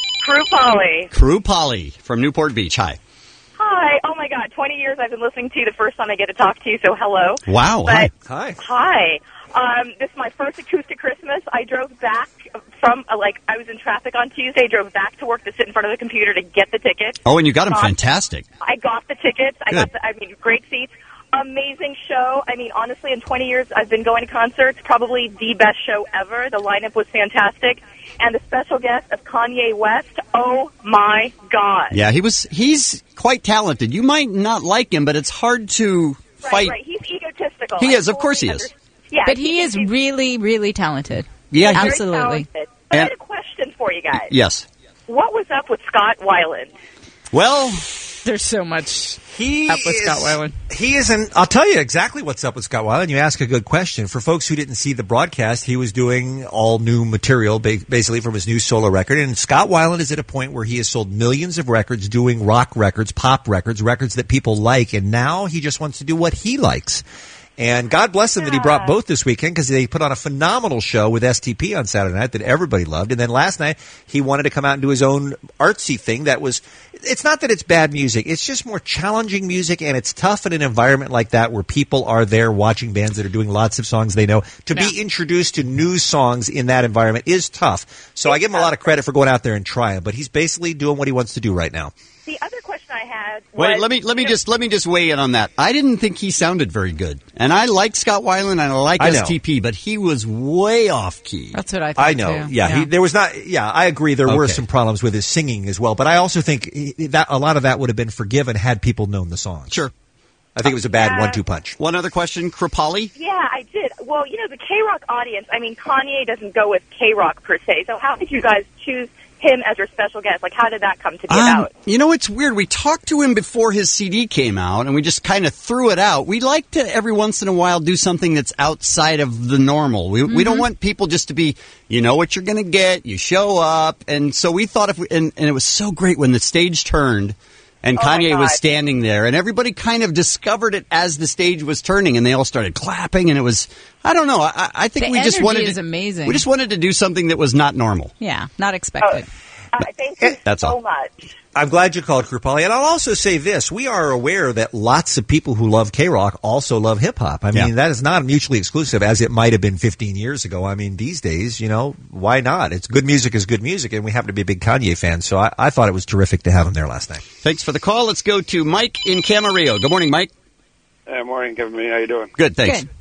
Speaker 3: Krupali.
Speaker 17: Krupali from Newport Beach. Hi.
Speaker 3: Hi. Oh my God. Twenty years I've been listening to you. The first time I get to talk to you. So hello.
Speaker 17: Wow.
Speaker 3: But,
Speaker 10: Hi.
Speaker 3: Hi. Um, this is my first acoustic Christmas. I drove back from uh, like I was in traffic on Tuesday. Drove back to work to sit in front of the computer to get the tickets.
Speaker 17: Oh, and you got them
Speaker 3: Um,
Speaker 17: fantastic.
Speaker 3: I got the tickets. I
Speaker 17: Good.
Speaker 3: got the, I mean, great seats. Amazing show. I mean, honestly, in twenty years I've been going to concerts. Probably the best show ever. The lineup was fantastic. And the special guest of Kanye West. Oh, my God.
Speaker 17: Yeah, he was. He's quite talented. You might not like him, but it's hard to
Speaker 3: Right,
Speaker 17: fight.
Speaker 3: right. He's egotistical.
Speaker 17: He
Speaker 3: I
Speaker 17: is, of course he
Speaker 3: totally
Speaker 17: is.
Speaker 3: under- Yeah,
Speaker 12: But he is really, really talented.
Speaker 17: Yeah, he-
Speaker 12: absolutely.
Speaker 3: Very talented. But I had a question for you guys.
Speaker 17: Yes.
Speaker 3: What was up with Scott Weiland?
Speaker 17: Well,
Speaker 12: there's so much
Speaker 10: he
Speaker 12: up with
Speaker 10: is,
Speaker 12: Scott Weiland.
Speaker 10: He isn't. I'll tell you exactly what's up with Scott Weiland. You ask a good question. For folks who didn't see the broadcast, he was doing all new material, ba- basically from his new solo record. And Scott Weiland is at a point where he has sold millions of records, doing rock records, pop records, records that people like, and now he just wants to do what he likes. And God bless him that he brought both this weekend, because they put on a phenomenal show with S T P on Saturday night that everybody loved. And then last night he wanted to come out and do his own artsy thing that was, it's not that it's bad music. It's just more challenging music, and it's tough in an environment like that where people are there watching bands that are doing lots of songs they know. To be introduced to new songs in that environment is tough. So I give him a lot of credit for going out there and trying, but he's basically doing what he wants to do right now.
Speaker 3: The other question I had was...
Speaker 17: wait. Let me let me just let me just weigh in on that. I didn't think he sounded very good, and I like Scott Weiland and I like
Speaker 10: I know.
Speaker 17: S T P, but he was way off key.
Speaker 12: That's what I thought.
Speaker 10: I know.
Speaker 12: Too.
Speaker 10: Yeah, He, there was not. Yeah, I agree. There were
Speaker 17: Okay.
Speaker 10: some problems with his singing as well, but I also think he- that a lot of that would have been forgiven had people known the song.
Speaker 17: Sure.
Speaker 10: I think it was a bad
Speaker 3: Yeah.
Speaker 10: one-two punch.
Speaker 17: One other question, Kripali?
Speaker 3: Yeah, I did. Well, you know, the K-Rock audience, I mean, Kanye doesn't go with K-Rock per se, so how did you guys choose him as your special guest? Like, how did that come to be
Speaker 17: Um,
Speaker 3: about?
Speaker 17: you know, it's weird. We talked to him before his C D came out, and we just kind of threw it out. We like to, every once in a while, do something that's outside of the normal. We, we don't want people just to be, you know what you're going to get, you show up. And so we thought if we, and, and it was so great when the stage turned and
Speaker 3: Oh, my
Speaker 17: Kanye was
Speaker 3: God.
Speaker 17: standing there, and everybody kind of discovered it as the stage was turning, and they all started clapping, and it was, I don't know, I, I think
Speaker 12: The
Speaker 17: we just
Speaker 12: energy
Speaker 17: wanted
Speaker 12: is
Speaker 17: to,
Speaker 12: amazing.
Speaker 17: we just wanted to do something that was not normal.
Speaker 12: Yeah, not expected.
Speaker 3: Uh, thank you
Speaker 17: That's
Speaker 3: so
Speaker 17: all.
Speaker 3: much.
Speaker 10: I'm glad you called, Krupali. And I'll also say this. We are aware that lots of people who love K-Rock also love hip-hop. I mean,
Speaker 17: Yeah.
Speaker 10: that is not mutually exclusive, as it might have been fifteen years ago. I mean, these days, you know, why not? It's good music is good music, and we happen to be big Kanye fans, so I, I thought it was terrific to have him there last night.
Speaker 17: Thanks for the call. Let's go to Mike in Camarillo. Good morning, Mike.
Speaker 15: Hey, morning, Kevin. How you doing?
Speaker 17: Good, thanks.
Speaker 12: Good.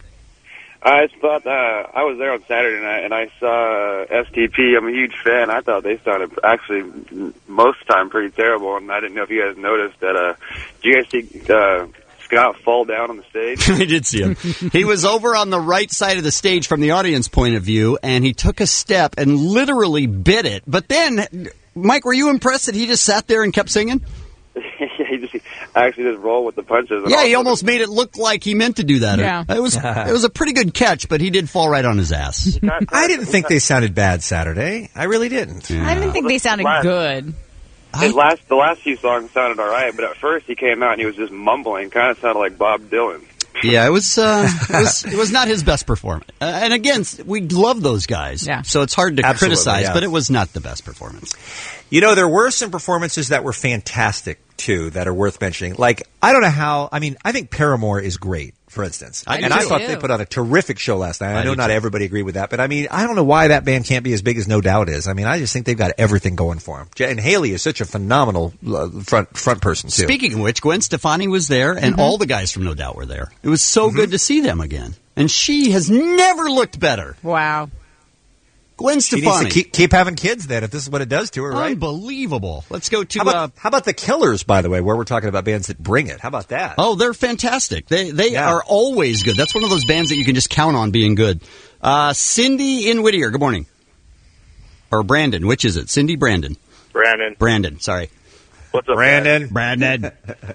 Speaker 15: I just thought uh, I was there on Saturday night, and I saw uh, S T P. I'm a huge fan. I thought they sounded actually m- most of the time pretty terrible, and I didn't know if you guys noticed that. Uh, did you guys see uh, Scott fall down on the stage?
Speaker 17: I did see him. He was over on the right side of the stage from the audience point of view, and he took a step and literally bit it. But then, Mike, were you impressed that he just sat there and kept singing?
Speaker 15: yeah, he just actually just roll with the punches. And
Speaker 17: Yeah,
Speaker 15: all
Speaker 17: he almost made it look like he meant to do that.
Speaker 10: Yeah.
Speaker 17: It was it was a pretty good catch, but he did fall right on his ass.
Speaker 10: I didn't think they sounded bad Saturday. I really didn't.
Speaker 12: I didn't think they sounded
Speaker 15: Last-
Speaker 12: good.
Speaker 15: His last, the last few songs sounded all right, but at first he came out and he was just mumbling, kind of sounded like Bob Dylan.
Speaker 17: Yeah, it was, uh, it was it was not his best performance. Uh, and again, we love those guys,
Speaker 10: Yeah.
Speaker 17: so it's hard to
Speaker 10: Absolutely,
Speaker 17: criticize,
Speaker 10: yeah.
Speaker 17: but it was not the best performance.
Speaker 10: You know, there were some performances that were fantastic, too, that are worth mentioning. Like, I don't know how, I mean, I think Paramore is great, for instance.
Speaker 17: I do
Speaker 10: and I
Speaker 17: too.
Speaker 10: thought they put on a terrific show last night. I,
Speaker 17: I
Speaker 10: know
Speaker 17: do
Speaker 10: not
Speaker 17: too.
Speaker 10: everybody agreed with that, but I mean, I don't know why that band can't be as big as No Doubt is. I mean, I just think they've got everything going for them. And Haley is such a phenomenal uh, front front person, too.
Speaker 17: Speaking of which, Gwen Stefani was there, and
Speaker 10: Mhm.
Speaker 17: all the guys from No Doubt were there. It was so good to see them again. And she has never looked better.
Speaker 12: Wow.
Speaker 17: Gwen
Speaker 10: She needs
Speaker 17: Stefani.
Speaker 10: to keep, keep having kids then, if this is what it does to her, right?
Speaker 17: Unbelievable. Let's go to...
Speaker 10: How about,
Speaker 17: uh,
Speaker 10: how about the Killers, by the way, where we're talking about bands that bring it? How about that?
Speaker 17: Oh, they're fantastic. They they
Speaker 10: Yeah.
Speaker 17: are always good. That's one of those bands that you can just count on being good. Uh, Cindy in Whittier, good morning. Or Brandon, which is it? Cindy, Brandon?
Speaker 15: Brandon.
Speaker 17: Brandon, sorry.
Speaker 15: What's up,
Speaker 10: Brandon?
Speaker 17: Brandon.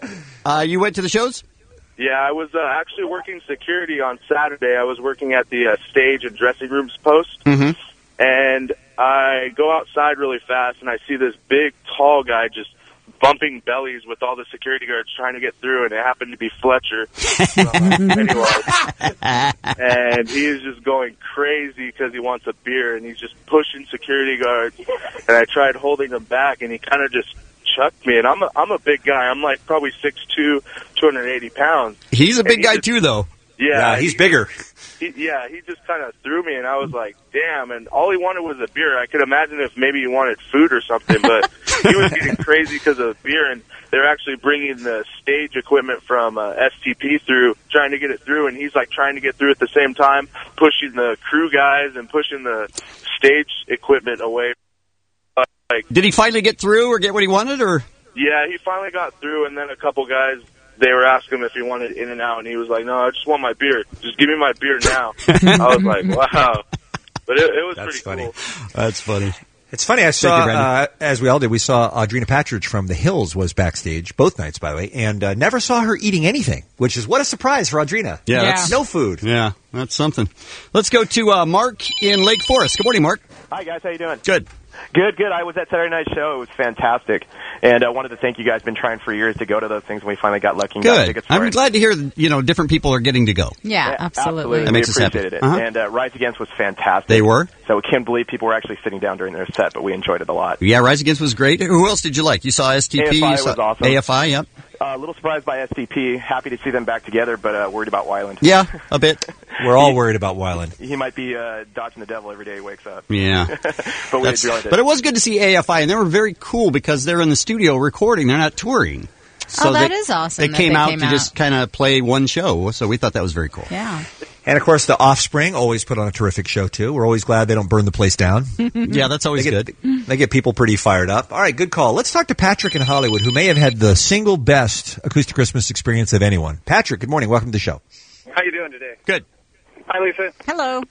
Speaker 17: uh, you went to the shows?
Speaker 15: Yeah, I was uh, actually working security on Saturday. I was working at the uh, stage and dressing rooms post,
Speaker 17: Mm-hmm.
Speaker 15: and I go outside really fast, and I see this big, tall guy just bumping bellies with all the security guards trying to get through, and it happened to be Fletcher from uh, Pennywise. And he is just going crazy because he wants a beer, and he's just pushing security guards. And I tried holding him back, and he kind of just chucked me. And I'm a, I'm a big guy. I'm like probably six two, two hundred eighty pounds.
Speaker 17: He's a
Speaker 15: And
Speaker 17: big
Speaker 15: he
Speaker 17: guy
Speaker 15: just-
Speaker 17: too, though.
Speaker 15: Yeah,
Speaker 10: Yeah, he's
Speaker 15: he-
Speaker 10: bigger.
Speaker 15: He, yeah, he just kind of threw me, and I was like, damn. And all he wanted was a beer. I could imagine if maybe he wanted food or something, but he was getting crazy because of beer. And they're actually bringing the stage equipment from uh, S T P through, trying to get it through. And he's like trying to get through at the same time, pushing the crew guys and pushing the stage equipment away. Uh, like,
Speaker 17: Did he finally get through or get what he wanted? Or
Speaker 15: yeah, he finally got through, and then a couple guys, they were asking him if he wanted in and out, and he was like, no, I just want my beer. Just give me my beer now. I was like, wow. But it, it was
Speaker 10: That's
Speaker 15: pretty
Speaker 10: funny.
Speaker 15: cool.
Speaker 17: That's funny.
Speaker 10: It's funny. I
Speaker 17: Thank
Speaker 10: saw,
Speaker 17: you, Brandon.
Speaker 10: uh, as we all did, we saw Audrina Patridge from The Hills was backstage both nights, by the way, and uh, never saw her eating anything, which is what a surprise for Audrina.
Speaker 17: Yeah, that's-
Speaker 10: no food.
Speaker 17: Yeah, that's something. Let's go to uh, Mark in Lake Forest. Good morning, Mark.
Speaker 6: Hi, guys. How you doing?
Speaker 17: Good.
Speaker 6: Good, good. I was at Saturday Night Show. It was fantastic. And I wanted to thank you guys. Been trying for years to go to those things, and we finally got lucky and got
Speaker 17: Good.
Speaker 6: tickets for
Speaker 17: I'm
Speaker 6: it.
Speaker 17: glad to hear that, you know, different people are getting to go.
Speaker 12: Yeah, absolutely.
Speaker 17: That makes
Speaker 6: we
Speaker 17: us happy.
Speaker 6: appreciated it.
Speaker 17: Uh-huh.
Speaker 6: And uh, Rise Against was fantastic.
Speaker 17: They were?
Speaker 6: So we can't believe people were actually sitting down during their set, but we enjoyed it a lot.
Speaker 17: Yeah, Rise Against was great. Who else did you like? You saw S T P.
Speaker 6: A F I
Speaker 17: you
Speaker 6: was
Speaker 17: saw
Speaker 6: awesome.
Speaker 17: A F I, yep.
Speaker 6: Uh, a little surprised by S T P. Happy to see them back together, but uh, worried about Weiland.
Speaker 17: Yeah, a bit.
Speaker 10: We're all worried about Weiland.
Speaker 6: He might be uh, dodging the devil every day he wakes up.
Speaker 17: Yeah.
Speaker 6: But we
Speaker 17: That's-
Speaker 6: enjoyed it.
Speaker 17: But it was good to see A F I, and they were very cool because they're in the studio recording. They're not touring.
Speaker 12: Oh, that
Speaker 17: they,
Speaker 12: is awesome
Speaker 17: They
Speaker 12: that
Speaker 17: came
Speaker 12: they
Speaker 17: out
Speaker 12: came
Speaker 17: to
Speaker 12: out.
Speaker 17: just kind of play one show, so we thought that was very cool.
Speaker 12: Yeah.
Speaker 10: And of course, the Offspring always put on a terrific show too. We're always glad they don't burn the place down.
Speaker 17: Yeah, that's always
Speaker 10: they get,
Speaker 17: good.
Speaker 10: They get people pretty fired up. All right, good call. Let's talk to Patrick in Hollywood, who may have had the single best acoustic Christmas experience of anyone. Patrick, good morning. Welcome to the show.
Speaker 13: How you doing today?
Speaker 17: Good.
Speaker 13: Hi, Lisa.
Speaker 12: Hello.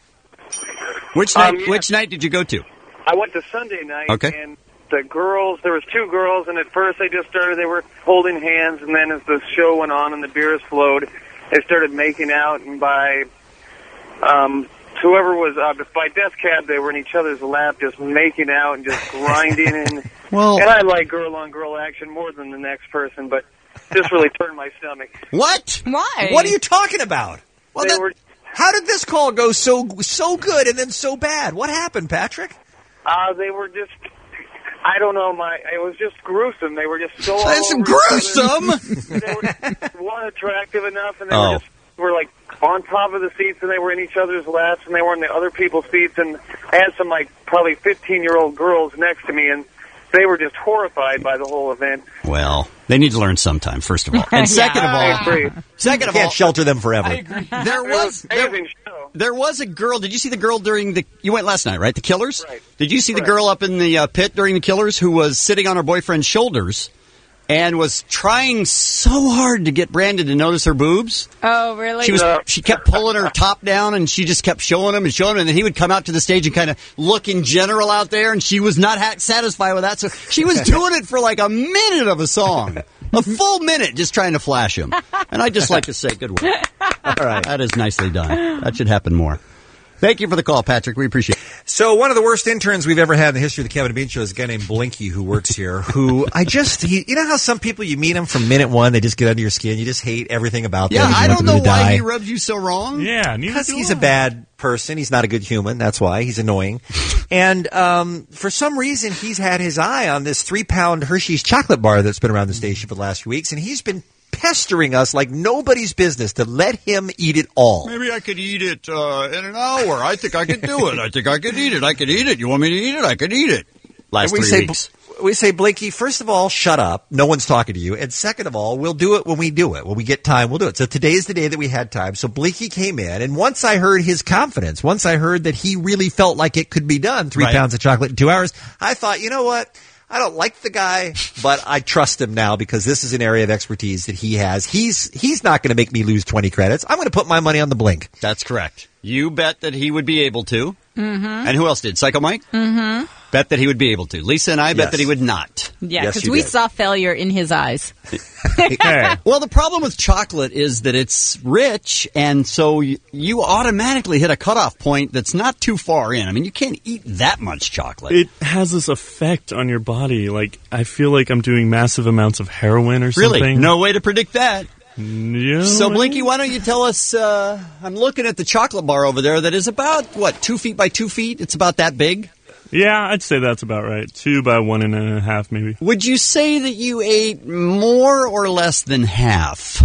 Speaker 17: Which night?
Speaker 13: Um, yeah.
Speaker 17: Which night did you go to?
Speaker 13: I went to Sunday night,
Speaker 17: Okay.
Speaker 13: and the girls, there was two girls, and at first they just started, they were holding hands, and then as the show went on and the beers flowed, they started making out, and by um, whoever was, uh, by Death Cab, they were in each other's lap, just making out and just grinding, and,
Speaker 17: Well-
Speaker 13: and I like girl-on-girl action more than the next person, but this really turned my stomach.
Speaker 17: What?
Speaker 12: Why?
Speaker 10: What are you talking about? Well,
Speaker 13: They
Speaker 10: that-
Speaker 13: were-
Speaker 10: how did this call go so so good and then so bad? What happened, Patrick?
Speaker 13: Uh, they were just, I don't know, my, it was just gruesome. They were just so all
Speaker 17: That's
Speaker 13: over each
Speaker 17: gruesome.
Speaker 13: other. They were, one, attractive enough, and they
Speaker 17: Oh.
Speaker 13: were just, were like on top of the seats, and they were in each other's laps, and they were in the other people's seats, and I had some like probably fifteen-year-old girls next to me, and they were just horrified by the whole event.
Speaker 17: Well, they need to learn sometime, first of all. And second of
Speaker 13: I
Speaker 17: all,
Speaker 13: agree.
Speaker 17: second
Speaker 10: You
Speaker 17: of
Speaker 10: can't
Speaker 17: all,
Speaker 10: shelter them forever.
Speaker 17: there was there, there was a girl. Did you see the girl during the? You went last night, right? The Killers.
Speaker 13: Right.
Speaker 17: Did you see
Speaker 13: Correct.
Speaker 17: the girl up in the uh, pit during the Killers who was sitting on her boyfriend's shoulders and was trying so hard to get Brandon to notice her boobs?
Speaker 12: Oh, really?
Speaker 17: She was. She kept pulling her top down, and she just kept showing him and showing him. And then he would come out to the stage and kind of look in general out there, and she was not ha- satisfied with that. So she was doing it for like a minute of a song. A full minute just trying to flash him. And I'd just like to say, good work. All right. That is nicely done. That should happen more. Thank you for the call, Patrick. We appreciate it.
Speaker 10: So one of the worst interns we've ever had in the history of the Kevin and Bean Show is a guy named Blinky who works here, who I just, he, you know how some people, you meet them from minute one, they just get under your skin, you just hate everything about
Speaker 17: Yeah,
Speaker 10: them. you
Speaker 17: I
Speaker 10: want
Speaker 17: don't
Speaker 10: them
Speaker 17: know
Speaker 10: to
Speaker 17: why
Speaker 10: die.
Speaker 17: he rubs you so wrong.
Speaker 7: Yeah,
Speaker 10: Because he's a bad person. He's not a good human. That's why. He's annoying. And um, for some reason, he's had his eye on this three-pound Hershey's chocolate bar that's been around the station for the last few weeks, and he's been pestering us like nobody's business to let him eat it all.
Speaker 17: Maybe I could eat it uh, in an hour. I think I could do it. I think I could eat it. I could eat it. You want me to eat it? I could eat it. Last
Speaker 10: And we
Speaker 17: three
Speaker 10: say,
Speaker 17: weeks.
Speaker 10: We say, Blinky, first of all, shut up. No one's talking to you. And second of all, we'll do it when we do it. When we get time, we'll do it. So today's the day that we had time. So Blinky came in, and once I heard his confidence, once I heard that he really felt like it could be done, three
Speaker 17: Right.
Speaker 10: pounds of chocolate in two hours, I thought, you know what? I don't like the guy, but I trust him now because this is an area of expertise that he has. He's he's not going to make me lose twenty credits. I'm going to put my money on the Blink.
Speaker 17: That's correct. You bet that he would be able to.
Speaker 12: Mm-hmm.
Speaker 17: And who else did? Psycho Mike?
Speaker 12: Mm-hmm.
Speaker 17: Bet that he would be able to. Lisa and I bet
Speaker 10: Yes.
Speaker 17: that he would not.
Speaker 12: Yeah, because we saw failure in his eyes.
Speaker 17: Well, the problem with chocolate is that it's rich, and so you, you automatically hit a cutoff point that's not too far in. I mean, you can't eat that much chocolate.
Speaker 7: It has this effect on your body. Like, I feel like I'm doing massive amounts of heroin or
Speaker 17: Really?
Speaker 7: something.
Speaker 17: No way to predict that.
Speaker 7: Yeah.
Speaker 17: So, Blinky, why don't you tell us? Uh, I'm looking at the chocolate bar over there that is about, what, two feet by two feet? It's about that big?
Speaker 7: Yeah, I'd say that's about right. Two by one and a half, maybe.
Speaker 17: Would you say that you ate more or less than half?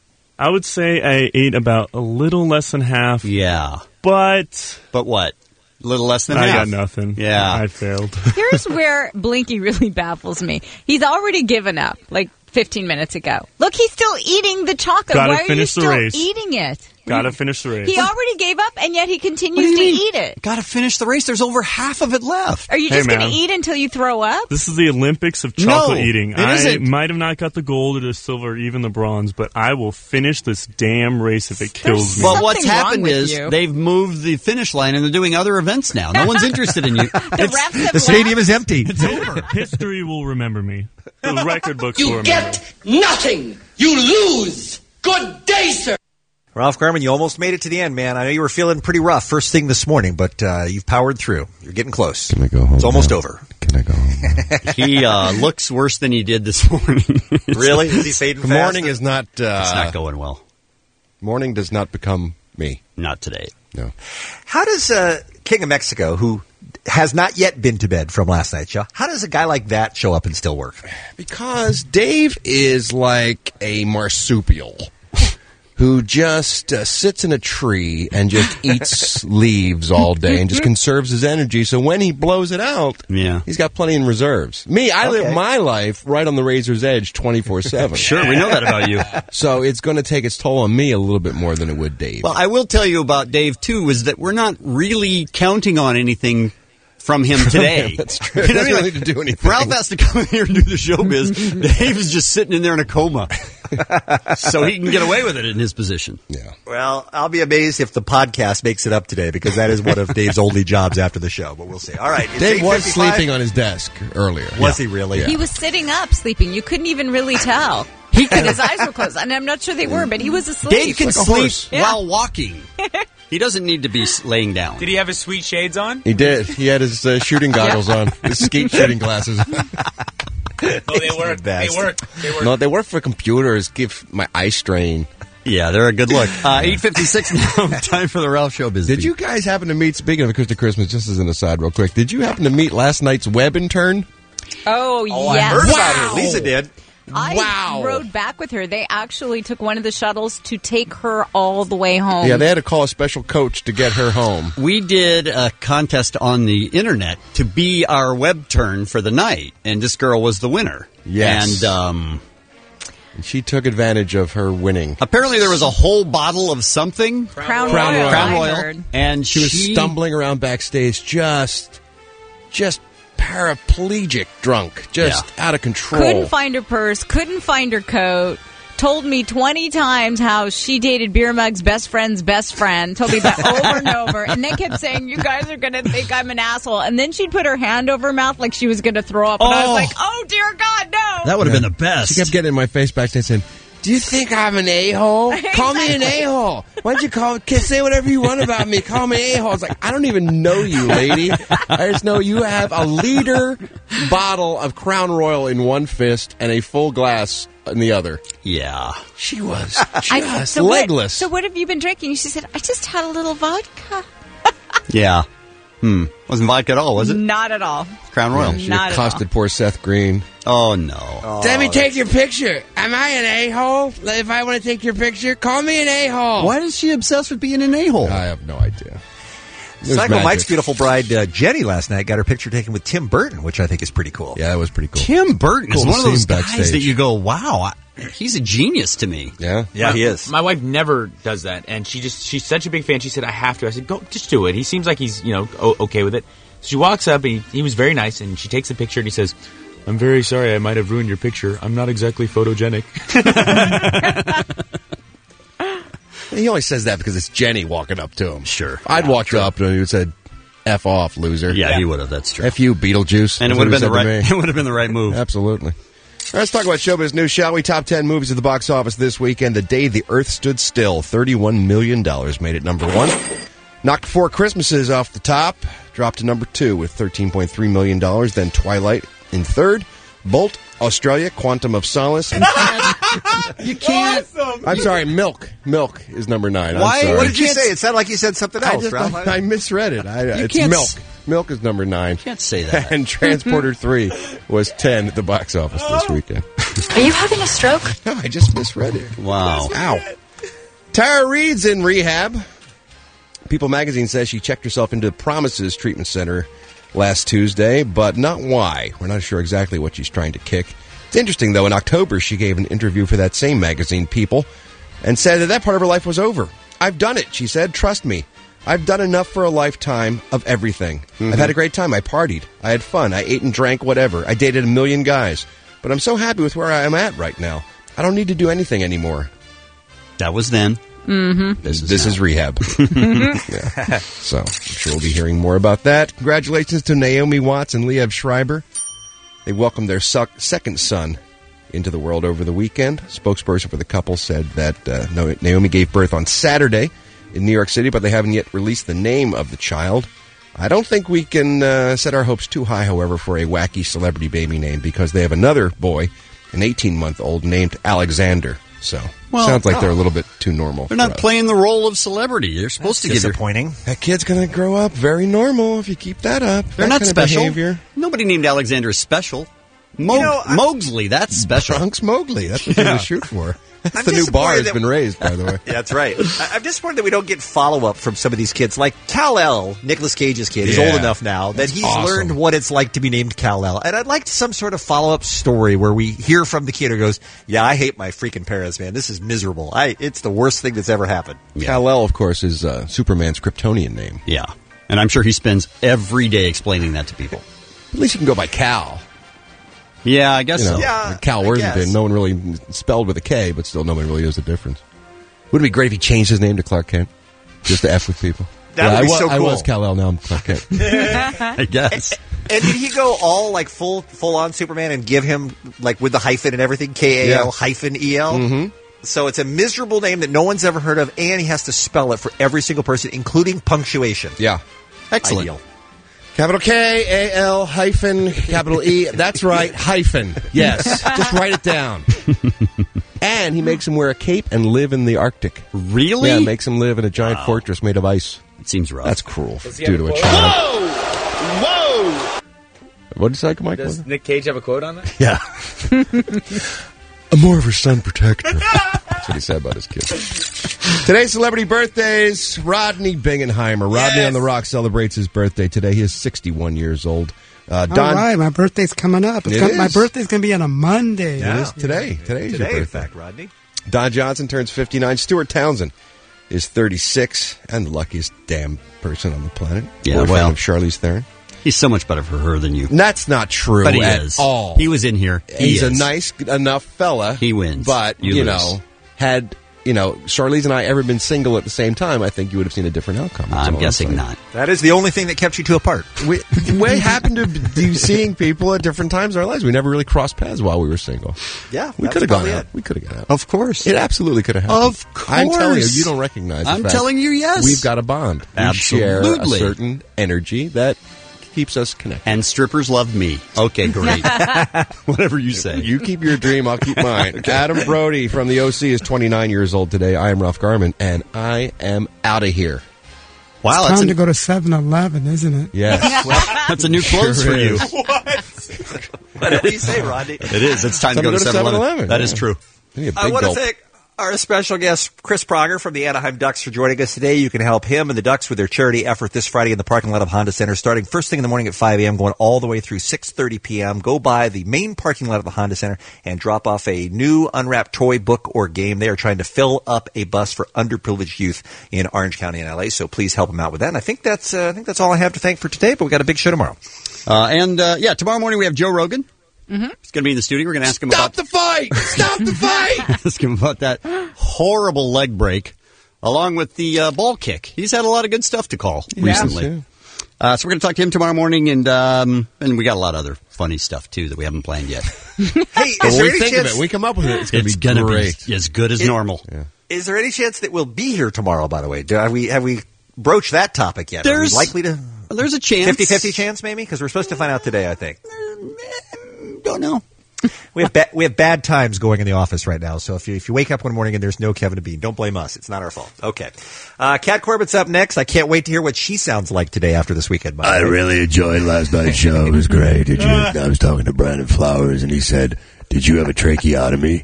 Speaker 7: I would say I ate about a little less than half.
Speaker 17: Yeah.
Speaker 7: But...
Speaker 17: But what? A little less than
Speaker 7: I
Speaker 17: half?
Speaker 7: got nothing.
Speaker 17: Yeah.
Speaker 7: I failed.
Speaker 12: Here's where Blinky really baffles me. He's already given up, like fifteen minutes ago. Look, he's still eating the chocolate.
Speaker 7: Gotta
Speaker 12: Why are you
Speaker 7: finish the
Speaker 12: still
Speaker 7: race.
Speaker 12: eating it?
Speaker 7: Gotta finish the race.
Speaker 12: He already gave up, and yet he
Speaker 17: What do
Speaker 12: continues
Speaker 17: you
Speaker 12: to
Speaker 17: mean?
Speaker 12: eat it.
Speaker 17: Gotta finish the race. There's over half of it left.
Speaker 12: Are you
Speaker 7: Hey,
Speaker 12: just going to
Speaker 7: man.
Speaker 12: eat until you throw up?
Speaker 7: This is the Olympics of chocolate
Speaker 17: No,
Speaker 7: eating.
Speaker 17: it
Speaker 7: I
Speaker 17: isn't.
Speaker 7: might have not got the gold or the silver or even the bronze, but I will finish this damn race if it kills me.
Speaker 17: Well, what's
Speaker 12: Something wrong
Speaker 17: happened
Speaker 12: with
Speaker 17: is
Speaker 12: you.
Speaker 17: they've moved the finish line and they're doing other events now. No one's interested in you.
Speaker 12: The refs have
Speaker 10: The stadium
Speaker 12: left.
Speaker 10: is empty.
Speaker 7: It's over. History will remember me. The record books will
Speaker 2: You
Speaker 7: remember.
Speaker 2: get nothing. You lose. Good day, sir.
Speaker 10: Ralph Garman, you almost made it to the end, man. I know you were feeling pretty rough first thing this morning, but uh, you've powered through. You're getting close.
Speaker 8: Can I go home?
Speaker 10: It's almost
Speaker 8: now?
Speaker 10: over.
Speaker 8: Can I go home?
Speaker 17: He uh, looks worse than he did this morning.
Speaker 10: Really? Is he fading
Speaker 8: The
Speaker 10: fast?
Speaker 8: morning is not. Uh,
Speaker 17: It's not going well.
Speaker 8: Morning does not become me.
Speaker 17: Not today.
Speaker 8: No.
Speaker 10: How does uh, King of Mexico, who has not yet been to bed from last night's show, how does a guy like that show up and still work?
Speaker 8: Because Dave is like a marsupial who just uh, sits in a tree and just eats leaves all day and just conserves his energy. So when he blows it out,
Speaker 17: Yeah.
Speaker 8: he's got plenty in reserves. Me, I
Speaker 10: Okay.
Speaker 8: live my life right on the razor's edge twenty-four seven.
Speaker 17: Sure, we know that about you.
Speaker 8: So it's going to take its toll on me a little bit more than it would Dave.
Speaker 17: Well, I will tell you about Dave, too, is that we're not really counting on anything from him today.
Speaker 8: him, that's true.
Speaker 17: You know
Speaker 8: He
Speaker 17: what I
Speaker 8: doesn't
Speaker 17: mean?
Speaker 8: need to do anything.
Speaker 17: Ralph has to come in here and do the showbiz. Dave is just sitting in there in a coma. So he can get away with it in his position.
Speaker 8: Yeah.
Speaker 10: Well, I'll be amazed if the podcast makes it up today because that is one of Dave's only jobs after the show, but we'll see. All right. it's
Speaker 8: Dave was
Speaker 10: eight fifty-five.
Speaker 8: sleeping on his desk earlier.
Speaker 10: Was he really?
Speaker 12: He was sitting up, sleeping. You couldn't even really tell. He could, his eyes were closed, and I'm not sure they were, but he was asleep.
Speaker 17: Dave can
Speaker 8: like a
Speaker 17: sleep
Speaker 8: horse.
Speaker 12: Yeah.
Speaker 17: while walking. He doesn't need to be s- laying down.
Speaker 16: Did he have his sweet shades on?
Speaker 8: He did. He had his uh, shooting goggles on, his skeet shooting glasses.
Speaker 16: Oh, they work. They
Speaker 10: best.
Speaker 16: work. They work.
Speaker 8: No, they work for computers. Give my eye strain.
Speaker 17: Yeah, they're a good look. Uh, eight fifty-six now. Time for the Ralph Showbiz.
Speaker 8: Did
Speaker 17: Beat.
Speaker 8: you guys happen to meet, speaking of the Christmas Christmas, just as an aside real quick, did you happen to meet last night's web intern?
Speaker 12: Oh,
Speaker 10: Oh,
Speaker 12: yes.
Speaker 10: I heard
Speaker 8: Wow.
Speaker 10: about it. Lisa did.
Speaker 12: I
Speaker 8: Wow.
Speaker 12: rode back with her. They actually took one of the shuttles to take her all the way home.
Speaker 8: Yeah, they had to call a special coach to get her home.
Speaker 17: We did a contest on the internet to be our web turn for the night, and this girl was the winner.
Speaker 8: Yes.
Speaker 17: And um,
Speaker 8: And she took advantage of her winning.
Speaker 17: apparently there was a whole bottle of something.
Speaker 12: Crown,
Speaker 8: Crown
Speaker 12: Royal.
Speaker 8: Royal.
Speaker 17: Crown
Speaker 12: I
Speaker 17: Royal.
Speaker 12: heard.
Speaker 17: And
Speaker 8: She was stumbling around backstage, just, just paraplegic drunk, just out of control.
Speaker 12: Couldn't find her purse. Couldn't find her coat. told me twenty times how she dated Beer Mug's best friend's best friend, told me that over and over, and then kept saying, you guys are going to think I'm an asshole. And then she'd put her hand over her mouth like she was going to throw up. And I
Speaker 8: Oh.
Speaker 12: was like, oh, dear God, no.
Speaker 17: That would have been the best.
Speaker 8: She kept getting in my face backstage saying, do you think I'm an a-hole? Call me an a-hole. Why don't you call kid, say whatever you want about me. Call me a-hole. I was like, I don't even know you, lady. I just know you have a liter bottle of Crown Royal in one fist and a full glass in the other.
Speaker 17: Yeah.
Speaker 8: She was
Speaker 12: I-
Speaker 8: just
Speaker 12: so what-
Speaker 8: legless.
Speaker 12: so what have you been drinking? She said, I just had a little vodka.
Speaker 17: Yeah. Hmm. Wasn't vodka at all, was it?
Speaker 12: Not at all.
Speaker 17: Crown Royal.
Speaker 8: She accosted poor Seth Green.
Speaker 17: Oh, no.
Speaker 8: Let me take your picture. Am I an a-hole? If I want to take your picture, call me an a-hole.
Speaker 17: Why is she obsessed with being an a-hole?
Speaker 8: I have no idea. There's
Speaker 10: Psycho
Speaker 8: magic.
Speaker 10: Mike's beautiful bride, uh, Jenny, last night got her picture taken with Tim Burton, which I think is pretty cool.
Speaker 8: Yeah, that was pretty cool.
Speaker 17: Tim Burton is
Speaker 8: Cool
Speaker 17: one of
Speaker 8: to see
Speaker 17: those
Speaker 8: him
Speaker 17: guys
Speaker 8: backstage.
Speaker 17: that you go, wow, I, he's a genius to me.
Speaker 8: Yeah?
Speaker 10: Yeah, he is.
Speaker 16: My wife never does that, and she just she's such a big fan. She said, I have to. I said, go, just do it. He seems like he's, you know, o- okay with it. So she walks up, and he, he was very nice, and she takes a picture, and he says, I'm very sorry I might have ruined your picture. I'm not exactly photogenic.
Speaker 8: He always says that because it's Jenny walking up to him.
Speaker 17: Sure.
Speaker 8: I'd walked up to him and he would have said, F off, loser.
Speaker 17: Yeah, he would have. That's true.
Speaker 8: F you, Beetlejuice.
Speaker 17: And it
Speaker 8: That's
Speaker 17: would have
Speaker 8: what
Speaker 17: been the
Speaker 8: he
Speaker 17: right.
Speaker 8: said to
Speaker 17: It would have been the right move.
Speaker 8: Absolutely. All right, let's talk about showbiz news, shall we? Top ten movies at the box office this weekend. The Day the Earth Stood Still, thirty-one million dollars, made it number one. Knocked Four Christmases off the top, dropped to number two with thirteen point three million dollars. Then Twilight in third. Bolt, Australia, Quantum of Solace. You can't.
Speaker 10: Awesome.
Speaker 8: I'm sorry, Milk. Milk is number nine. I'm
Speaker 10: Why?
Speaker 8: sorry.
Speaker 10: What did you say? It sounded like you said something
Speaker 8: I,
Speaker 10: else,
Speaker 8: just,
Speaker 10: Ralph.
Speaker 8: I, I misread it. I,
Speaker 17: You
Speaker 8: it's
Speaker 17: can't
Speaker 8: Milk.
Speaker 17: s-
Speaker 8: Milk is number nine.
Speaker 17: Can't say that.
Speaker 8: And Transporter three was ten at the box office this weekend.
Speaker 9: Are you having a stroke?
Speaker 8: No, I just misread it.
Speaker 17: Wow.
Speaker 8: Ow. Tara Reid's in rehab. People magazine says she checked herself into Promises Treatment Center last Tuesday, but not why. We're not sure exactly what she's trying to kick. It's interesting, though. In October, she gave an interview for that same magazine, People, and said that that part of her life was over. I've done it, she said. Trust me. I've done enough for a lifetime of everything. Mm-hmm. I've had a great time. I partied. I had fun. I ate and drank whatever. I dated a million guys. But I'm so happy with where I am at right now. I don't need to do anything anymore.
Speaker 17: That was then.
Speaker 12: Mm-hmm.
Speaker 8: This, this is rehab. Yeah. So I'm sure we'll be hearing more about that. Congratulations to Naomi Watts and Liev Schreiber. They welcomed their su- second son into the world over the weekend. Spokesperson for the couple said that uh, Naomi gave birth on Saturday in New York City, but they haven't yet released the name of the child. I don't think we can uh, set our hopes too high, however, for a wacky celebrity baby name, because they have another boy, an eighteen-month-old, named Alexander. So,
Speaker 17: Well,
Speaker 8: sounds like
Speaker 17: oh.
Speaker 8: they're a little bit too normal.
Speaker 17: They're
Speaker 8: for
Speaker 17: not
Speaker 8: us.
Speaker 17: playing the role of celebrity. They're supposed
Speaker 10: That's
Speaker 17: to give
Speaker 10: disappointing.
Speaker 8: That kid's going to grow up very normal if you keep that up.
Speaker 17: They're
Speaker 8: that
Speaker 17: not
Speaker 8: kind of
Speaker 17: special.
Speaker 8: behavior.
Speaker 17: Nobody named Alexander is special. Mo-
Speaker 10: You know, I-
Speaker 17: Mowgli, that's special.
Speaker 8: Bronx Mowgli. That's what they're
Speaker 17: Yeah.
Speaker 8: going to shoot for. That's
Speaker 10: I'm
Speaker 8: the new bar
Speaker 10: disappointed
Speaker 8: has
Speaker 10: that-
Speaker 8: been raised, by the way.
Speaker 10: Yeah, that's right. I- I'm disappointed that we don't get follow-up from some of these kids. Like Kal-El, Nicolas Cage's kid, is
Speaker 8: Yeah.
Speaker 10: old enough now that
Speaker 8: That's
Speaker 10: he's
Speaker 8: awesome.
Speaker 10: learned what it's like to be named Kal-El. And I'd like some sort of follow-up story where we hear from the kid who goes, yeah, I hate my freaking parents, man. This is miserable. I It's the worst thing that's ever happened.
Speaker 8: Kal-El, of course, is uh, Superman's Kryptonian name.
Speaker 17: Yeah. And I'm sure he spends every day explaining that to people.
Speaker 8: At least you can go by Cal.
Speaker 17: Yeah, I guess
Speaker 8: You know,
Speaker 17: so.
Speaker 10: Yeah,
Speaker 8: like Cal
Speaker 10: I
Speaker 8: Worthington.
Speaker 10: guess.
Speaker 8: No one really spelled with a K, but still nobody really knows the difference. Wouldn't it be great if he changed his name to Clark Kent? Just to F with people.
Speaker 10: That
Speaker 8: yeah,
Speaker 10: would
Speaker 8: I,
Speaker 10: be
Speaker 8: wa-
Speaker 10: so
Speaker 8: I
Speaker 10: cool.
Speaker 8: was Kal-El, now I'm Clark Kent.
Speaker 17: I guess.
Speaker 10: And did he go all like full full on Superman and give him like with the hyphen and everything K A L
Speaker 8: Yeah.
Speaker 10: hyphen E L?
Speaker 8: Mhm.
Speaker 10: So it's a miserable name that no one's ever heard of, and he has to spell it for every single person, including punctuation.
Speaker 8: Yeah.
Speaker 17: Excellent.
Speaker 10: Ideal.
Speaker 8: Capital K, A L, hyphen, capital E. That's right, hyphen. Yes. Just write it down. And he makes him wear a cape and live in the Arctic.
Speaker 17: Really?
Speaker 8: Yeah, makes him live in a giant
Speaker 17: Wow.
Speaker 8: fortress made of ice.
Speaker 17: It seems rough.
Speaker 8: That's cruel.
Speaker 16: Does he
Speaker 8: Due
Speaker 16: have
Speaker 8: to
Speaker 16: a
Speaker 8: a
Speaker 16: quote?
Speaker 8: child.
Speaker 16: Whoa! Whoa!
Speaker 8: What did Psycho Mike
Speaker 16: Does
Speaker 8: was?
Speaker 16: Nick Cage have a quote on that?
Speaker 8: Yeah. I'm more of her son protector. That's what he said about his kid. Today's celebrity birthdays. Rodney Bingenheimer. Rodney
Speaker 16: Yes.
Speaker 8: on the Rock celebrates his birthday today. He is sixty-one years old. Uh,
Speaker 14: All
Speaker 8: Don,
Speaker 14: right, my birthday's coming up. It's
Speaker 8: It
Speaker 14: gonna, my
Speaker 8: is.
Speaker 14: birthday's going to be on a Monday.
Speaker 8: It is today. Today's your
Speaker 10: Today, in
Speaker 8: birthday.
Speaker 10: fact, Rodney.
Speaker 8: Don Johnson turns fifty-nine. Stuart Townsend is thirty-six and the luckiest damn person on the planet.
Speaker 17: Yeah,
Speaker 8: Boyfriend
Speaker 17: well.
Speaker 8: of Charlize Theron.
Speaker 17: He's so much better for her than you.
Speaker 8: That's not true
Speaker 17: But he
Speaker 8: at
Speaker 17: is.
Speaker 8: all.
Speaker 17: He was in here. He
Speaker 8: He's
Speaker 17: is.
Speaker 8: a nice enough fella.
Speaker 17: He wins.
Speaker 8: But,
Speaker 17: You
Speaker 8: you,
Speaker 17: lose.
Speaker 8: know, had, you know, Charlize and I ever been single at the same time, I think you would have seen a different outcome. That's
Speaker 17: I'm
Speaker 8: all
Speaker 17: guessing
Speaker 8: saying.
Speaker 17: not.
Speaker 10: That is the only thing that kept you two apart.
Speaker 8: We, we happened to be seeing people at different times in our lives. We never really crossed paths while we were single.
Speaker 10: Yeah,
Speaker 8: we
Speaker 10: that's
Speaker 8: could have gone
Speaker 10: probably
Speaker 8: out.
Speaker 10: it.
Speaker 8: We could have gone out.
Speaker 17: Of course.
Speaker 8: It absolutely could have happened.
Speaker 17: Of
Speaker 8: I'm telling you,
Speaker 17: course.
Speaker 8: you don't recognize the
Speaker 17: I'm
Speaker 8: fact.
Speaker 17: telling you, yes.
Speaker 8: We've got a bond. We share a
Speaker 17: Absolutely.
Speaker 8: certain energy that keeps us connected.
Speaker 17: And strippers love me. Okay, great. Whatever you say.
Speaker 8: You keep your dream, I'll keep mine. Adam Brody from the O C is twenty-nine years old today. I am Ralph Garman, and I am out of here.
Speaker 17: Wow,
Speaker 14: It's
Speaker 17: that's
Speaker 14: time
Speaker 17: a,
Speaker 14: to go to seven eleven, isn't it?
Speaker 8: Yes.
Speaker 17: that's a new clothes
Speaker 8: Sure
Speaker 17: for you.
Speaker 8: is.
Speaker 10: Whatever you say, Rodney.
Speaker 17: It is. It's time,
Speaker 8: Time
Speaker 17: to go to seven eleven.
Speaker 8: seven-Eleven,
Speaker 17: That
Speaker 8: yeah.
Speaker 17: is true.
Speaker 8: I need a
Speaker 10: I
Speaker 8: big
Speaker 10: want to
Speaker 8: gulp.
Speaker 10: thank our special guest, Chris Pronger from the Anaheim Ducks, for joining us today. You can help him and the Ducks with their charity effort this Friday in the parking lot of Honda Center, starting first thing in the morning at five a.m., going all the way through six thirty p.m. Go by the main parking lot of the Honda Center and drop off a new unwrapped toy, book, or game. They are trying to fill up a bus for underprivileged youth in Orange County and L A, so please help them out with that. And I think that's, uh, I think that's all I have to thank for today, but we got a big show tomorrow.
Speaker 17: Uh, and, uh, yeah, tomorrow morning we have Joe Rogan.
Speaker 12: Mm-hmm.
Speaker 17: He's going to be in the studio. We're going to ask him
Speaker 8: Stop
Speaker 17: about
Speaker 8: the fight! Stop the fight!
Speaker 17: ask him about that horrible leg break, along with the uh, ball kick. He's had a lot of good stuff to call recently.
Speaker 8: Yeah.
Speaker 17: Uh, so we're going to talk to him tomorrow morning, and um, and we got a lot of other funny stuff too that we haven't planned yet.
Speaker 10: Hey, is
Speaker 8: When
Speaker 10: there
Speaker 8: we
Speaker 10: any
Speaker 8: think
Speaker 10: chance?
Speaker 8: of it, we come up with it. It's going to
Speaker 17: It's
Speaker 8: be
Speaker 17: gonna
Speaker 8: great.
Speaker 17: be as good as
Speaker 10: It-
Speaker 17: normal.
Speaker 8: Yeah.
Speaker 10: Is there any chance that we'll be here tomorrow, by the way? Do, have we have we broached that topic yet?
Speaker 17: There's-
Speaker 10: Are we likely to
Speaker 17: There's a chance.
Speaker 10: fifty-fifty chance, maybe? Because we're supposed to find out today, I think.
Speaker 17: Don't know.
Speaker 10: We have ba- we have bad times going in the office right now. So if you if you wake up one morning and there's no Kevin Bean, don't blame us. It's not our fault. Okay. Uh, Kat Corbett's up next. I can't wait to hear what she sounds like today after this weekend. By
Speaker 9: I
Speaker 10: the way.
Speaker 9: really enjoyed last night's show. It was great. Did you? I was talking to Brandon Flowers, and he said, "Did you have a tracheotomy?"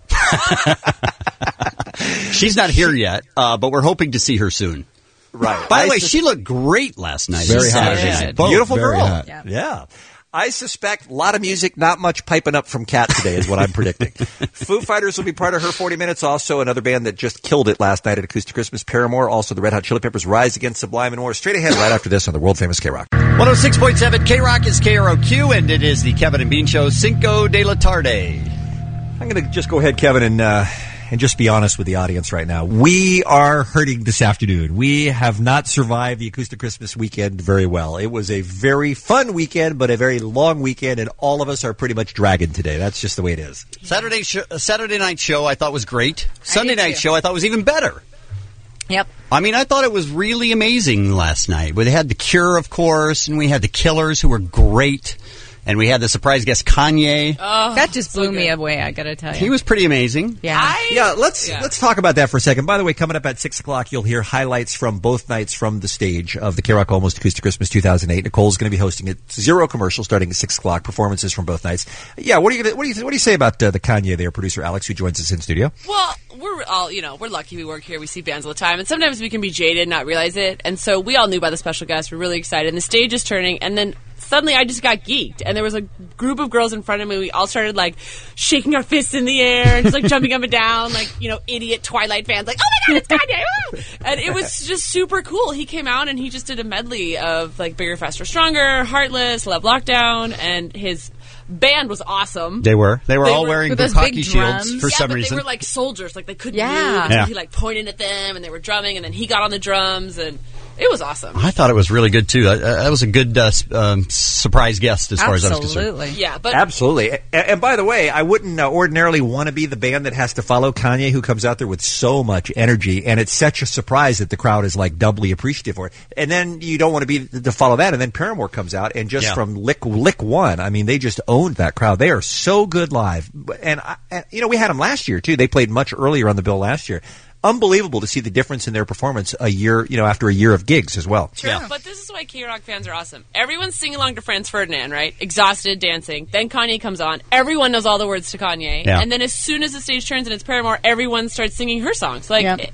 Speaker 17: She's not here yet, uh, but we're hoping to see her soon.
Speaker 10: Right.
Speaker 17: By
Speaker 10: I
Speaker 17: the way,
Speaker 10: sus-
Speaker 17: she looked great last night.
Speaker 8: Very
Speaker 17: She
Speaker 8: hot.
Speaker 17: said.
Speaker 8: Yeah.
Speaker 17: Both.
Speaker 10: beautiful
Speaker 8: very
Speaker 10: girl.
Speaker 8: hot.
Speaker 10: Yeah. yeah. I suspect a lot of music, not much piping up from Kat today is what I'm predicting. Foo Fighters will be part of her forty minutes. Also, another band that just killed it last night at Acoustic Christmas, Paramore. Also, the Red Hot Chili Peppers, Rise Against Sublime, and more. Straight ahead right after this on the world-famous K-Rock.
Speaker 17: one oh six point seven K-Rock is K R O Q, and it is the Kevin and Bean Show, Cinco de la Tarde.
Speaker 10: I'm going to just go ahead, Kevin, and uh, and just be honest with the audience right now. We are hurting this afternoon. We have not survived the Acoustic Christmas weekend very well. It was a very fun weekend, but a very long weekend, and all of us are pretty much dragging today. That's just the way it is.
Speaker 17: Saturday sh- uh, Saturday night show I thought was great. Sunday
Speaker 12: did
Speaker 17: night
Speaker 12: too.
Speaker 17: show I thought was even better.
Speaker 12: Yep.
Speaker 17: I mean, I thought it was really amazing last night. We had The Cure, of course, and we had the Killers, who were great. And we had the surprise guest, Kanye.
Speaker 12: Oh, that just blew me away, I gotta tell you.
Speaker 17: He was pretty amazing.
Speaker 12: Yeah.
Speaker 10: Yeah, let's let's talk about that for a second. By the way, coming up at six o'clock, you'll hear highlights from both nights from the stage of the K-Rock Almost Acoustic Christmas two thousand eight. Nicole's going to be hosting it. Zero commercial starting at six o'clock. Performances from both nights. Yeah, what are you gonna, what do you what do you say about uh, the Kanye there, producer Alex, who joins us in studio?
Speaker 18: Well, we're all, you know, we're lucky we work here. We see bands all the time. And sometimes we can be jaded, not realize it. And so we all knew about the special guest. We're really excited. And the stage is turning. And then suddenly I just got geeked. And there was a group of girls in front of me. We all started, like, shaking our fists in the air and just, like, jumping up and down, like, you know, idiot Twilight fans. Like, oh, my God, it's Kanye! Woo! And it was just super cool. He came out and he just did a medley of, like, Bigger, Faster, Stronger, Heartless, Love Lockdown, and his band was awesome.
Speaker 17: They were. They were
Speaker 18: They
Speaker 17: all
Speaker 18: were-
Speaker 17: wearing
Speaker 18: with those
Speaker 17: hockey
Speaker 18: big
Speaker 17: shields
Speaker 18: drums.
Speaker 17: for
Speaker 18: yeah,
Speaker 17: some
Speaker 18: but
Speaker 17: reason.
Speaker 18: they were like soldiers, like they couldn't
Speaker 12: Yeah.
Speaker 18: move. And
Speaker 17: Yeah.
Speaker 18: he like pointed at them, and they were drumming, and then he got on the drums, and it was awesome.
Speaker 17: I thought it was really good, too. Uh, that was a good uh, s- um, surprise guest as far as I was concerned.
Speaker 12: Absolutely.
Speaker 18: Yeah, but
Speaker 10: Absolutely. And, and by the way, I wouldn't uh, ordinarily want to be the band that has to follow Kanye, who comes out there with so much energy, and it's such a surprise that the crowd is like doubly appreciative for it. And then you don't want to be to follow that, and then Paramore comes out, and just
Speaker 17: Yeah.
Speaker 10: from lick lick one, I mean, they just owned that crowd. They are so good live, and, I, and you know, we had them last year too. They played much earlier on the bill last year. Unbelievable to see the difference in their performance a year, you know, after a year of gigs as well.
Speaker 18: True, but this is why K-Rock fans are awesome. Everyone's singing along to Franz Ferdinand, right? Exhausted, dancing. Then Kanye comes on. Everyone knows all the words to Kanye.
Speaker 17: Yeah.
Speaker 18: And then as soon as the stage turns and it's Paramore, everyone starts singing her songs. Like,
Speaker 12: Yep.
Speaker 18: it,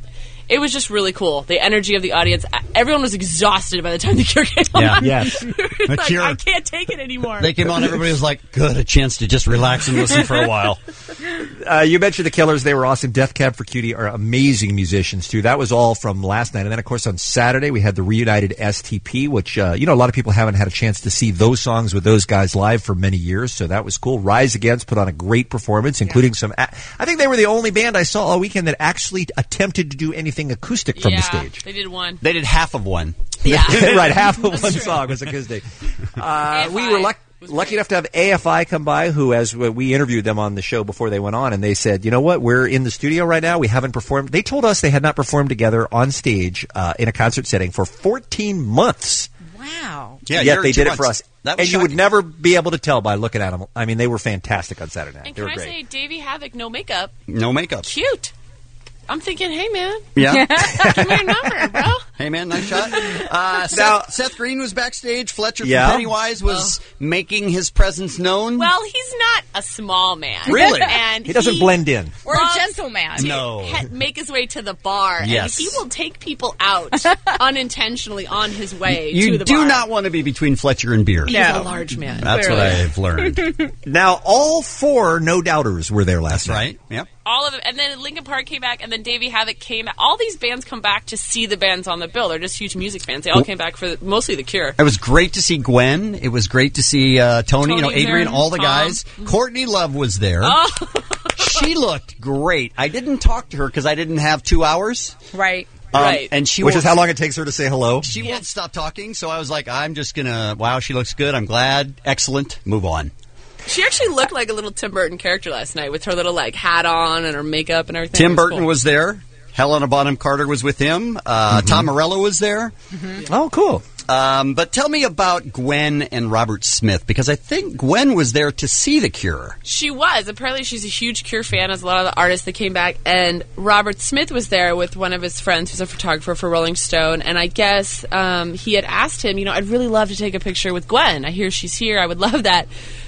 Speaker 18: it was just really cool. The energy of the audience. Everyone was exhausted by the time the Cure came on.
Speaker 17: Yeah.
Speaker 8: Yes.
Speaker 17: The
Speaker 18: like,
Speaker 17: Cure.
Speaker 18: I can't take it anymore.
Speaker 17: They came on, everybody was like, good, a chance to just relax and listen for a while.
Speaker 10: Uh, you mentioned the Killers. They were awesome. Death Cab for Cutie are amazing musicians, too. That was all from last night. And then, of course, on Saturday, we had the reunited S T P, which, uh, you know, a lot of people haven't had a chance to see those songs with those guys live for many years. So that was cool. Rise Against put on a great performance, including yeah. some... A- I think they were the only band I saw all weekend that actually attempted to do anything acoustic from
Speaker 18: yeah,
Speaker 10: the stage.
Speaker 18: They did one.
Speaker 17: They did half of one.
Speaker 18: Yeah.
Speaker 10: Right, half of one song was acoustic. Uh, we were lucky. Lucky enough to have A F I come by, who, as we interviewed them on the show before they went on, and they said, you know what, we're in the studio right now. We haven't performed. They told us they had not performed together on stage uh, in a concert setting for fourteen months.
Speaker 12: Wow.
Speaker 17: Yeah,
Speaker 10: Yet they did
Speaker 17: months.
Speaker 10: it for us.
Speaker 17: That was
Speaker 10: and you
Speaker 17: shocking.
Speaker 10: would never be able to tell by looking at them. I mean, they were fantastic on Saturday night.
Speaker 18: And
Speaker 10: they
Speaker 18: can
Speaker 10: were
Speaker 18: I
Speaker 10: great.
Speaker 18: say, Davey Havoc, no makeup.
Speaker 17: No makeup.
Speaker 18: Cute. I'm thinking, hey, man.
Speaker 17: Yeah.
Speaker 18: Give me your number, bro.
Speaker 17: Hey, man, nice shot. Uh, Seth,
Speaker 10: Now-
Speaker 17: Seth Green was backstage. Fletcher
Speaker 10: Yeah.
Speaker 17: from Pennywise was making his presence known.
Speaker 18: Well, he's not a small man.
Speaker 17: Really?
Speaker 18: And
Speaker 10: He doesn't blend in.
Speaker 12: Or a
Speaker 18: loves
Speaker 12: gentleman.
Speaker 18: to
Speaker 17: No.
Speaker 18: he- make his way to the bar.
Speaker 17: Yes.
Speaker 18: And he will take people out unintentionally on his way
Speaker 17: you
Speaker 18: to the
Speaker 17: do
Speaker 18: bar.
Speaker 17: not want to be between Fletcher and beer.
Speaker 18: He's
Speaker 12: No.
Speaker 18: a large man.
Speaker 17: That's
Speaker 18: clearly.
Speaker 17: what I've learned.
Speaker 10: Now, all four No Doubters were there last night.
Speaker 17: Right? Yep.
Speaker 18: All of them. And then Linkin Park came back, and then Davey Havoc came back. All these bands come back to see the bands on the bill. They're just huge music fans. They all came back for the, mostly The Cure.
Speaker 17: It was great to see Gwen. It was great to see uh, Tony,
Speaker 18: Tony
Speaker 17: you know,
Speaker 18: was
Speaker 17: Adrian,
Speaker 18: there,
Speaker 17: all the
Speaker 18: Tom.
Speaker 17: guys. Courtney Love was there.
Speaker 18: Oh.
Speaker 17: She looked great. I didn't talk to her because I didn't have two hours.
Speaker 12: Right.
Speaker 17: Um,
Speaker 18: Right.
Speaker 17: And she
Speaker 10: Which
Speaker 17: won't-
Speaker 10: is how long it takes her to say hello.
Speaker 17: She won't stop talking, so I was like, I'm just going to, wow, she looks good. I'm glad. Excellent. Move on.
Speaker 18: She actually looked like a little Tim Burton character last night with her little like hat on and her makeup and everything.
Speaker 17: Tim
Speaker 18: It was
Speaker 17: Burton
Speaker 18: cool.
Speaker 17: was there. Helena Bonham Carter was with him. Uh,
Speaker 10: Mm-hmm.
Speaker 17: Tom Morello was there.
Speaker 10: Oh, cool.
Speaker 17: Um, but tell me about Gwen and Robert Smith, because I think Gwen was there to see The Cure.
Speaker 18: She was. Apparently, she's a huge Cure fan, as a lot of the artists that came back. And Robert Smith was there with one of his friends who's a photographer for Rolling Stone. And I guess um, he had asked him, you know, I'd really love to take a picture with Gwen. I hear she's here. I would love that.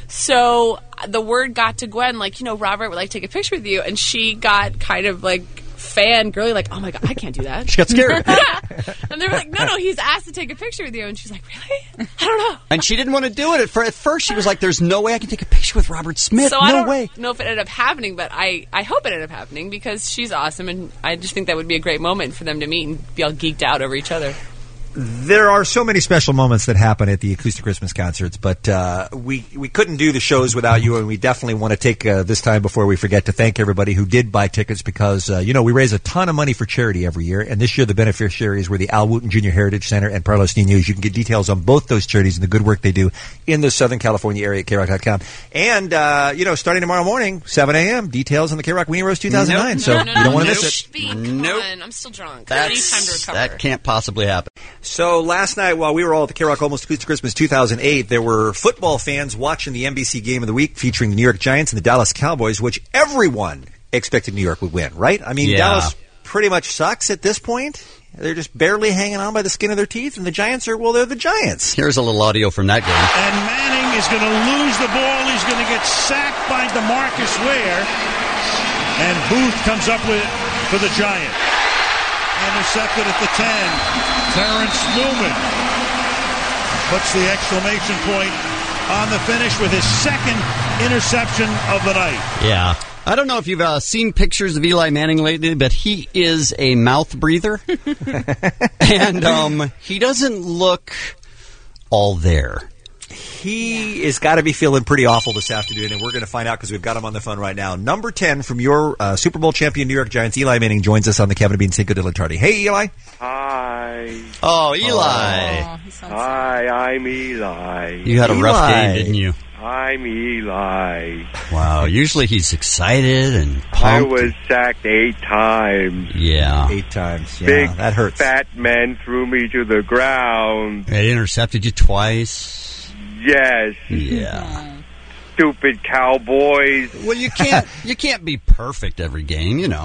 Speaker 18: So the word got to Gwen, like, you know, Robert would like to take a picture with you. And she got kind of like fangirly, like, oh my God, I can't do that.
Speaker 17: She got scared.
Speaker 18: And they were like, no, no, he's asked to take a picture with you. And she's like, really? I don't know.
Speaker 17: And she didn't want to do it. At fir- at first, she was like, there's no way I can take a picture with Robert Smith.
Speaker 18: So
Speaker 17: no
Speaker 18: I don't
Speaker 17: way.
Speaker 18: know if it ended up happening, but I, I hope it ended up happening because she's awesome, and I just think that would be a great moment for them to meet and be all geeked out over each other.
Speaker 10: There are so many special moments that happen at the Acoustic Christmas concerts, but uh, we we couldn't do the shows without you, and we definitely want to take uh, this time before we forget to thank everybody who did buy tickets because, uh, you know, we raise a ton of money for charity every year, and this year the beneficiaries were the Al Wooten Junior Heritage Center and Parlos Niños. You can get details on both those charities and the good work they do in the Southern California area at K Rock dot com. And, uh, you know, starting tomorrow morning, seven a.m., details on the K Rock Weenie Roast two thousand nine,
Speaker 17: Nope.
Speaker 10: so
Speaker 18: no, no,
Speaker 10: you don't
Speaker 18: no,
Speaker 10: want to
Speaker 18: no,
Speaker 10: miss it.
Speaker 18: Speak. Come
Speaker 17: Nope.
Speaker 18: on, I'm still drunk. I need time to
Speaker 17: That's,
Speaker 18: recover.
Speaker 17: that can't possibly happen.
Speaker 10: So last night, while we were all at the K-Rock Almost Acoustic Christmas two thousand eight, there were football fans watching the N B C Game of the Week featuring the New York Giants and the Dallas Cowboys, which everyone expected New York would win, right? I mean,
Speaker 17: Yeah.
Speaker 10: Dallas pretty much sucks at this point. They're just barely hanging on by the skin of their teeth, and the Giants are, well, they're the Giants.
Speaker 17: Here's a little audio from that game.
Speaker 2: And Manning is going to lose the ball. He's going to get sacked by DeMarcus Ware. And Booth comes up with for the Giants. Intercepted at the ten. Terrence Newman puts the exclamation point on the finish with his second interception of the night.
Speaker 17: Yeah. I don't know if you've uh, seen pictures of Eli Manning lately, but he is a mouth breather. And um, he doesn't look all there.
Speaker 10: He has got to be feeling pretty awful this afternoon, and we're going to find out because we've got him on the phone right now. Number ten from your uh, Super Bowl champion New York Giants, Eli Manning, joins us on the Kevin and Bean Cinco de la Tarde. Hey, Eli.
Speaker 15: Hi.
Speaker 17: Oh, Eli.
Speaker 12: Oh, he sounds
Speaker 15: Hi, I'm Eli.
Speaker 17: You had a rough
Speaker 10: Eli.
Speaker 17: game, didn't you?
Speaker 15: I'm Eli.
Speaker 17: Wow. Usually he's excited and pumped.
Speaker 15: I was sacked eight times.
Speaker 17: Yeah.
Speaker 10: Eight times. Yeah,
Speaker 15: Big
Speaker 10: that hurts.
Speaker 15: fat men threw me to the ground.
Speaker 17: It intercepted you twice.
Speaker 15: Yes.
Speaker 17: Yeah.
Speaker 15: Stupid Cowboys.
Speaker 17: Well, you can't you can't be perfect every game, you know.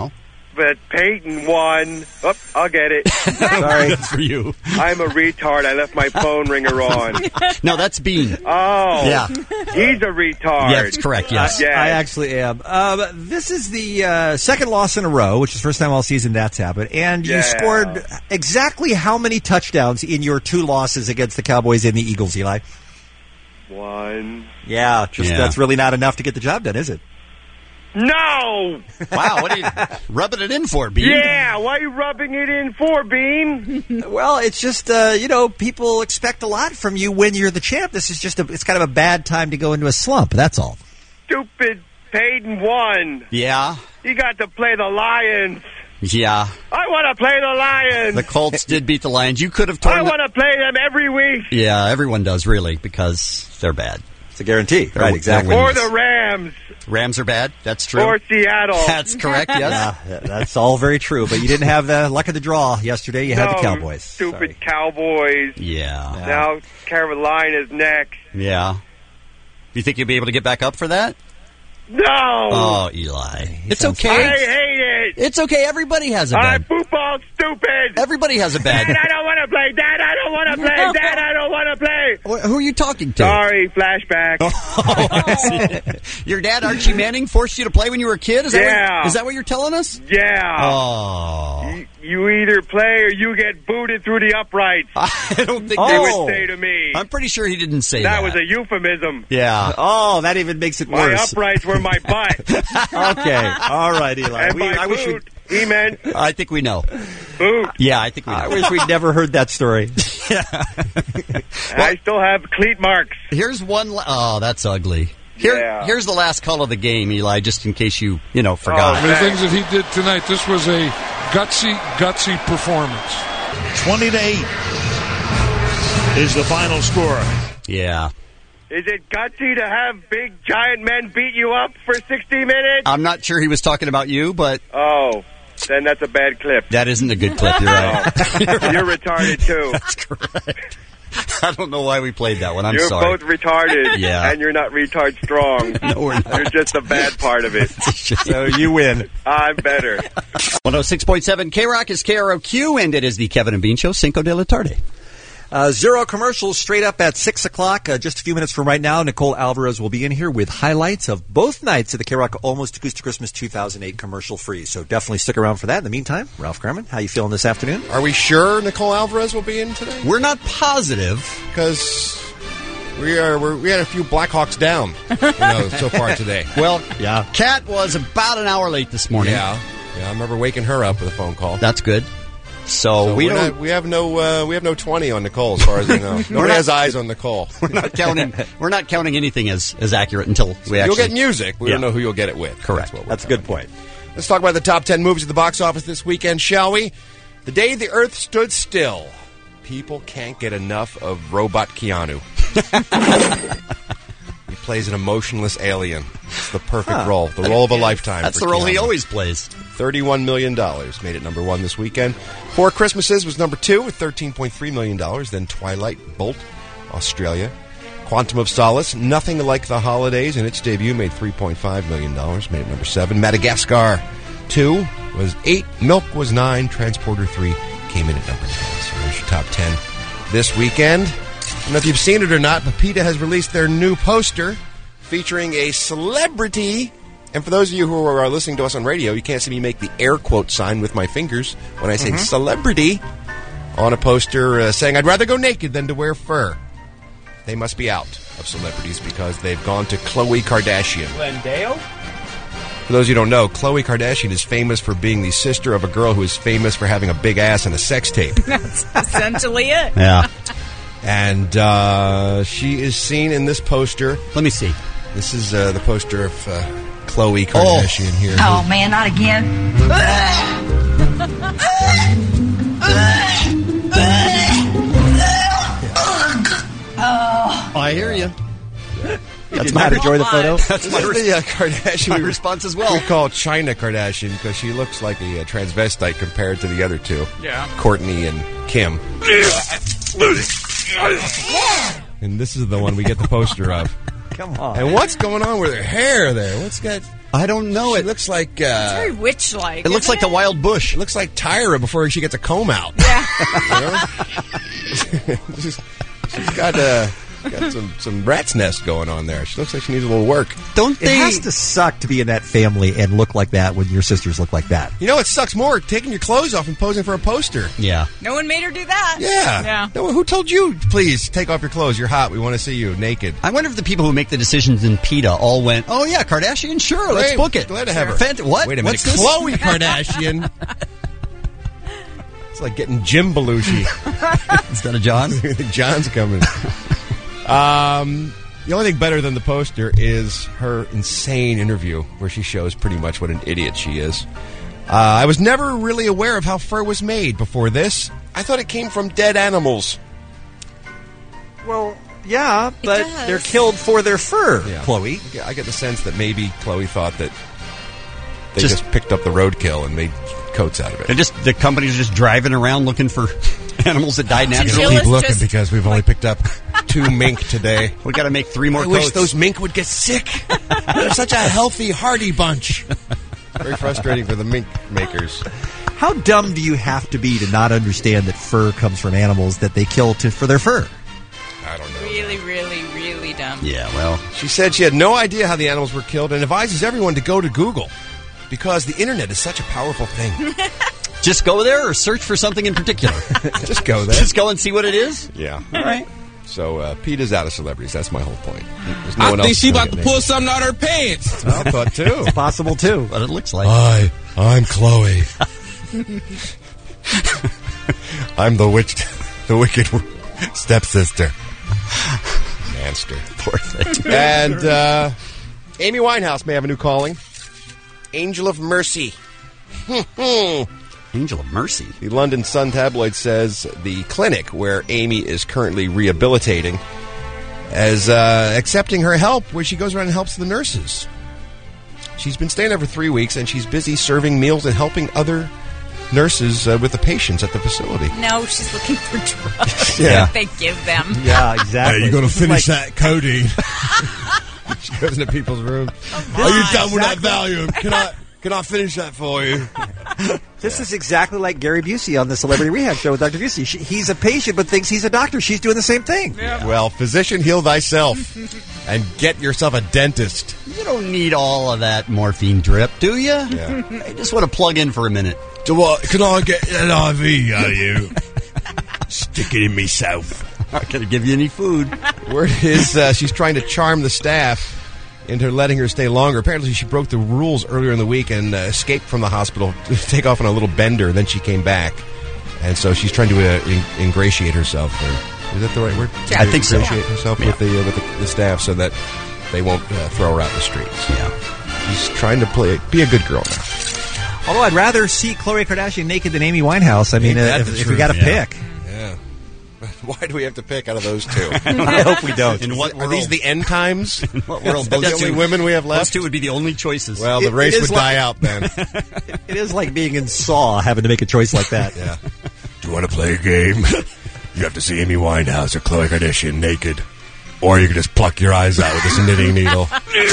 Speaker 4: but Peyton won. Oh, I'll get it.
Speaker 17: Sorry. That's for you.
Speaker 4: I'm a retard. I left my phone ringer on.
Speaker 17: No, that's Bean.
Speaker 4: Oh.
Speaker 17: Yeah.
Speaker 4: He's a retard.
Speaker 17: Yeah, it's correct, yes.
Speaker 4: Uh, yes.
Speaker 10: I actually am. Um, this is the uh, second loss in a row, which is the first time all season that's happened. And you
Speaker 4: Yeah.
Speaker 10: scored exactly how many touchdowns in your two losses against the Cowboys and the Eagles, Eli?
Speaker 4: One.
Speaker 10: Yeah, just
Speaker 17: Yeah.
Speaker 10: that's really not enough to get the job done, is it?
Speaker 4: No!
Speaker 17: Wow, what are you rubbing it in for, Bean?
Speaker 4: Yeah, why are you rubbing it in for, Bean?
Speaker 10: Well, it's just, uh, you know, people expect a lot from you when you're the champ. This is just a, it's kind of a bad time to go into a slump, that's all.
Speaker 4: Stupid Peyton won.
Speaker 17: Yeah.
Speaker 4: He got to play the Lions.
Speaker 17: Yeah.
Speaker 4: I want to play the Lions.
Speaker 17: The Colts did beat the Lions. You could have told
Speaker 4: I want to play them every week.
Speaker 17: Yeah, everyone does, really, because they're bad.
Speaker 10: It's a guarantee.
Speaker 17: They're-
Speaker 10: Right, exactly.
Speaker 17: they're
Speaker 4: Or
Speaker 17: winners.
Speaker 4: the Rams.
Speaker 17: Rams are bad. That's true.
Speaker 4: Or Seattle.
Speaker 17: That's correct, yes.
Speaker 10: Yeah, that's all very true, but you didn't have the luck of the draw yesterday. You had
Speaker 4: No,
Speaker 10: the Cowboys.
Speaker 4: Stupid Cowboys.
Speaker 17: Yeah.
Speaker 4: Now Carolina's next.
Speaker 17: Yeah. You think you'll be able to get back up for that?
Speaker 4: No.
Speaker 17: Oh, Eli. It's okay.
Speaker 4: I hate it.
Speaker 17: It's okay. Everybody has a
Speaker 4: Uh,
Speaker 17: bad.
Speaker 4: football's stupid.
Speaker 17: Everybody has a bad.
Speaker 4: Dad, I don't want to play. Dad, I don't want to play. Dad, I don't want to play.
Speaker 17: Wh- Who are you talking to?
Speaker 4: Sorry, flashback.
Speaker 17: Your dad, Archie Manning, forced you to play when you were a kid? Is that
Speaker 4: Yeah.
Speaker 17: what, is that what you're telling us?
Speaker 4: Yeah.
Speaker 17: Oh.
Speaker 4: You, you either play or you get booted through the uprights.
Speaker 17: I don't think
Speaker 4: They
Speaker 17: they
Speaker 4: would
Speaker 17: would
Speaker 4: say to me.
Speaker 17: I'm pretty sure he didn't say
Speaker 4: That
Speaker 17: that.
Speaker 4: was a euphemism.
Speaker 17: Yeah.
Speaker 10: Oh, that even makes it
Speaker 4: My
Speaker 10: worse.
Speaker 4: uprights were my butt.
Speaker 10: Okay. All right, Eli.
Speaker 4: And
Speaker 10: We,
Speaker 4: by
Speaker 10: I wish we
Speaker 4: boot, he meant
Speaker 17: I think we know.
Speaker 4: boot.
Speaker 17: Yeah, I think we know.
Speaker 10: I wish we'd never heard that story.
Speaker 4: I still have cleat marks.
Speaker 17: Here's one. La- oh, that's ugly. Here,
Speaker 4: Yeah.
Speaker 17: Here's the last call of the game, Eli, just in case you, you know, forgot.
Speaker 4: Oh,
Speaker 14: The things that he did tonight, this was a gutsy, gutsy performance.
Speaker 2: twenty to eight is the final score.
Speaker 17: Yeah.
Speaker 4: Is it gutsy to have big giant men beat you up for sixty minutes?
Speaker 17: I'm not sure he was talking about you, but
Speaker 4: Oh, then that's a bad clip.
Speaker 17: that isn't a good clip. You're right.
Speaker 4: You're retarded too.
Speaker 17: That's correct. I don't know why we played that one. I'm
Speaker 4: you're
Speaker 17: sorry.
Speaker 4: both retarded,
Speaker 17: Yeah.
Speaker 4: and you're not retard strong.
Speaker 17: No, we're not.
Speaker 4: You're just the bad part of it.
Speaker 10: So you win.
Speaker 4: I'm better.
Speaker 17: one oh six point seven K-Rock is K R O Q, and it is the Kevin and Bean Show, Cinco de la Tarde.
Speaker 10: Uh, zero commercials straight up at six o'clock. Uh, just a few minutes from right now, Nicole Alvarez will be in here with highlights of both nights of the K-Rock Almost Acoustic Christmas two thousand eight commercial free. So definitely stick around for that. In the meantime, Ralph Garman, how you feeling this afternoon?
Speaker 8: Are we sure Nicole Alvarez will be in today?
Speaker 17: We're not positive.
Speaker 8: Because we are we're, we had a few Blackhawks down, you know, so far today.
Speaker 17: Well, yeah. Kat was about an hour late this morning.
Speaker 8: Yeah, yeah. I remember waking her up with a phone call.
Speaker 17: That's good. So,
Speaker 8: So
Speaker 17: we
Speaker 8: we're
Speaker 17: don't.
Speaker 8: not, we have no uh, we have no twenty on Nicole as far as I know. Nobody
Speaker 17: not-
Speaker 8: has eyes on Nicole.
Speaker 17: We're not counting. We're not counting anything as, as accurate until we
Speaker 8: You'll
Speaker 17: actually
Speaker 8: get music. We
Speaker 17: Yeah.
Speaker 8: don't know who you'll get it with.
Speaker 17: Correct.
Speaker 8: That's, what we're
Speaker 10: That's a good point.
Speaker 8: Let's talk about the top ten movies at the box office this weekend, shall we? The Day the Earth Stood Still. People can't get enough of Robot Keanu. He plays an emotionless alien. It's the perfect
Speaker 17: Huh.
Speaker 8: role. The role of a lifetime.
Speaker 17: That's
Speaker 8: for
Speaker 17: the role he
Speaker 8: Keanu.
Speaker 17: always plays.
Speaker 8: thirty-one million dollars made it number one this weekend. Four Christmases was number two with thirteen point three million dollars. Then Twilight, Bolt, Australia. Quantum of Solace, Nothing Like the Holidays, in its debut made three point five million dollars, made it number seven. Madagascar two was eight. Milk was nine. Transporter three came in at number ten. So there's your top ten this weekend. I don't know if you've seen it or not, but PETA has released their new poster featuring a celebrity. And for those of you who are listening to us on radio, you can't see me make the air quote sign with my fingers when I say
Speaker 4: Mhm.
Speaker 8: celebrity on a poster uh, saying, I'd rather go naked than to wear fur. They must be out of celebrities because they've gone to Khloe Kardashian.
Speaker 4: Glendale?
Speaker 8: For those of you who don't know, Khloe Kardashian is famous for being the sister of a girl who is famous for having a big ass and a sex tape.
Speaker 12: That's essentially it.
Speaker 17: Yeah.
Speaker 8: And uh, she is seen in this poster.
Speaker 17: Let me see.
Speaker 8: This is uh, the poster of uh, Khloe Kardashian here.
Speaker 20: Oh, man, not again.
Speaker 17: Oh, I hear you.
Speaker 8: That's
Speaker 10: my enjoy the photo.
Speaker 8: That's my the, uh, Kardashian.
Speaker 17: my
Speaker 8: we-
Speaker 17: response as well.
Speaker 8: We call China Kardashian because she looks like a, uh transvestite compared to the other two.
Speaker 20: Yeah.
Speaker 8: Kourtney and Kim. And this is the one we get the poster of.
Speaker 10: Come on.
Speaker 8: And what's going on with her hair there? What's got?
Speaker 17: I don't know.
Speaker 8: She
Speaker 17: It
Speaker 8: looks like
Speaker 12: It's
Speaker 8: uh,
Speaker 12: very witch-like.
Speaker 17: It looks
Speaker 12: isn't
Speaker 17: like the wild bush.
Speaker 8: It looks like Tyra before she gets a comb out.
Speaker 12: Yeah.
Speaker 8: she's, she's got uh, got some some rat's nest going on there. She looks like she needs a little work.
Speaker 17: Don't
Speaker 10: It has to suck to be in that family and look like that when your sisters look like that.
Speaker 8: You know what sucks more? Taking your clothes off and posing for a poster.
Speaker 17: Yeah.
Speaker 12: No one made her do that.
Speaker 8: Yeah.
Speaker 12: Yeah.
Speaker 8: No, who told you? Please take off your clothes. You're hot. We want to see you naked.
Speaker 17: I wonder if the people who make the decisions in PETA all went, "Oh yeah, Kardashian, sure, let's
Speaker 8: Great.
Speaker 17: book it."
Speaker 8: Glad to have her.
Speaker 17: Fant- what?
Speaker 8: Wait a minute,
Speaker 17: What's this?
Speaker 8: Khloe Kardashian. It's like getting Jim Belushi
Speaker 17: instead of John.
Speaker 8: John's coming. Um, the only thing better than the poster is her insane interview where she shows pretty much what an idiot she is. Uh, I was never really aware of how fur was made before this. I thought it came from dead animals.
Speaker 10: Well, yeah, but
Speaker 12: does.
Speaker 10: they're killed for their fur,
Speaker 8: Yeah.
Speaker 10: Chloe.
Speaker 8: I get- I get the sense that maybe Chloe thought that they
Speaker 17: Just-
Speaker 8: just, picked up the roadkill and made coats out of it.
Speaker 17: And just the company's just driving around looking for animals that died naturally.
Speaker 12: Chinchillas
Speaker 8: Keep looking
Speaker 12: just,
Speaker 8: because we've only picked up two mink today.
Speaker 17: We got to make three more
Speaker 8: I
Speaker 17: coats.
Speaker 8: wish those mink would get sick. They're such a healthy, hardy bunch. Very frustrating for the mink makers.
Speaker 10: How dumb do you have to be to not understand that fur comes from animals that they kill to for their fur?
Speaker 8: I don't know.
Speaker 12: really, really, really dumb.
Speaker 17: Yeah, well,
Speaker 8: She said she had no idea how the animals were killed and advises everyone to go to Google because the internet is such a powerful thing.
Speaker 17: just go there or search for something in particular.
Speaker 8: Just go there.
Speaker 17: Just go and see what it is.
Speaker 8: Yeah.
Speaker 17: All right.
Speaker 8: So uh, Pete is out of celebrities. That's my whole point. There's no
Speaker 11: I
Speaker 8: one
Speaker 11: think
Speaker 8: else
Speaker 11: she
Speaker 8: gonna
Speaker 11: about to
Speaker 8: get
Speaker 11: pull
Speaker 8: naked.
Speaker 11: something out her pants.
Speaker 8: I thought too.
Speaker 10: It's possible too.
Speaker 17: What it looks like.
Speaker 8: Hi, I'm Chloe. I'm the witch, the wicked stepsister. Manster.
Speaker 17: Poor thing.
Speaker 8: And uh, Amy Winehouse may have a new calling. Angel of Mercy.
Speaker 17: Angel of Mercy.
Speaker 8: The London Sun tabloid says the clinic where Amy is currently rehabilitating is uh, accepting her help where she goes around and helps the nurses. She's been staying there for three weeks, and she's busy serving meals and helping other nurses uh, with the patients at the facility.
Speaker 12: No, she's looking for drugs
Speaker 8: Yeah.
Speaker 12: that they give them.
Speaker 10: Yeah, exactly.
Speaker 8: Hey, you got to
Speaker 10: This is
Speaker 8: finish
Speaker 10: like-
Speaker 8: that codeine. She goes into people's room. Are you done with that Valium? Can I can I finish that for you?
Speaker 10: This is exactly like Gary Busey on the Celebrity Rehab Show with Doctor Busey. She, he's a patient but thinks he's a doctor. She's doing the same thing.
Speaker 8: Well, physician, heal thyself and get yourself a dentist.
Speaker 17: You don't need all of that morphine drip, do you?
Speaker 8: Yeah.
Speaker 17: I just want to plug in for a minute.
Speaker 8: So what? Can I get an I V out of you? Stick it in myself.
Speaker 17: Not going to give you any food.
Speaker 8: Word is uh, she's trying to charm the staff into letting her stay longer. Apparently, she broke the rules earlier in the week and uh, escaped from the hospital to take off on a little bender. Then she came back, and so she's trying to uh, in- ingratiate herself. Or, is that the right word?
Speaker 17: Yeah. I think so.
Speaker 8: Ingratiate herself
Speaker 17: Yeah.
Speaker 8: with the uh, with the, the staff so that they won't uh, throw her out in the streets.
Speaker 17: Yeah,
Speaker 8: she's trying to play be a good girl now.
Speaker 10: Although I'd rather see Khloe Kardashian naked than Amy Winehouse. I mean, uh,
Speaker 8: That's
Speaker 10: if,
Speaker 8: the
Speaker 10: if we
Speaker 8: truth,
Speaker 10: got to
Speaker 8: yeah.
Speaker 10: pick.
Speaker 8: Yeah. Why do we have to pick out of those two?
Speaker 10: I hope we don't.
Speaker 17: In what
Speaker 8: Are
Speaker 17: world?
Speaker 8: these the end times?
Speaker 17: In what world?
Speaker 8: Those the only women we have left?
Speaker 17: Those two would be the only choices.
Speaker 8: Well, the
Speaker 10: It-
Speaker 8: race
Speaker 10: it
Speaker 8: would
Speaker 10: is like-
Speaker 8: die out then.
Speaker 10: It is like being in Saw, having to make a choice like that.
Speaker 8: Yeah.
Speaker 9: Do you want to play a game? You have to see Amy Winehouse or Khloe Kardashian naked. Or you can just pluck your eyes out with this knitting needle.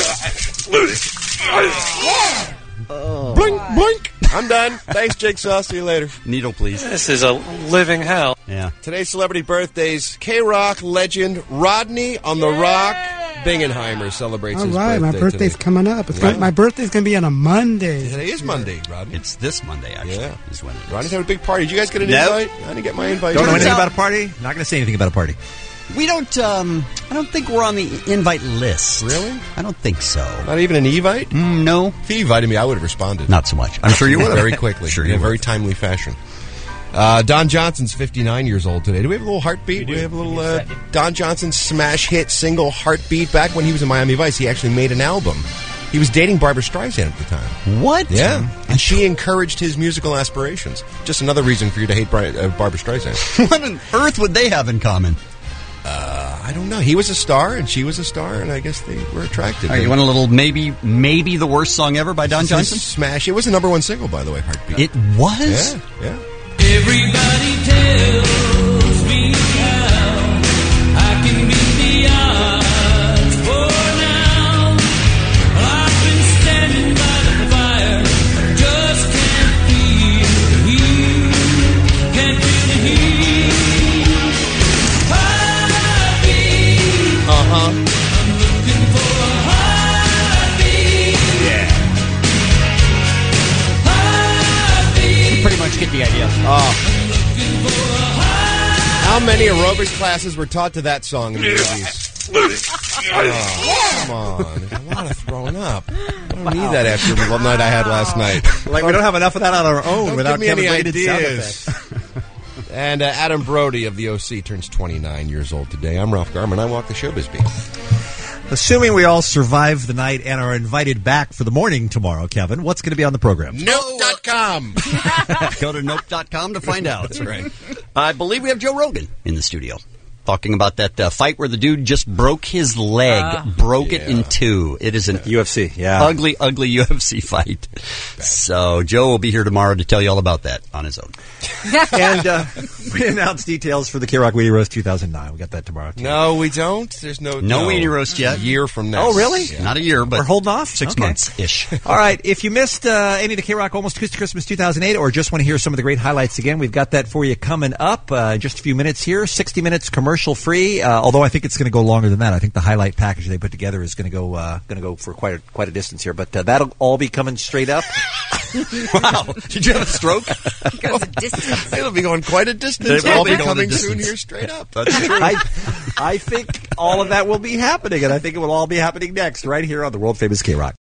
Speaker 8: Oh. Blink, blink. I'm done. Thanks, Jigsaw. See you later.
Speaker 17: Needle, please.
Speaker 4: This is a living hell.
Speaker 17: Yeah.
Speaker 8: Today's celebrity birthdays. K-Rock legend Rodney on the Rock Bingenheimer celebrates
Speaker 20: All
Speaker 8: his
Speaker 20: right,
Speaker 8: birthday
Speaker 20: my birthday's
Speaker 8: today.
Speaker 20: coming up. It's
Speaker 8: Right.
Speaker 20: gonna, my birthday's going to be on a Monday.
Speaker 8: Today is Monday, Rodney.
Speaker 17: It's this Monday, actually.
Speaker 8: Yeah.
Speaker 17: Is when it is.
Speaker 8: Rodney's having a big party. Did you guys get an
Speaker 17: No.
Speaker 8: invite? I didn't get my invite.
Speaker 10: Don't know
Speaker 8: either.
Speaker 10: anything about a party? Not going to say anything about a party.
Speaker 17: We don't, um, I don't think we're on the invite list.
Speaker 8: Really?
Speaker 17: I don't think so.
Speaker 8: Not even an Evite?
Speaker 17: Mm, no.
Speaker 8: If he invited me, I would have responded.
Speaker 17: Not so much. I'm sure you would have.
Speaker 8: Very quickly.
Speaker 17: Sure
Speaker 8: in
Speaker 17: you
Speaker 8: a
Speaker 17: would.
Speaker 8: very timely fashion. Uh, Don Johnson's fifty-nine years old today. Do we have a little heartbeat? We, we have a little uh, Don Johnson smash hit single Heartbeat. Back when he was in Miami Vice, he actually made an album. He was dating Barbra Streisand at the time.
Speaker 17: What?
Speaker 8: Yeah. And she encouraged his musical aspirations. Just another reason for you to hate Bri- uh, Barbra Streisand.
Speaker 17: What on earth would they have in common?
Speaker 8: Uh, I don't know. He was a star, and she was a star, and I guess they were attracted.
Speaker 17: All right, you want a little maybe maybe the worst song ever by Don
Speaker 8: This is
Speaker 17: Johnson?
Speaker 8: Smash. It was the number one single, by the way, Heartbeat.
Speaker 17: It was?
Speaker 8: Yeah, yeah.
Speaker 11: Everybody tells me how I can beat the odds for now. I've been standing
Speaker 8: How many aerobics classes were taught to that song in the movies? Oh, come on. There's a lot of throwing up. I don't need that after the night I had last night.
Speaker 1: Like, we don't have enough of that on our own
Speaker 8: Don't
Speaker 1: without
Speaker 8: give me any
Speaker 1: Kevin rated sound
Speaker 8: ideas.
Speaker 1: effects.
Speaker 8: And uh, Adam Brody of the O C turns twenty-nine years old today. I'm Ralph Garman. I walk the showbiz beat.
Speaker 1: Assuming we all survive the night and are invited back for the morning tomorrow, Kevin, what's going to be on the program?
Speaker 8: Nope dot com.
Speaker 17: Go to nope dot com to find out.
Speaker 8: That's right.
Speaker 17: I believe we have Joe Rogan in the studio. Talking about that uh, fight where the dude just broke his leg,
Speaker 18: Uh,
Speaker 17: broke it
Speaker 8: yeah.
Speaker 17: in two. It is an
Speaker 1: U F C, yeah.
Speaker 17: ugly, ugly U F C fight. So Joe will be here tomorrow to tell you all about that on his own.
Speaker 1: And uh, we announced details for the K-Rock Weenie Roast two thousand nine. We got that tomorrow, too.
Speaker 8: No, we don't. There's no
Speaker 17: No weenie roast yet.
Speaker 8: A year from now.
Speaker 1: Oh, really?
Speaker 8: Yeah.
Speaker 17: Not a year, but
Speaker 1: We're holding off?
Speaker 17: six
Speaker 1: Okay.
Speaker 17: months ish.
Speaker 1: All right, if you missed uh, any of the K-Rock Almost Christmas two thousand eight or just want to hear some of the great highlights again, we've got that for you coming up uh, in just a few minutes here. sixty minutes commercial-free, uh, although I think it's going to go longer than that. I think the highlight package they put together is going to go uh, going to go for quite a, quite a distance here, but uh, that'll all be coming straight up. Wow. Did you have a stroke?
Speaker 12: Goes a distance.
Speaker 8: It'll be going quite a distance.
Speaker 1: It will
Speaker 8: It'll
Speaker 1: be
Speaker 8: be
Speaker 1: going a
Speaker 8: coming soon
Speaker 1: distance.
Speaker 8: here straight up.
Speaker 1: That's true. I, I think all of that will be happening, and I think it will all be happening next right here on the world-famous K-Rock.